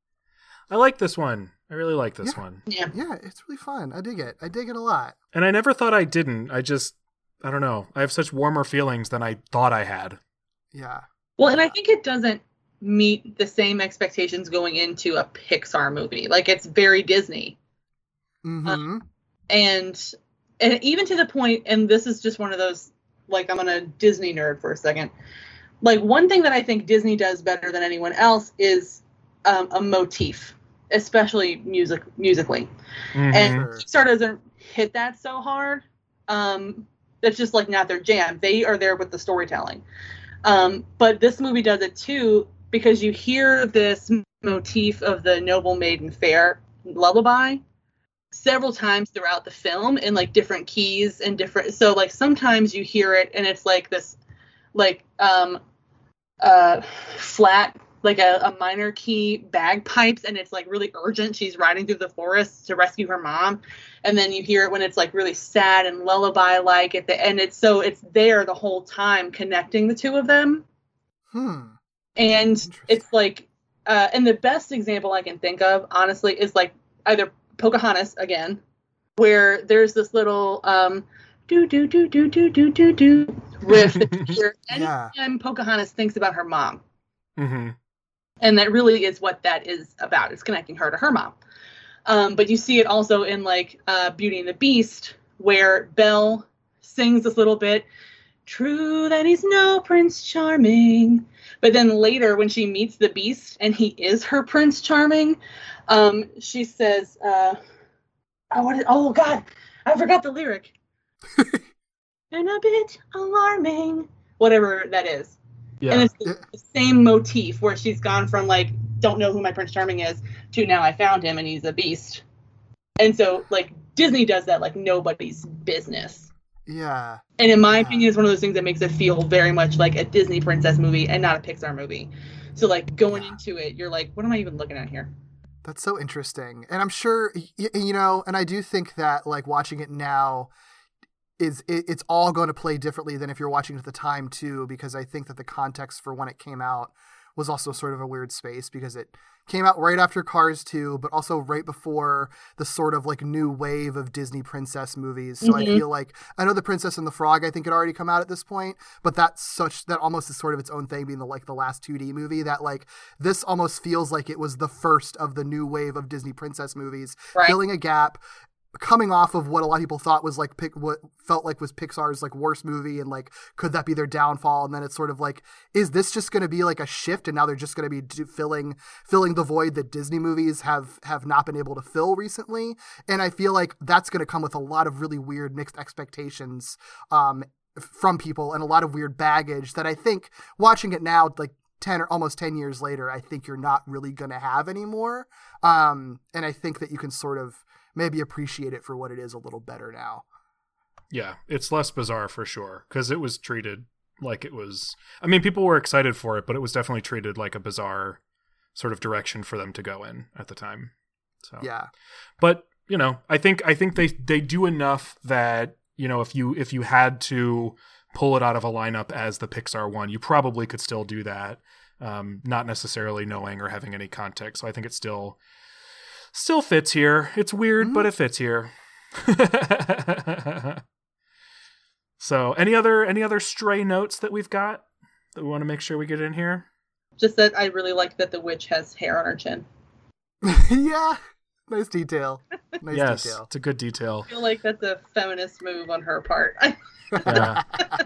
I like this one. I really like this Yeah. one. Yeah. Yeah, it's really fun. I dig it. I dig it a lot. And I never thought I didn't. I just, I don't know. I have such warmer feelings than I thought I had. Yeah. Well, and I think it doesn't meet the same expectations going into a Pixar movie. Like it's very Disney. Mm-hmm. And and even to the point, and this is just one of those, like I'm a Disney nerd for a second. Like one thing that I think Disney does better than anyone else is um, a motif, especially music musically. Mhm. And Sure. Pixar doesn't hit that so hard. Um, that's just like not their jam. They are there with the storytelling. Um, but this movie does it too, because you hear this motif of the Noble Maiden Fair lullaby several times throughout the film in like different keys and different. So like sometimes you hear it and it's like this, like um, uh, flat, like a, a minor key bagpipes, and it's like really urgent. She's riding through the forest to rescue her mom. And then you hear it when it's like really sad and lullaby like at the end. It's so it's there the whole time connecting the two of them. Hmm. And it's like, uh, and the best example I can think of, honestly, is like either Pocahontas again, where there's this little um, do do do do do do do do riff that you hear anytime yeah. Pocahontas thinks about her mom. Mm-hmm. And that really is what that is about. It's connecting her to her mom. Um, but you see it also in like uh, Beauty and the Beast, where Belle sings this little bit, true that he's no Prince Charming. But then later when she meets the Beast and he is her Prince Charming, um, she says, uh, oh, what is, oh God, I forgot the lyric. And a bit alarming, whatever that is. Yeah. And it's the, the same motif where she's gone from like, don't know who my Prince Charming is, to now I found him and he's a beast. And so like Disney does that like nobody's business. Yeah. And in my yeah. opinion, it's one of those things that makes it feel very much like a Disney princess movie and not a Pixar movie. So like going yeah. into it, you're like, what am I even looking at here? That's so interesting. And I'm sure, you know, and I do think that like watching it now, is it, it's all going to play differently than if you're watching it at the time too, because I think that the context for when it came out was also sort of a weird space because it came out right after Cars two, but also right before the sort of like new wave of Disney princess movies. So mm-hmm. I feel like, I know The Princess and the Frog, I think had already come out at this point, but that's such, that almost is sort of its own thing being the, like the last two D movie that like, this almost feels like it was the first of the new wave of Disney princess movies, right. filling a gap, coming off of what a lot of people thought was like pick what felt like was Pixar's like worst movie and like could that be their downfall, and then it's sort of like, is this just going to be like a shift and now they're just going to be do- filling filling the void that Disney movies have have not been able to fill recently? And I feel like that's going to come with a lot of really weird mixed expectations um from people and a lot of weird baggage that I think watching it now like ten or almost ten years later, I think you're not really going to have anymore. Um and I think that you can sort of maybe appreciate it for what it is a little better now. Yeah, it's less bizarre for sure, because it was treated like it was... I mean, people were excited for it, but it was definitely treated like a bizarre sort of direction for them to go in at the time. So yeah. But, you know, I think I think they, they do enough that, you know, if you if you had to pull it out of a lineup as the Pixar one, you probably could still do that, um, not necessarily knowing or having any context. So I think it still... Still fits here. It's weird, mm-hmm. but it fits here. So, any other any other stray notes that we've got that we want to make sure we get in here? Just that I really like that the witch has hair on her chin. Yeah, nice detail. Nice yes, detail. It's a good detail. I feel like that's a feminist move on her part. Yeah.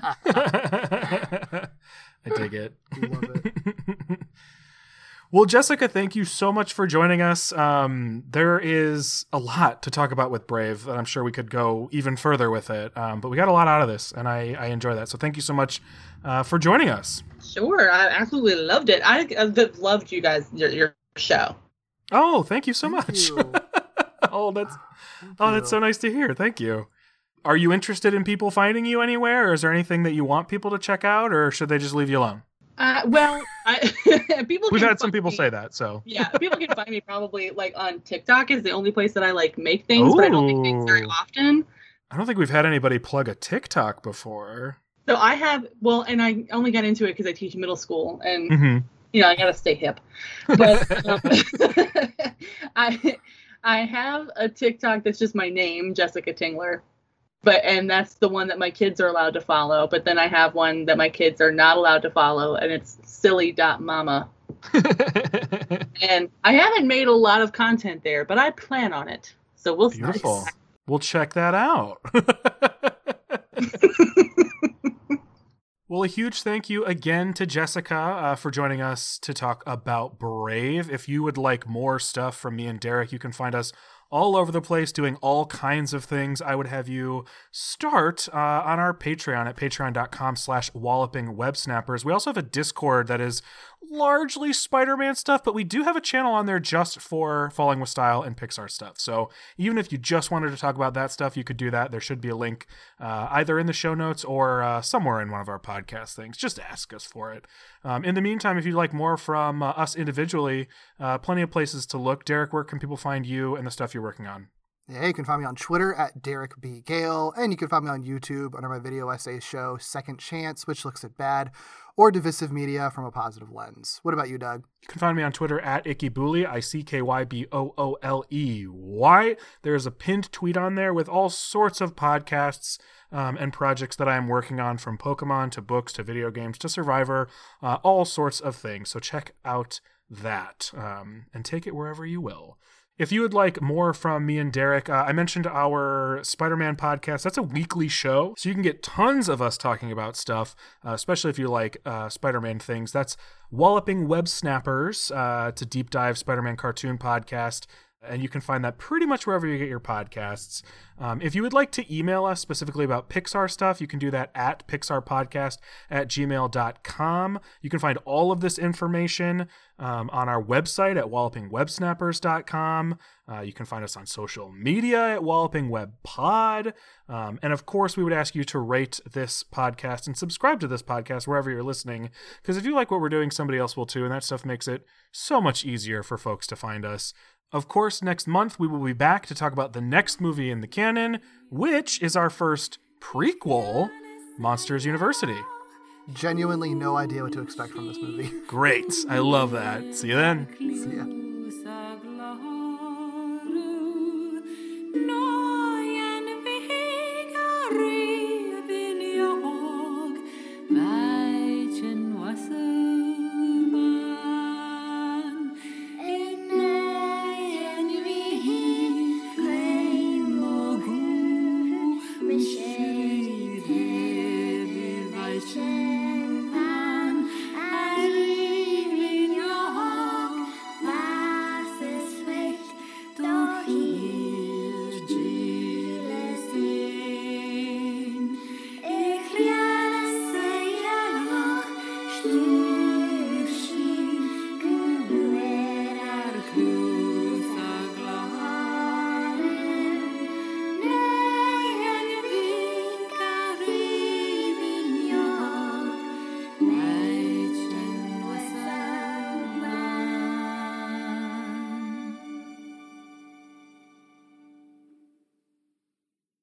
I dig it. Love it. Well, Jessica, thank you so much for joining us. Um, there is a lot to talk about with Brave, and I'm sure we could go even further with it. Um, but we got a lot out of this, and I, I enjoy that. So thank you so much uh, for joining us. Sure. I absolutely loved it. I, I've loved you guys, your, your show. Oh, thank you so Thank much. you. oh, that's Thank oh, you. that's so nice to hear. Thank you. Are you interested in people finding you anywhere, or is there anything that you want people to check out, or should they just leave you alone? Uh, well, I, people. We've can had some find people me, say that, so yeah, people can find me probably like on TikTok is the only place that I like make things, Ooh. But I don't make things very often. I don't think we've had anybody plug a TikTok before. So I have, well, and I only got into it because I teach middle school, and mm-hmm. you know I gotta stay hip. But um, I I have a TikTok that's just my name, Jessica Tingler. But and that's the one that my kids are allowed to follow. But then I have one that my kids are not allowed to follow, and it's silly dot mama. And I haven't made a lot of content there, but I plan on it. So we'll see. Beautiful. We'll check that out. Well, a huge thank you again to Jessica uh, for joining us to talk about Brave. If you would like more stuff from me and Derek, you can find us all over the place doing all kinds of things, I would have you start uh, on our Patreon at patreon.com slash walloping websnappers. We also have a Discord that is largely Spider-Man stuff, but we do have a channel on there just for Falling with Style and Pixar stuff. So even if you just wanted to talk about that stuff, you could do that. There should be a link uh, either in the show notes or uh, somewhere in one of our podcast things. Just ask us for it. Um, in the meantime, if you'd like more from uh, us individually, uh, plenty of places to look. Derek, where can people find you and the stuff you're working on? Yeah, you can find me on Twitter at Derek B. Gale, and you can find me on YouTube under my video essay show, Second Chance, which looks at bad, or Divisive Media from a positive lens. What about you, Doug? You can find me on Twitter at Ikkybooley, I C K Y B O O L E Y. There's a pinned tweet on there with all sorts of podcasts um, and projects that I am working on, from Pokemon to books to video games to Survivor, uh, all sorts of things. So check out that um, and take it wherever you will. If you would like more from me and Derek, uh, I mentioned our Spider-Man podcast. That's a weekly show, so you can get tons of us talking about stuff, uh, especially if you like uh, Spider-Man things. That's Walloping Web Snappers. Uh, it's a deep dive Spider-Man cartoon podcast, and you can find that pretty much wherever you get your podcasts. Um, if you would like to email us specifically about Pixar stuff, you can do that at pixarpodcast at gmail dot com. You can find all of this information um, on our website at walloping web snappers dot com. Uh, you can find us on social media at Walloping Web Pod. Um, and of course, we would ask you to rate this podcast and subscribe to this podcast wherever you're listening, because if you like what we're doing, somebody else will too, and that stuff makes it so much easier for folks to find us. Of course, next month we will be back to talk about the next movie in the canon, which is our first prequel, Monsters University. Genuinely no idea what to expect from this movie. Great. I love that. See you then. See ya.